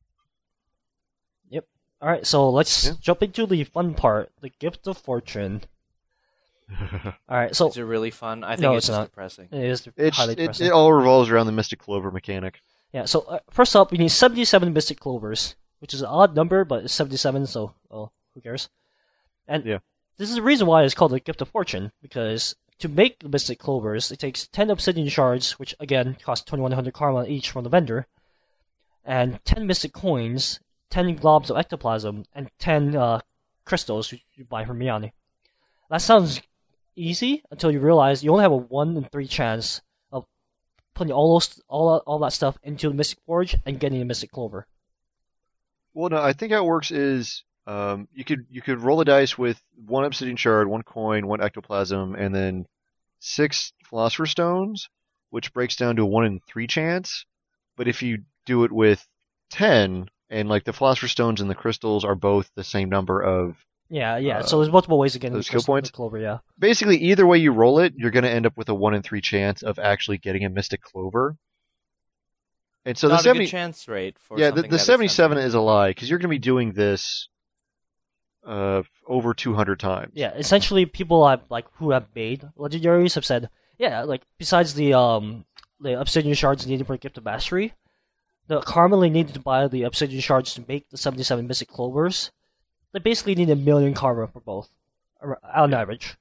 All right, so let's Yeah. jump into the fun part, the Gift of Fortune. All right, so Is it really fun? I think No, it's, it's just not. depressing. it is It's highly it, depressing. it all revolves around the Mystic Clover mechanic. Yeah, so uh, first up, we need seventy-seven Mystic Clovers, which is an odd number, but it's seventy-seven, so, well, who cares? And Yeah. this is the reason why it's called the Gift of Fortune, because to make the Mystic Clovers, it takes ten Obsidian Shards, which again cost twenty-one hundred karma each from the vendor, and ten Mystic Coins, ten globs of ectoplasm, and ten uh, crystals which you buy from Miani. That sounds easy until you realize you only have a one in three chance of putting all those all all that stuff into the Mystic Forge and getting a Mystic Clover. Well, no, I think how it works is Um, you could you could roll a dice with one obsidian shard, one coin, one ectoplasm, and then six philosopher's stones, which breaks down to a one in three chance. But if you do it with ten, and like the philosopher's stones and the crystals are both the same number of Yeah, yeah. Uh, so there's multiple ways of getting those the skill crystal- points? the clover. Yeah. basically either way you roll it, you're going to end up with a one in three chance of actually getting a mystic clover. And so Not the a seventy, good chance rate for yeah, the, something the that seventy-seven expensive. is a lie because you're going to be doing this uh, over two hundred times. Yeah, essentially, people have like who have made legendaries have said, yeah, like besides the um the obsidian shards needed for Gift of Mastery, the Karma needed to buy the obsidian shards to make the seventy-seven Mystic Clovers. They basically need a million karma for both, ar- on average.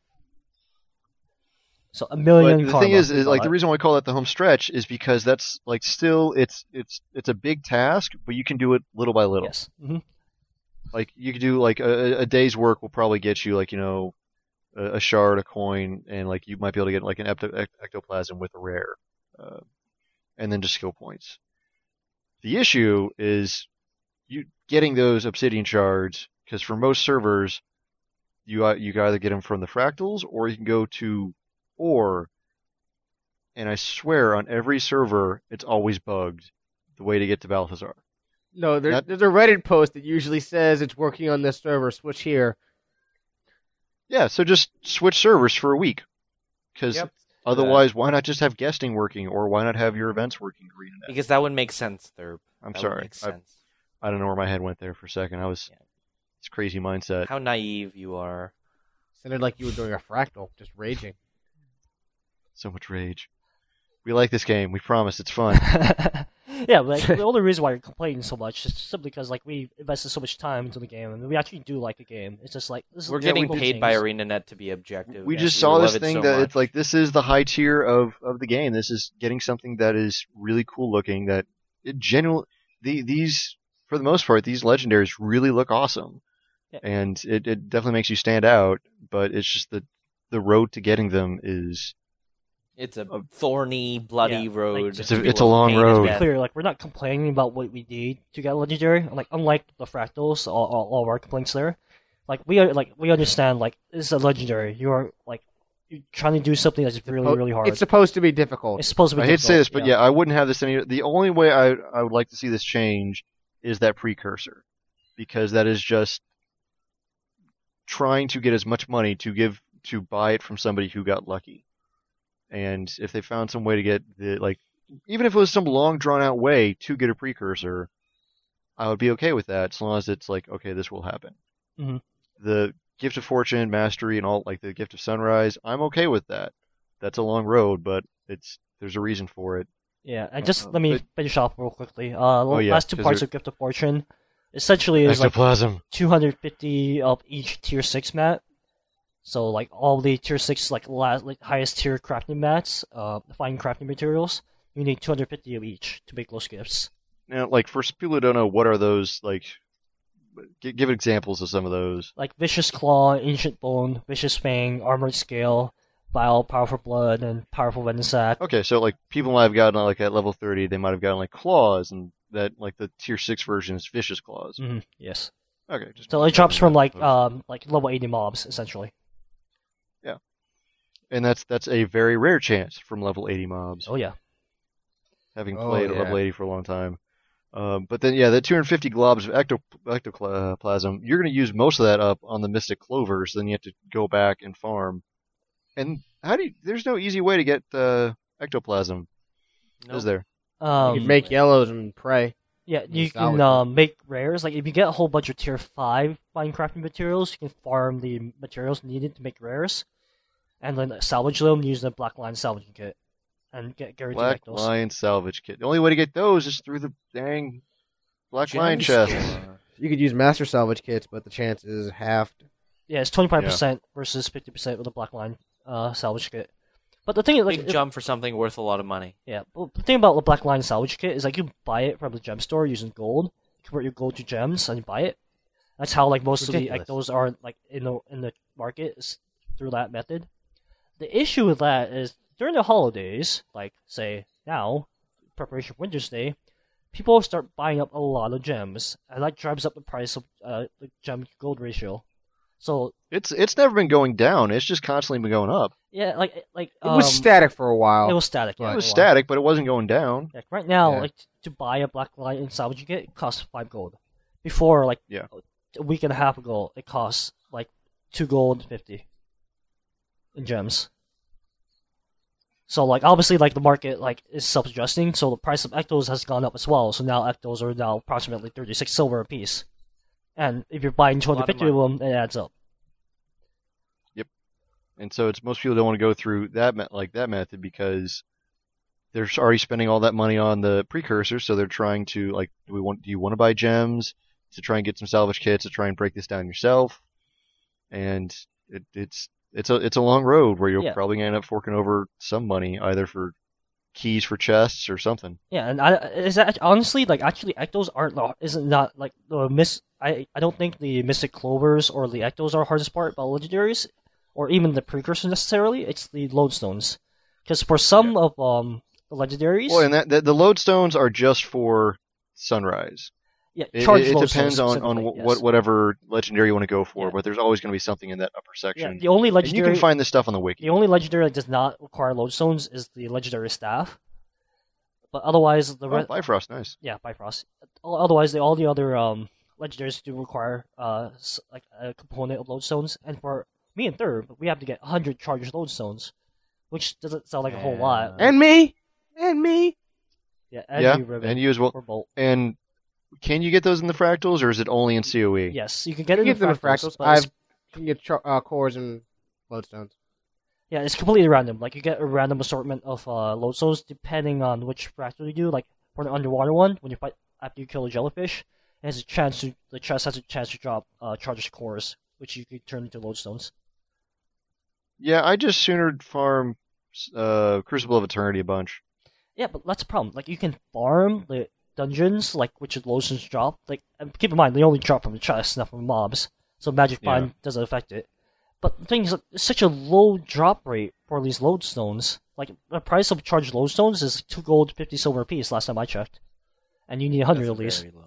So a million. But the karma thing is, for is like that. the reason why I call that the home stretch is because that's like still it's it's it's a big task, but you can do it little by little. Yes. hmm Like you could do like a, a day's work will probably get you like you know a, a shard, a coin, and like you might be able to get like an ecto- ect- ectoplasm with a rare, uh, and then just skill points. The issue is you getting those obsidian shards because for most servers, you uh, you can either get them from the fractals or you can go to ore, and I swear on every server it's always bugged the way to get to Balthazar. No, there, That- there's a Reddit post that usually says it's working on this server. Switch here. Yeah, so just switch servers for a week. Because Yep. otherwise, why not just have guesting working, or why not have your events working? Green and Because that would make sense, Thurb. I'm That would sorry, make I, sense. I don't know where my head went there for a second. I was Yeah. it's crazy mindset. How naive you are. Sounded like you were doing a fractal, just raging. So much rage. We like this game. We promise it's fun. yeah, but like, the only reason why you're complaining so much is simply because like we invested so much time into the game, and we actually do like the game. It's just like this is We're yeah, getting we do paid by things. ArenaNet to be objective. We and just saw love this it thing so that much. it's like this is the high tier of, of the game. This is getting something that is really cool looking. That it genuinely the these for the most part these legendaries really look awesome, Yeah. and it, it definitely makes you stand out. But it's just the the road to getting them is It's a Uh, thorny, bloody yeah, road. like, It's a- filled it's a with long pain and road. be death. clear, like we're not complaining about what we need to get legendary. Like unlike the fractals, all, all, all of our complaints there. Like we are, like we understand, like this is a legendary. You are like you're trying to do something that's really, Oh, really hard. It's supposed to be difficult. It's supposed to be. I hate to say this, difficult, but yeah. I wouldn't have this any. The only way I I would like to see this change is that precursor, because that is just trying to get as much money to give to buy it from somebody who got lucky. And if they found some way to get the like, even if it was some long drawn out way to get a precursor, I would be okay with that, as long as it's like, okay, this will happen. Mhm. The Gift of Fortune, Mastery, and all like the Gift of Sunrise, I'm okay with that. That's a long road, but it's there's a reason for it. Yeah, and just Uh, let me but- finish off real quickly. Uh, Oh, yeah, last two 'cause parts there- of Gift of Fortune, essentially is like Ectoplasm. two hundred fifty of each tier six mat. So like all the tier six like last like highest tier crafting mats, uh, fine crafting materials, you need two hundred fifty of each to make those gifts. Now, like for people who don't know, what are those like? G- give examples of some of those. Like Vicious Claw, Ancient Bone, Vicious Fang, Armored Scale, Vile, Powerful Blood, and Powerful Venom Sac. Okay, so like people might have gotten like at level thirty, they might have gotten like claws, and that like the tier six version is vicious claws. Mhm, yes. Okay, just So it drops from like um like level eighty mobs essentially. and that's that's a very rare chance from level eighty mobs. Oh yeah. Having Oh, played at yeah. level eighty for a long time. Um, but then yeah, the two hundred fifty globs of ecto- ectoplasm, you're going to use most of that up on the Mystic Clovers. Then you have to go back and farm. And how do you? There's no easy way to get uh, ectoplasm, Nope. is there? You Um, can make yellows and pray. Yeah, you Use can salvage. um, make rares. Like if you get a whole bunch of tier five fine crafting materials, you can farm the materials needed to make rares, and then salvage them using the Black Line salvaging kit, and get guaranteed Black like those. Lion Salvage Kit. The only way to get those is through the dang Black Lion Gem chests. store. You could use master salvage kits, but the chance is halved. Yeah, it's twenty five percent versus fifty percent with the Black Line uh, salvage kit. But the thing is, like, Big if- jump for something worth a lot of money. yeah, but the thing about the Black Line salvage kit is like you buy it from the gem store using gold, convert your gold to gems, and you buy it. That's how like most Ridiculous. of the like those are like in the in the market is through that method. The issue with that is during the holidays, like say now, preparation for Winter's Day, people start buying up a lot of gems, and that drives up the price of uh, the gem to gold ratio. So It's it's never been going down. It's just constantly been going up. yeah, like like It was um, static for a while. It was static. Yeah, It for was a while. static, but it wasn't going down. Like right now, Yeah. like to buy a black light and salvage you get, it costs five gold. Before, like Yeah. a week and a half ago, it costs like two gold fifty in gems. So like obviously like the market like is self-adjusting, so the price of ectos has gone up as well. So now ectos are now approximately thirty-six silver a piece, and if you're buying two hundred fifty of them, it adds up. And so it's most people don't want to go through that me- like that method because they're already spending all that money on the precursors. So they're trying to like, do we want? Do you want to buy gems to try and get some salvage kits to try and break this down yourself? And it, it's it's a it's a long road where you're Yeah. probably gonna end up forking over some money either for keys for chests or something. Yeah, and I is that honestly like actually ectos aren't the- isn't not like the miss. I I don't think the mystic clovers or the ectos are hardest part about legendaries, or even the precursors necessarily. It's the lodestones, because for some of um the legendaries, Well, and that, that the lodestones are just for sunrise. yeah, It, charged it, it lodestones depends on, on specifically, wh- yes. what whatever legendary you want to go for, Yeah. but there's always going to be something in that upper Yeah, section. the only and you legendary can find this stuff on the wiki. the only legendary that does not require lodestones is the legendary staff. But otherwise, the Oh, re- Bifrost, nice. yeah, Bifrost. Otherwise, the, all the other um, legendaries do require uh, s- like a component of lodestones. And for me and Third, we have to get one hundred charged lodestones, which doesn't sound like a whole lot. And me, and me. Yeah, and Yeah, you, Riven, and you as well. or Bolt. And can you get those in the fractals, or is it only in C O E? Yes, you can get You it can in get them in fractals, fractals. but it's, I've you can get char- uh, cores and lodestones. yeah, it's completely random. Like you get a random assortment of uh, lodestones depending on which fractal you do. Like for the underwater one, when you fight after you kill a jellyfish, it has a chance to the chest has a chance to drop uh, charged cores, which you could turn into lodestones. Yeah, I just sooner farm uh, Crucible of Eternity a bunch. Yeah, but that's the problem. Like you can farm the dungeons, like which the lodestones drop. Like and keep in mind they only drop from the chest, not from mobs. So magic Yeah. bind doesn't affect it. But the thing is, like, it's such a low drop rate for these lodestones. Like the price of charged lodestones is two gold, fifty silver a piece. Last time I checked, and you need a hundred That's at least. very low.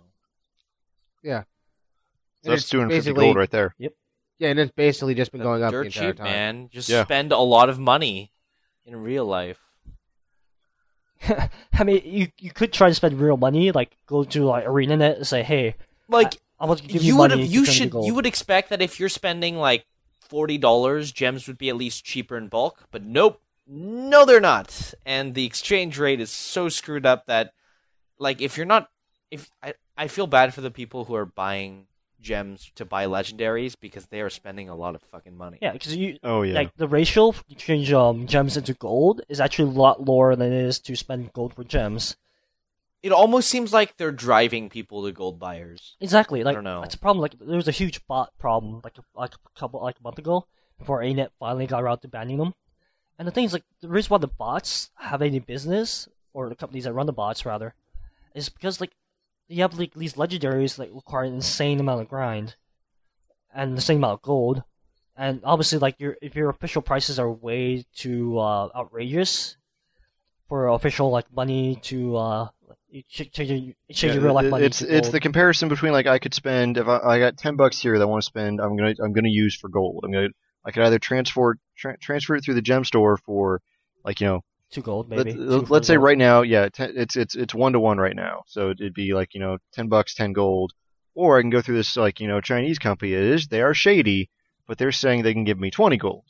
Yeah. So And that's it's two hundred fifty basically- gold right there. Yeah, and it's basically just been going up the Dirt entire cheap, time. man. Just Yeah. spend a lot of money in real life. I mean, you you could try to spend real money, like go to like ArenaNet and say, "Hey, Like I, I want to give you you would money." to you turn to should gold." you would expect that if you're spending like forty dollars, gems would be at least cheaper in bulk. But nope, no, they're not. And the exchange rate is so screwed up that like if you're not, if I I feel bad for the people who are buying gems to buy legendaries because they are spending a lot of fucking money. Yeah, because you Oh yeah. like the ratio to change um gems into gold is actually a lot lower than it is to spend gold for gems. It almost seems like they're driving people to gold buyers. Exactly. Like don't know. that's a problem. Like there was a huge bot problem like a, like a couple like a month ago before A net finally got around to banning them. And the thing is, like the reason why the bots have any business, or the companies that run the bots rather, is because like you have like these legendaries that require an insane amount of grind and the same amount of gold. And obviously, like your if your official prices are way too uh, outrageous for official like money to uh, you ch- change your, change your real life it- money. It's to it's gold. the comparison between like I could spend if I, I got ten bucks here that I want to spend I'm gonna I'm gonna use for gold. I'm gonna I could either transfer tra- transfer it through the gem store for like you know two gold let, maybe. let, Two let's for say gold. right now yeah ten, it's it's it's one to one right now so it'd be like you know ten bucks ten gold or I can go through this like you know Chinese company it is they are shady but they're saying they can give me twenty gold.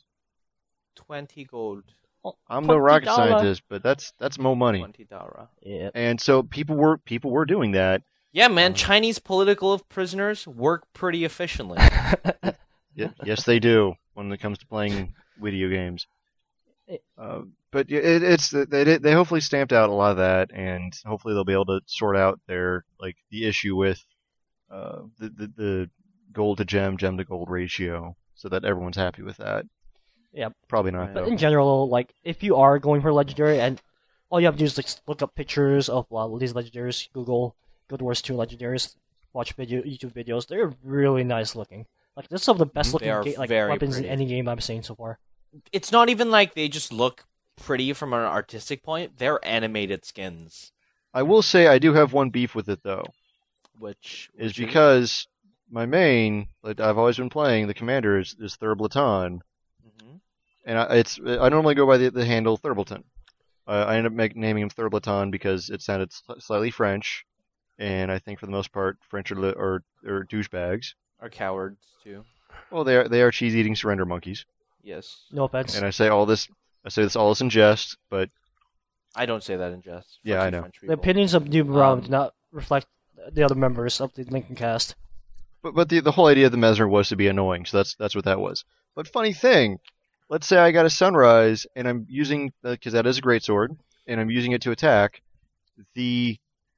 Twenty gold, I'm no rocket $20. scientist but that's that's more money twenty dara. Yeah. and so people were people were doing that. Yeah, man. Uh, Chinese political prisoners work pretty efficiently. Yeah, yes, they do when it comes to playing video games. It- Uh, but yeah, it, it's they they hopefully stamped out a lot of that, and hopefully they'll be able to sort out their like the issue with uh, the, the the gold to gem, gem to gold ratio, so that everyone's happy with that. Yeah. Probably not. But Though. in general, like if you are going for legendary, and all you have to do is like look up pictures of uh, these legendaries, Google Guild Wars two legendaries, watch video YouTube videos. They're really nice looking. Like they're some of the best They looking are ga- like very weapons in pretty. any game I've seen so far. It's not even like they just look pretty from an artistic point. They're animated skins. I will say I do have one beef with it though, Which is which because my main, like I've always been playing, the commander is, is Thurblatan, Mhm. and I, it's I normally go by the, the handle Thurbleton. Uh, I ended up make, naming him Thurbleton because it sounded sl- slightly French, and I think for the most part French are, li- are, are douchebags. are cowards too. Well, they are they are cheese eating surrender monkeys, Yes, No offense. and I say all this I say this all this in jest, but I don't say that in jest. Yeah, Fuck I you, know. French The people. opinions of Noob Brown Um, do not reflect the other members of the Lincoln cast. but but the the whole idea of the Mesmer was to be annoying, so that's that's what that was. But funny thing, let's say I got a Sunrise and I'm using because that is a great sword, and I'm using it to attack. The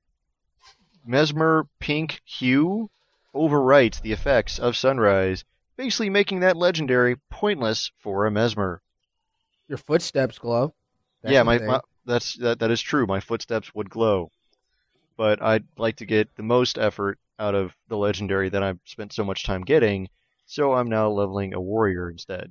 Mesmer pink hue overwrites the effects of Sunrise, basically making that legendary pointless for a Mesmer. Your footsteps glow. That's yeah, the my, thing. my that's that that is true. My footsteps would glow, but I'd like to get the most effort out of the legendary that I've spent so much time getting. So I'm now leveling a warrior instead,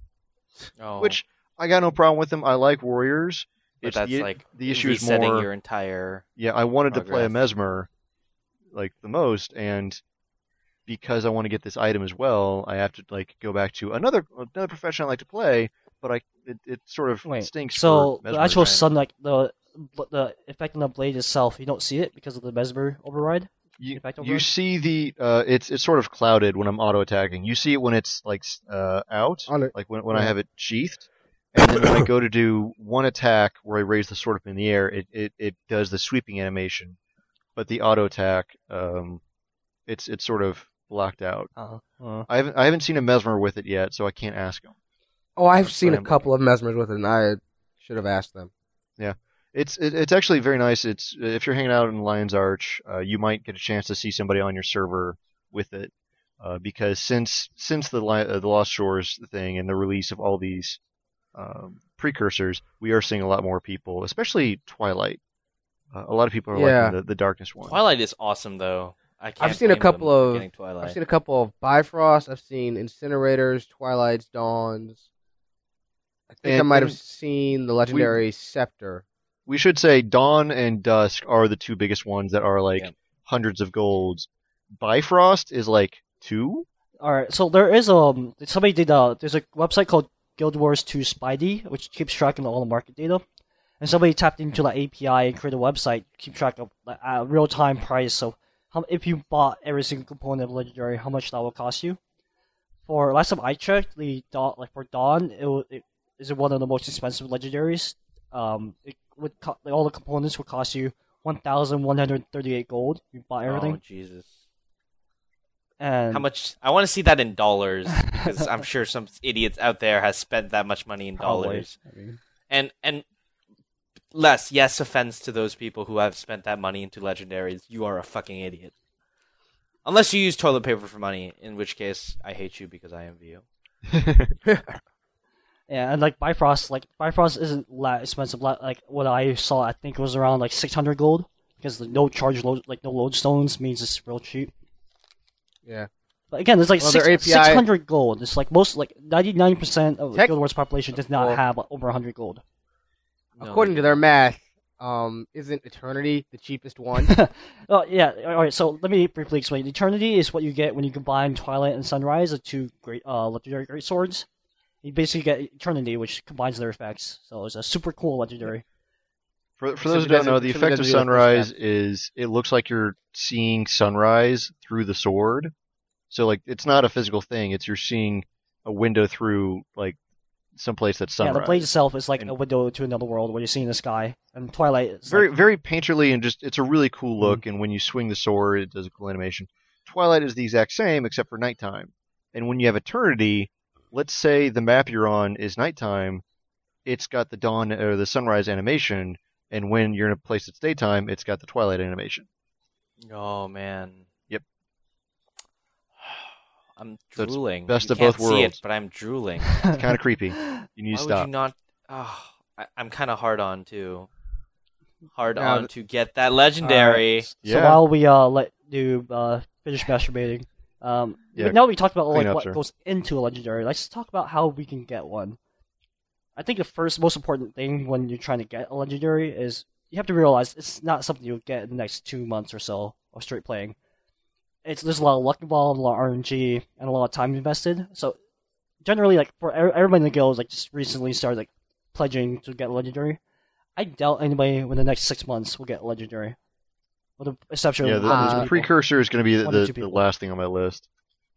oh, which I got no problem with them. I like warriors. but It's that's the, like the issue is resetting more. your entire. Yeah, I wanted to play a progress. Mesmer like the most, and because I want to get this item as well, I have to like go back to another another profession I like to play. But I it, it sort of Wait, stinks. so for the Mesmer actual time. sun, like the the effect on the blade itself, you don't see it because of the Mesmer override. You, effect you override? see the uh, it's it's sort of clouded when I'm auto attacking. You see it when it's like s- uh, out, On it. like when when I Yeah. have it sheathed, and then when I go to do one attack where I raise the sword up in the air, it, it, it does the sweeping animation. But the auto attack, um, it's it's sort of blocked out. Uh, uh, I haven't I haven't seen a Mesmer with it yet, so I can't ask him. Oh, I've That's seen what a I'm couple of Mesmers with it, and I should have asked them. It's it, it's actually very nice. It's if you're hanging out in Lion's Arch, uh, you might get a chance to see somebody on your server with it, uh, because since since the Li- uh, the Lost Shores thing and the release of all these um, precursors, we are seeing a lot more people, especially Twilight. Uh, a lot of people are Yeah. liking the, the Darkness one. Twilight is awesome though. I can't I've seen a blame couple them for of- getting Twilight. I've seen a couple of Bifrost. I've seen Incinerators, Twilights, Dawns. I think I And- might have and seen the legendary Scepter. We should say Dawn and Dusk are the two biggest ones that are like Yeah. hundreds of golds. Bifrost is like two. all right, so there is um somebody did uh there's a website called Guild Wars two Spidey, which keeps track of all the market data, and somebody tapped into the A P I and created a website to keep track of like, uh, real time price. So how, if you bought every single component of legendary, how much that will cost you? For last time I checked, the Dawn, like for Dawn, it, wa- it is one of the most expensive legendaries. Um, it would co- like, all the components would cost you one thousand one hundred thirty-eight gold. You buy everything, Oh Jesus! and How much? I want to see that in dollars because I'm sure some idiots out there has spent that much money in Probably. dollars. I mean, And and less, yes, offense to those people who have spent that money into legendaries. You are a fucking idiot. Unless you use toilet paper for money, in which case I hate you because I envy you. yeah, and like Bifrost, like Bifrost isn't that expensive. Like like, what I saw, I think it was around like six hundred gold because the no charge load, like no lodestones means it's real cheap. Yeah. But again, it's like Well, six, their A P I six hundred gold. It's like most like ninety-nine percent of Tech- Guild Wars population does not Well- have over one hundred gold. No, According they to their math, um, isn't Eternity the cheapest one? Oh yeah, all right. So let me briefly explain. Eternity is what you get when you combine Twilight and Sunrise, the two great uh, legendary great swords. You basically get Eternity, which combines their effects. So it's a super cool legendary. For, for So those it who don't doesn't- know, the so it effect of doesn't do the first sunrise step. is it looks like you're seeing sunrise through the sword. So like it's not a physical thing; it's you're seeing a window through like someplace that's Yeah, sunrise. the blade itself is like And- a window to another world where you see in the sky. And Twilight is very like, very painterly and just it's a really cool Hmm. look. And when you swing the sword, it does a cool animation. Twilight is the exact same except for nighttime. And when you have Eternity, let's say the map you're on is nighttime, it's got the dawn or the sunrise animation, and when you're in a place that's daytime, it's got the twilight animation. Oh man. Yep. I'm So it's drooling. best you of can't both see it, worlds. but I'm drooling. It's kind of creepy. You need Why to would stop. you not? Oh, I, I'm kind of hard on too. Hard Yeah, on th- to get that legendary. So Yeah. while we uh let you uh finish masturbating, um, Yeah, now we talked about clean like up, what sir. goes into a legendary. Let's talk about how we can get one. I think the first most important thing when you're trying to get a legendary is you have to realize it's not something you'll get in the next two months or so of straight playing. It's there's a lot of luck involved, a lot of R N G, and a lot of time invested. So generally, like for everybody in the guild, like just recently started like pledging to get legendary. I doubt anybody in the next six months will get legendary, with the exception Yeah, of the, one or two the people. precursor is going to be the, One or the, two the people. last thing on my list.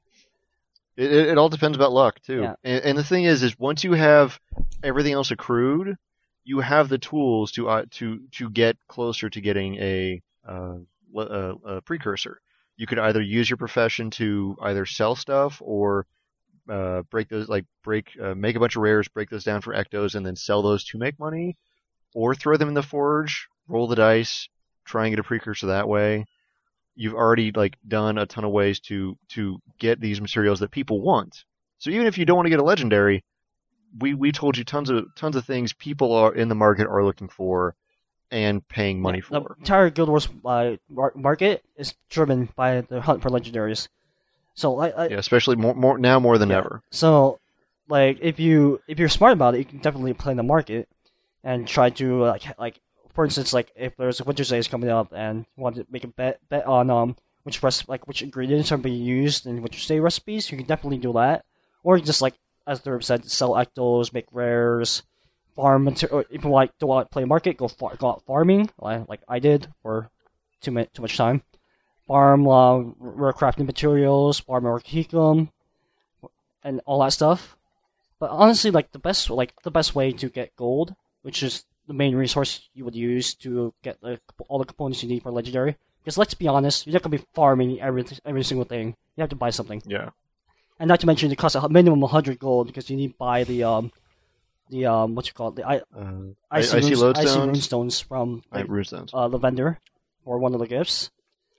It, it, it all depends about luck too. Yeah. And, and the thing is, is once you have everything else accrued, you have the tools to uh, to to get closer to getting a, uh, le- uh, a precursor. You could either use your profession to either sell stuff or uh, break those, like break, uh, make a bunch of rares, break those down for ectos, and then sell those to make money, or throw them in the forge, roll the dice, try and get a precursor that way. You've already like done a ton of ways to to get these materials that people want. So even if you don't want to get a legendary, we we told you tons of tons of things people are in the market are looking for and paying money Yeah, for. the entire Guild Wars uh, mar- market is driven by the hunt for legendaries. So I, I Yeah, especially more, more now more than Yeah. ever. So, like, if you if you're smart about it, you can definitely play the market and try to like ha- like for instance, like if there's a Winter's Days coming up and you want to make a bet bet on um which rest like which ingredients are being used in Winter's Day recipes, you can definitely do that. Or you can just like as Derb said, sell ectos, make rares, farm material. If you like don't want to play market, go far, go out farming like like I did for too much too much time. Farm uh, rare crafting materials, farm Orchicum, and all that stuff. But honestly, like the best, like the best way to get gold, which is the main resource you would use to get the, all the components you need for legendary. Because let's be honest, you're not gonna be farming every every single thing. You have to buy something, Yeah. and not to mention it costs a minimum one hundred gold because you need to buy the um the um what you call it the I, Uh, icy, icy runes, icy lodestones? runestones from I the, runestones. uh, the vendor or one of the gifts.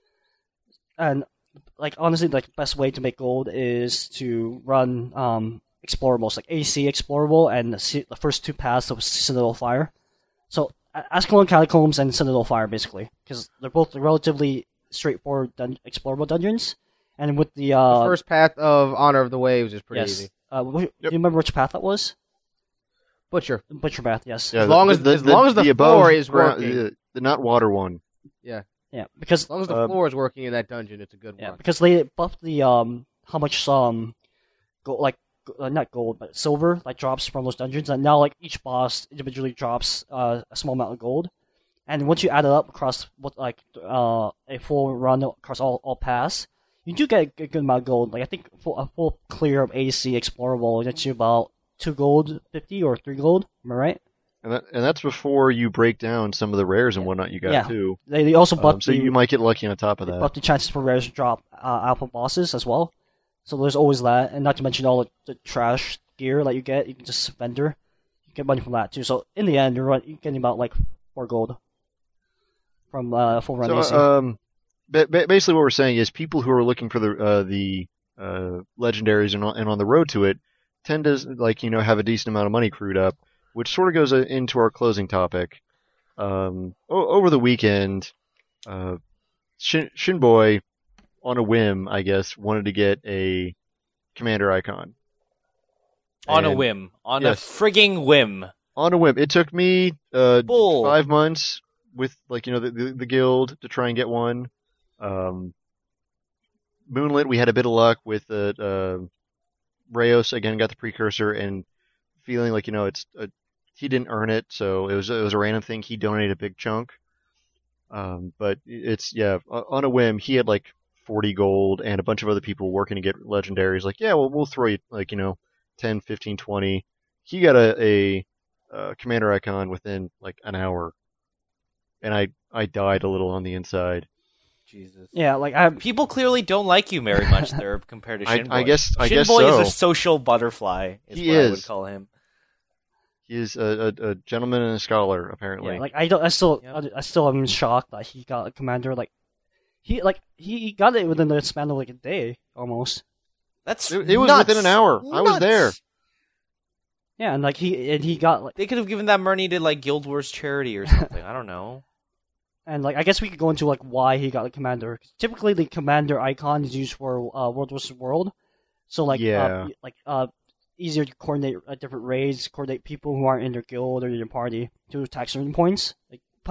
And like honestly, like the best way to make gold is to run um explorables like A C explorable and the, C- the first two paths of Citadel Fire. So A- Ascalon Catacombs and Citadel Fire basically, because they're both relatively straightforward dun- explorable dungeons. And with the uh the first path of Honor of the Waves is pretty yes, easy. uh, wh- do you remember which path that was? Butcher. Butcher path, yes. Yeah, as long as- as long as the above floor is ground- working. the, the not water one. Yeah, because As long as the Uh, floor is working in that dungeon, it's a good Yeah, one. because they buffed the um how much um gold like uh, not gold but silver like drops from those dungeons, and now like each boss individually drops uh, a small amount of gold, and once you add it up across what like uh a full run across all all paths, you do get a good amount of gold. Like I think full, a full clear of A C explorable gets you about two gold fifty or three gold. Am I right? And that, and that's before you break down some of the rares and whatnot you got Yeah. too. They, they also buffed Um, so the, you might get lucky on top of they that. buffed the chances for rares to drop uh, alpha bosses as well. So there's always that, and not to mention all the, the trash gear that you get. You can just vendor, you get money from that too. So in the end, you're, run, you're getting about like four gold from uh, full run A C. So, um, ba- ba- basically, what we're saying is people who are looking for the uh, the uh, legendaries and on, and on the road to it tend to like you know have a decent amount of money crewed up, which sort of goes uh, into our closing topic. Um, o- over the weekend, uh, Shin- Shinboy, on a whim, I guess, wanted to get a commander icon. On a And- whim. On yes. a frigging whim. On a whim. It took me uh, Bull. five months with like you know the, the the guild to try and get one. Um, Moonlit, we had a bit of luck with uh, uh, Rayos again got the precursor and feeling like you know it's a, he didn't earn it, so it was it was a random thing. He donated a big chunk, um, but it's yeah o- on a whim. He had like forty gold and a bunch of other people working to get legendaries. Like yeah, well we'll throw you like you know ten, fifteen, twenty. He got a, a uh, commander icon within like an hour, and I I died a little on the inside. Jesus. yeah, like I People clearly don't like you very much there compared to I- Shinboy. I guess- I Shinboy guess is so. a social butterfly. Is He what I is. would call him. He is a, a, a gentleman and a scholar apparently. yeah, like I don't I still Yep. I, I still am shocked that he got a commander. Like he like he got it within the span of like a day almost. That's It- it was nuts. within an hour. I was Nuts. there. Yeah, and like he and he got like They could have given that money to like Guild Wars charity or something. I don't know. and like I guess we could go into like why he got the commander. 'Cause typically, the commander icon is used for uh, World versus World, so like Yeah. uh, like uh easier to coordinate uh, different raids, coordinate people who aren't in your guild or your party to attack certain points. Like plus,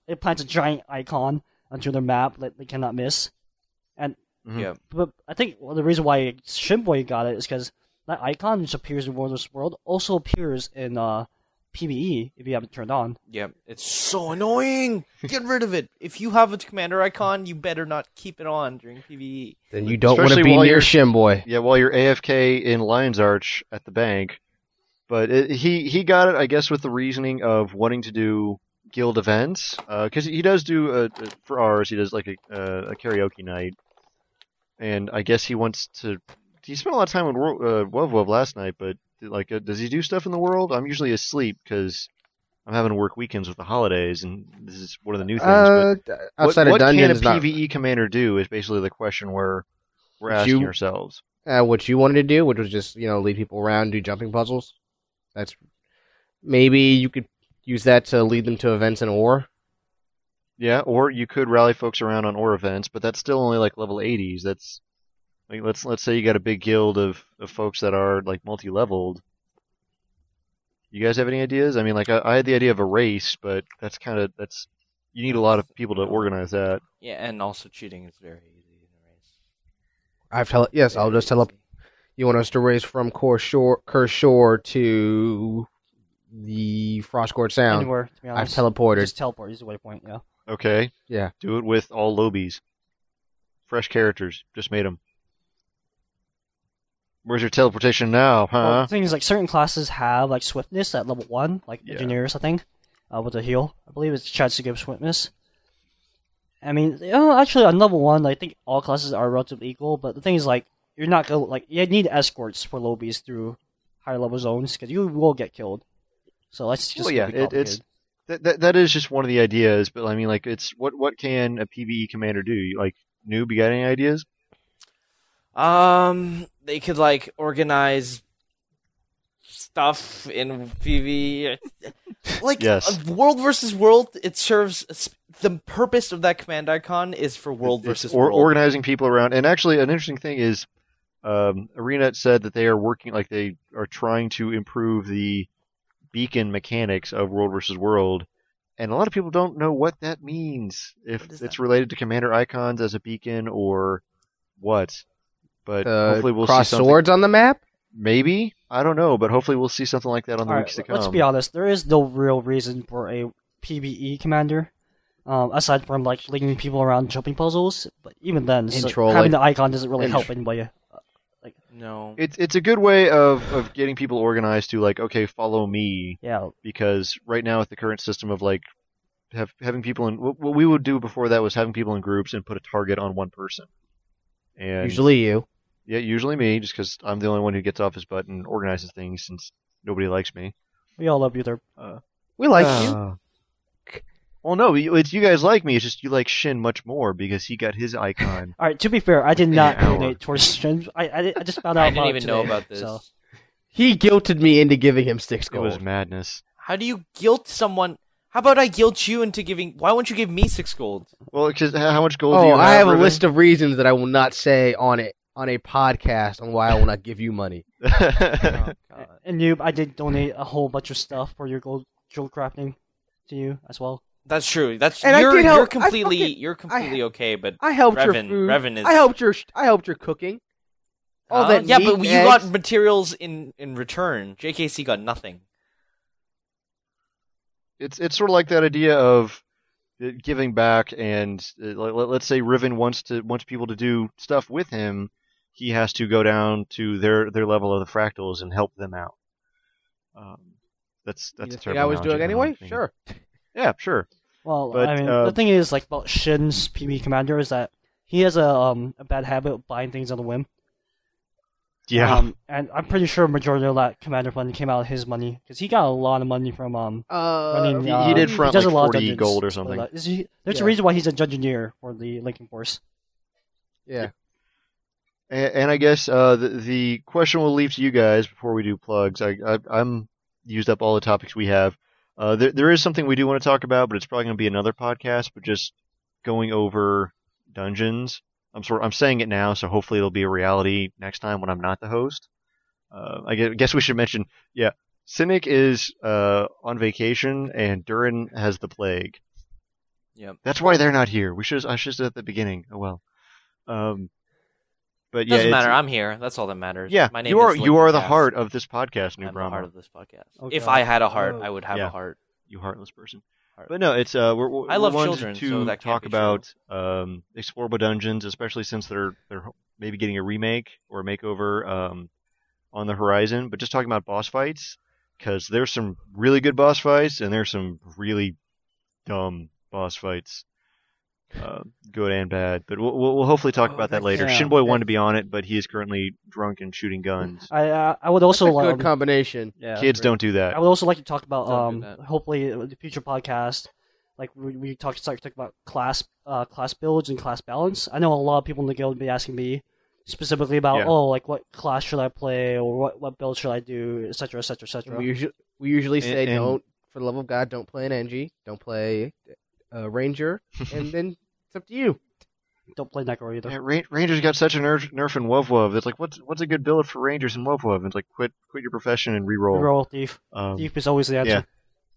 it plants a giant icon onto their map that they cannot miss. And Mhm. Yeah. but I think well, the reason why Shinboy got it is because that icon, which appears in World versus. World, also appears in uh, PvE if you have it turned on. Yeah, it's so annoying. Get rid of it. If you have a commander icon, you better not keep it on during PvE. Then you don't want to Especially be while near you're- Shimboy. Yeah, while you're A F K in Lion's Arch at the bank. But it, he he got it, I guess, with the reasoning of wanting to do guild events, because he does do a, a- for ours. He does like a, a, a karaoke night, and I guess he wants to. He spent a lot of time with Wor- uh, Wov Wov last night, but like, uh, does he do stuff in the world? I'm usually asleep because I'm having to work weekends with the holidays, and this is one of the new things. Uh, but outside what, of what dungeons, can a not- PvE commander do is basically the question we're we're Would asking you- ourselves. uh, what you wanted to do, which was just you know lead people around, do jumping puzzles. That's maybe you could use that to lead them to events in Ore. Yeah, or you could rally folks around on ore events, but that's still only like level eighties. That's like let's let's say you got a big guild of, of folks that are like multi-leveled. You guys have any ideas? I mean, like I, I had the idea of a race, but that's kind of that's you need a lot of people to organize that. Yeah, and also cheating is very easy in a race. I've tele- yes, I'll Very just tell up. easy. You want us to race from Core Shore, Curse Shore to the Frostcourt Sound. Anywhere, to be I've honest. teleported. Just teleport is the waypoint, yeah. Okay, Yeah. do it with all lobies, fresh characters. Just made them. Where's your teleportation now, Well, huh? the thing is, like, certain classes have, like, swiftness at level one, like Yeah. engineers, I think, uh, with a heal. I believe it's chance to give swiftness. I mean, you know, actually, on level one, I think all classes are relatively equal, but the thing is, like, you're not going to, like, you need escorts for lobies through higher level zones, because you will get killed. So let's just Well, yeah, make it, it's that, that that is just one of the ideas, but I mean, like, it's what what can a PvE commander do? You, like, noob, you got any ideas? Um, they could like organize stuff in PvE. Like Yes. uh, World versus World, it serves a sp- the purpose of that command icon is for World It's versus or, World. organizing people around. And actually, an interesting thing is, um, ArenaNet said that they are working, like they are trying to improve the beacon mechanics of World versus World. And a lot of people don't know what that means. If What is it's that? related to commander icons as a beacon or what. But Uh, hopefully we'll cross see something. swords on the map. Maybe I don't know, but hopefully we'll see something like that on the Alright, weeks to come. let's be honest, there is no real reason for a PvE commander, um, aside from, like, linking people around jumping puzzles, but even then, so Intro, having like- the icon doesn't really Int- help anybody. no. It's it's a good way of, of getting people organized to like, okay, follow me, Yeah, because right now with the current system of like have having people in what what we would do before that was having people in groups and put a target on one person. And Usually you. yeah, usually me, just because I'm the only one who gets off his butt and organizes things since nobody likes me. we all love you there. We like you. Uh, Well, no, you- it's you guys like me. It's just you like Shin much more because he got his icon. Alright, to be fair, I did not An hour. donate towards streams. I, I, did- I just found out I about didn't it even know today, about this. So. He guilted me into giving him six It was gold. madness. How do you guilt someone? How about I guilt you into giving? Why won't you give me six gold? Well, because how much gold do Oh, you have? I have a Riven? list of reasons that I will not say on it on a podcast on why I will not give you money. Oh, God. And Noob, I did donate a whole bunch of stuff for your gold jewel crafting to you as well. That's true. That's And I you're did you're help- I completely fucking- you're completely okay, but I helped Revan, your food. Revan is. I helped your I helped your cooking. All Huh? that yeah, meat, but you eggs. got materials in in return. J K C got nothing. It's it's sort of like that idea of uh, giving back, and uh, let, let- let's say Riven wants to wants people to do stuff with him. He has to go down to their their level of the fractals and help them out. Um, that's that's You a think terrible I was analogy, doing but I'm anyway? thinking- Sure. Yeah, sure. Well, But, I mean, uh, the thing is, like, about Shin's PvE commander is that he has a um a bad habit of buying things on a whim. Yeah. Um, and I'm pretty sure majority of that commander fund came out of his money because he got a lot of money from um Uh, running. he- uh, he did front does like a lot of forty dungeons. gold or But, something. uh, is he- there's Yeah. a reason why he's a dungeoneer for the Linking Force. yeah. And, and I guess uh, the the question we'll leave to you guys before we do plugs. I, I I'm used up all the topics we have. Uh, there there is something we do want to talk about, but it's probably going to be another podcast. But just going over dungeons. I'm sort I'm saying it now, so hopefully it'll be a reality next time when I'm not the host. Uh, I gue- guess we should mention, yeah, Cynic is uh, on vacation and Durin has the plague. Yep. That's why they're not here. We should I should have said at the beginning. Oh well. Um, but yeah, Doesn't it's- matter. I'm here. That's all that matters. Yeah, My name you are is you are the Lincoln heart Cast. of this podcast, New I'm the Brahma. heart of this podcast. Oh, if God. I had a heart, Oh. I would have Yeah. a heart. You heartless person. Heart. But no, it's uh, we're, we're I love we wanted children, to so that can't talk be about um, Explorable Dungeons, especially since they're they're maybe getting a remake or a makeover um, on the horizon. But just talking about boss fights, because there's some really good boss fights and there's some really dumb boss fights, uh, good and bad. But we'll, we'll we'll hopefully talk Oh, about that that's- later. yeah. Shinboy wanted to be on it, but he is currently drunk and shooting guns. I uh, I would That's also a like good combination. yeah. Kids don't do that. I would also like to talk about Don't do um that. hopefully in the future podcast, like we we talk start talk about class uh class builds and class balance. I know a lot of people in the guild be asking me specifically about Yeah. oh like what class should I play or what what build should I do, et cetera, et cetera, et And cetera. we usually we usually say And- and- don't, for the love of God, don't play an N G, don't play a Ranger, and then it's up to you. Don't play Necro either. Yeah, Ra- Rangers got such a nerf, nerf in Wov Wov. It's like, what's what's a good build for Rangers in Wov Wov? And it's like, quit quit your profession and reroll. Roll thief. Um, Thief is always the answer. yeah.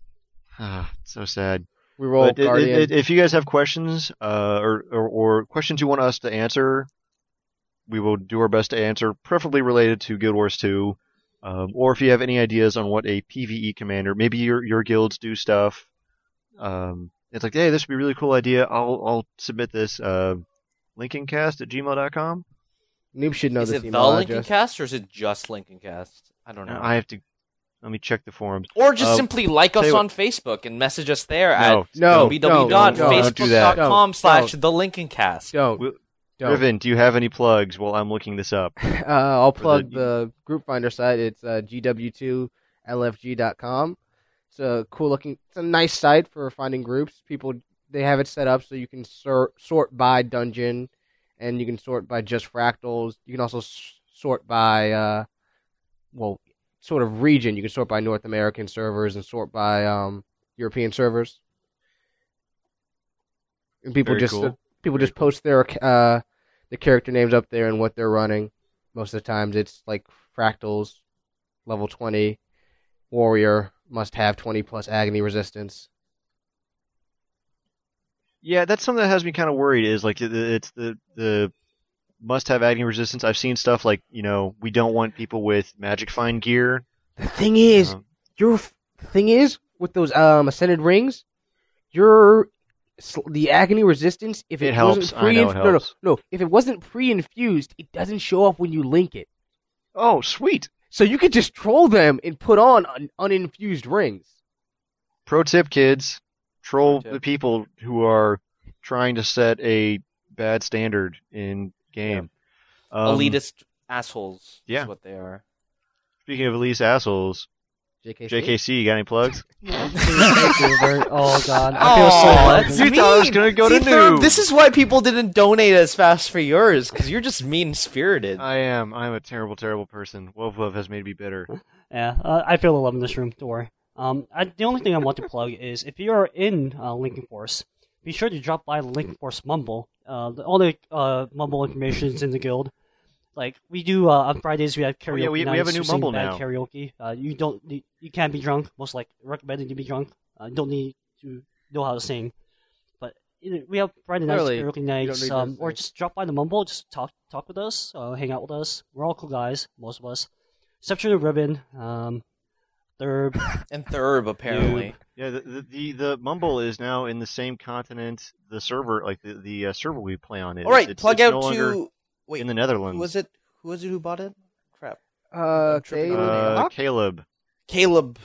Ah, so sad. We roll But it- it- Guardian. it- if you guys have questions uh, or, or or questions you want us to answer, we will do our best to answer, preferably related to Guild Wars two. Um, or if you have any ideas on what a PvE commander, maybe your your guilds do stuff. Um, it's like, hey, this would be a really cool idea. I'll I'll submit this. Uh, lincolncast at gmail dot com. Noob should know Is this it the email Lincoln address. Cast or is it just Lincoln Cast? I don't know. I have to let me check the forums. Or just Uh, simply like tell us you what- on Facebook and message us there No, at No, w w w dot no, no, don't do that. facebook.com Don't, slash don't. the Lincoln Cast. Don't. Will- don't. Riven, do you have any plugs while I'm looking this up? Uh, I'll For plug the- the, group finder site. It's uh, g w two l f g dot com. It's a cool looking, it's a nice site for finding groups. People, they have it set up so you can sor- sort by dungeon, and you can sort by just fractals. You can also s- sort by, uh, well, sort of region. You can sort by North American servers and sort by um, European servers. And people Very just cool. uh, people Very just post their uh, the character names up there and what they're running. Most of the times it's like fractals, level twenty, warrior, must have twenty plus agony resistance. Yeah, that's something that has me kind of worried. Is like it- it's the the must have agony resistance. I've seen stuff like, you know, we don't want people with magic find gear. The thing is, Um, your the thing is with those um ascended rings, your sl- the agony resistance, if it, It helps. wasn't I know it pre no, no, helps. no, if it wasn't pre-infused, it doesn't show up when you link it. oh, sweet. So you could just troll them and put on un- uninfused rings. Pro tip, kids: troll Pro tip. the people who are trying to set a bad standard in game. Um, Elitist assholes yeah. is what they are. Speaking of elitist assholes, J K C. J K C, you got any plugs? Thank you very- oh god, I feel so Aw, bad. that's You mean. thought I was gonna go to See, Thurb, noob. This is why people didn't donate as fast for yours, because you're just mean-spirited. I am. I'm a terrible, terrible person. Wov Wov has made me bitter. Yeah, uh, I feel the love in this room. Don't worry. Um, I, the only thing I want to plug is if you are in uh, Lincoln Force, be sure to drop by the Lincoln Force Mumble. Uh, the, all the uh, Mumble information is in the guild. Like we do uh, on Fridays, we have karaoke. Oh, yeah, we- we nights have a new to sing Mumble bad now. Karaoke. Uh, you don't. You, you can't be drunk. Most like recommended you be drunk. Uh, you don't need to know how to sing. But you know, we have Friday nights, Clearly, karaoke you nights, don't need to um, or sing. just drop by the Mumble, just talk talk with us, uh, hang out with us. We're all cool guys, most of us, except for the Ribbon. Um, Thurb. And Thurb, apparently. Yeah, the, the the the Mumble is now in the same continent. The server, like the the uh, server we play on, it. All right, it's, plug it's out no longer to... Wait, in the who Netherlands. was it? Who was it who bought it? Crap. Uh, I'm tripping Caleb over Uh, Hawk? Caleb. Caleb.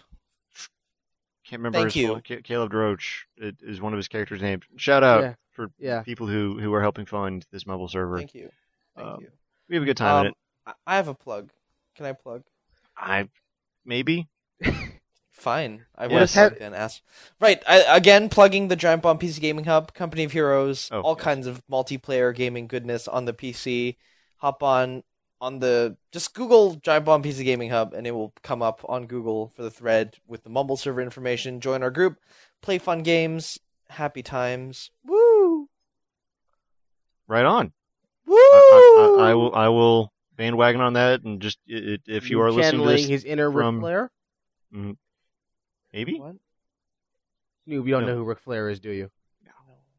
Can't remember Thank his you. full- Ca- Caleb Droach it is one of his characters' names. Shout out Yeah. for Yeah. people who who are helping fund this Mumble server. Thank you. Thank Um, you. We have a good time in Um, it. I- I have a plug. Can I plug? I maybe. Fine. I Yes. want to plug then. Ask. Right. I, again, plugging the Giant Bomb P C Gaming Hub, Company of Heroes, Oh, all yes. kinds of multiplayer gaming goodness on the P C. Hop on on the just Google Giant Bomb P C Gaming Hub, and it will come up on Google for the thread with the Mumble server information. Join our group, play fun games, happy times. Woo! Right on. Woo! I, I, I will I will bandwagon on that, and just i i if you are listening to channeling this, his inner Ric from- Flair. maybe. What? Noob, you don't No. know who Ric Flair is, do you?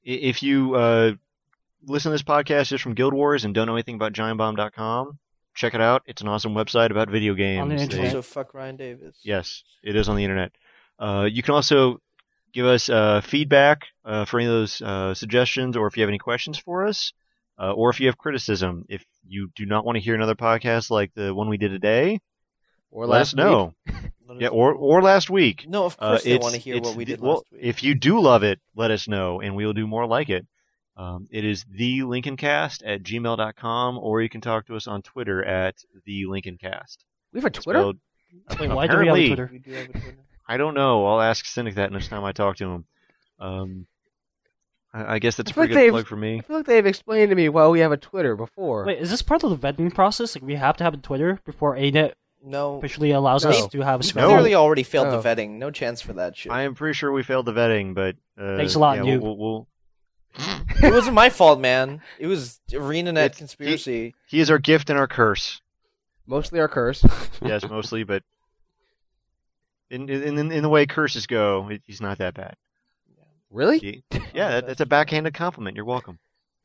if you uh, listen to this podcast just from Guild Wars and don't know anything about giant bomb dot com, check it out. It's an awesome website about video games. On the They- internet. Also, fuck Ryan Davis. Yes, it is on the internet. Uh, you can also give us uh, feedback uh, for any of those uh, suggestions, or if you have any questions for us, uh, or if you have criticism. If you do not want to hear another podcast like the one we did today, Or let last us know. Let us Yeah, or or last week. No, of Uh, course they it's- want to hear it's what we the- did well, last week. If you do love it, let us know, and we will do more like it. Um, it is the lincolncast at gmail dot com, or you can talk to us on Twitter at the lincolncast. We have a Twitter? Spelled- Wait, why do we have a apparently- Twitter? We do have a Twitter. I don't know. I'll ask Cynic that next time I talk to him. Um, I, I guess that's I a feel pretty like good they've- plug for me. I feel like they've explained to me why we have a Twitter before. Wait, is this part of the vetting process? Like, we have to have a Twitter before A net No, officially allows No. us to have a we Scrum? No. clearly already failed No. the vetting. No chance for that shit. I am pretty sure we failed the vetting, but uh, Thanks a lot, yeah, noob. we'll, we'll, It wasn't my fault, man. It was ArenaNet It's- conspiracy. He is our gift and our curse. Mostly our curse. Yes, mostly, but in in in, in the way curses go, it, he's not that bad. Really? He- yeah, that, that's a backhanded compliment. You're welcome.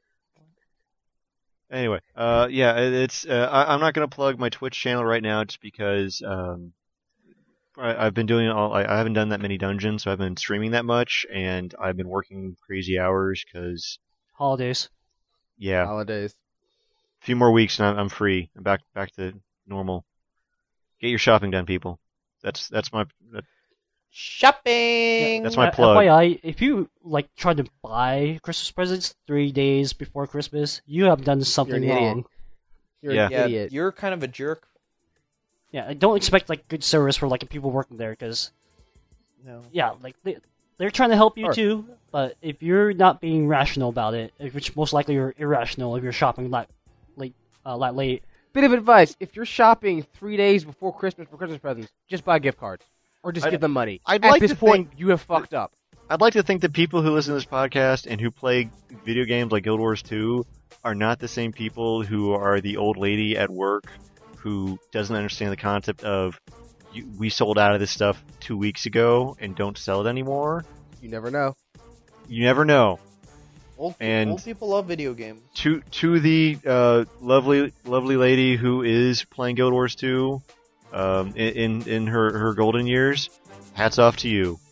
Anyway, uh, yeah, it- it's. Uh, I, I'm not going to plug my Twitch channel right now, just because um, I, I've been doing all. I, I haven't done that many dungeons, so I've been streaming that much, and I've been working crazy hours because, Holidays. yeah, Holidays. a few more weeks and I'm, I'm free. I'm back back to normal. Get your shopping done, people. That's that's my. That, Shopping. That's my Uh, plug. F Y I, if you like try to buy Christmas presents three days before Christmas, you have done something You're an idiot. wrong. You're Yeah. an yeah, idiot. you're kind of a jerk. Yeah, I don't expect like good service for like the people working there, because No. yeah, like they, they're trying to help you Alright. too. But if you're not being rational about it, which most likely you're irrational if you're shopping that late, uh, that late. Bit of advice: if you're shopping three days before Christmas for Christmas presents, just buy gift cards or just I'd- give them money. I'd At like this to point, think- you have fucked up. I'd like to think that people who listen to this podcast and who play video games like Guild Wars two are not the same people who are the old lady at work who doesn't understand the concept of you, we sold out of this stuff two weeks ago and don't sell it anymore. You never know. You never know. Old, And- old people love video games. To to the uh, lovely lovely lady who is playing Guild Wars two um, in in her her golden years, hats off to you.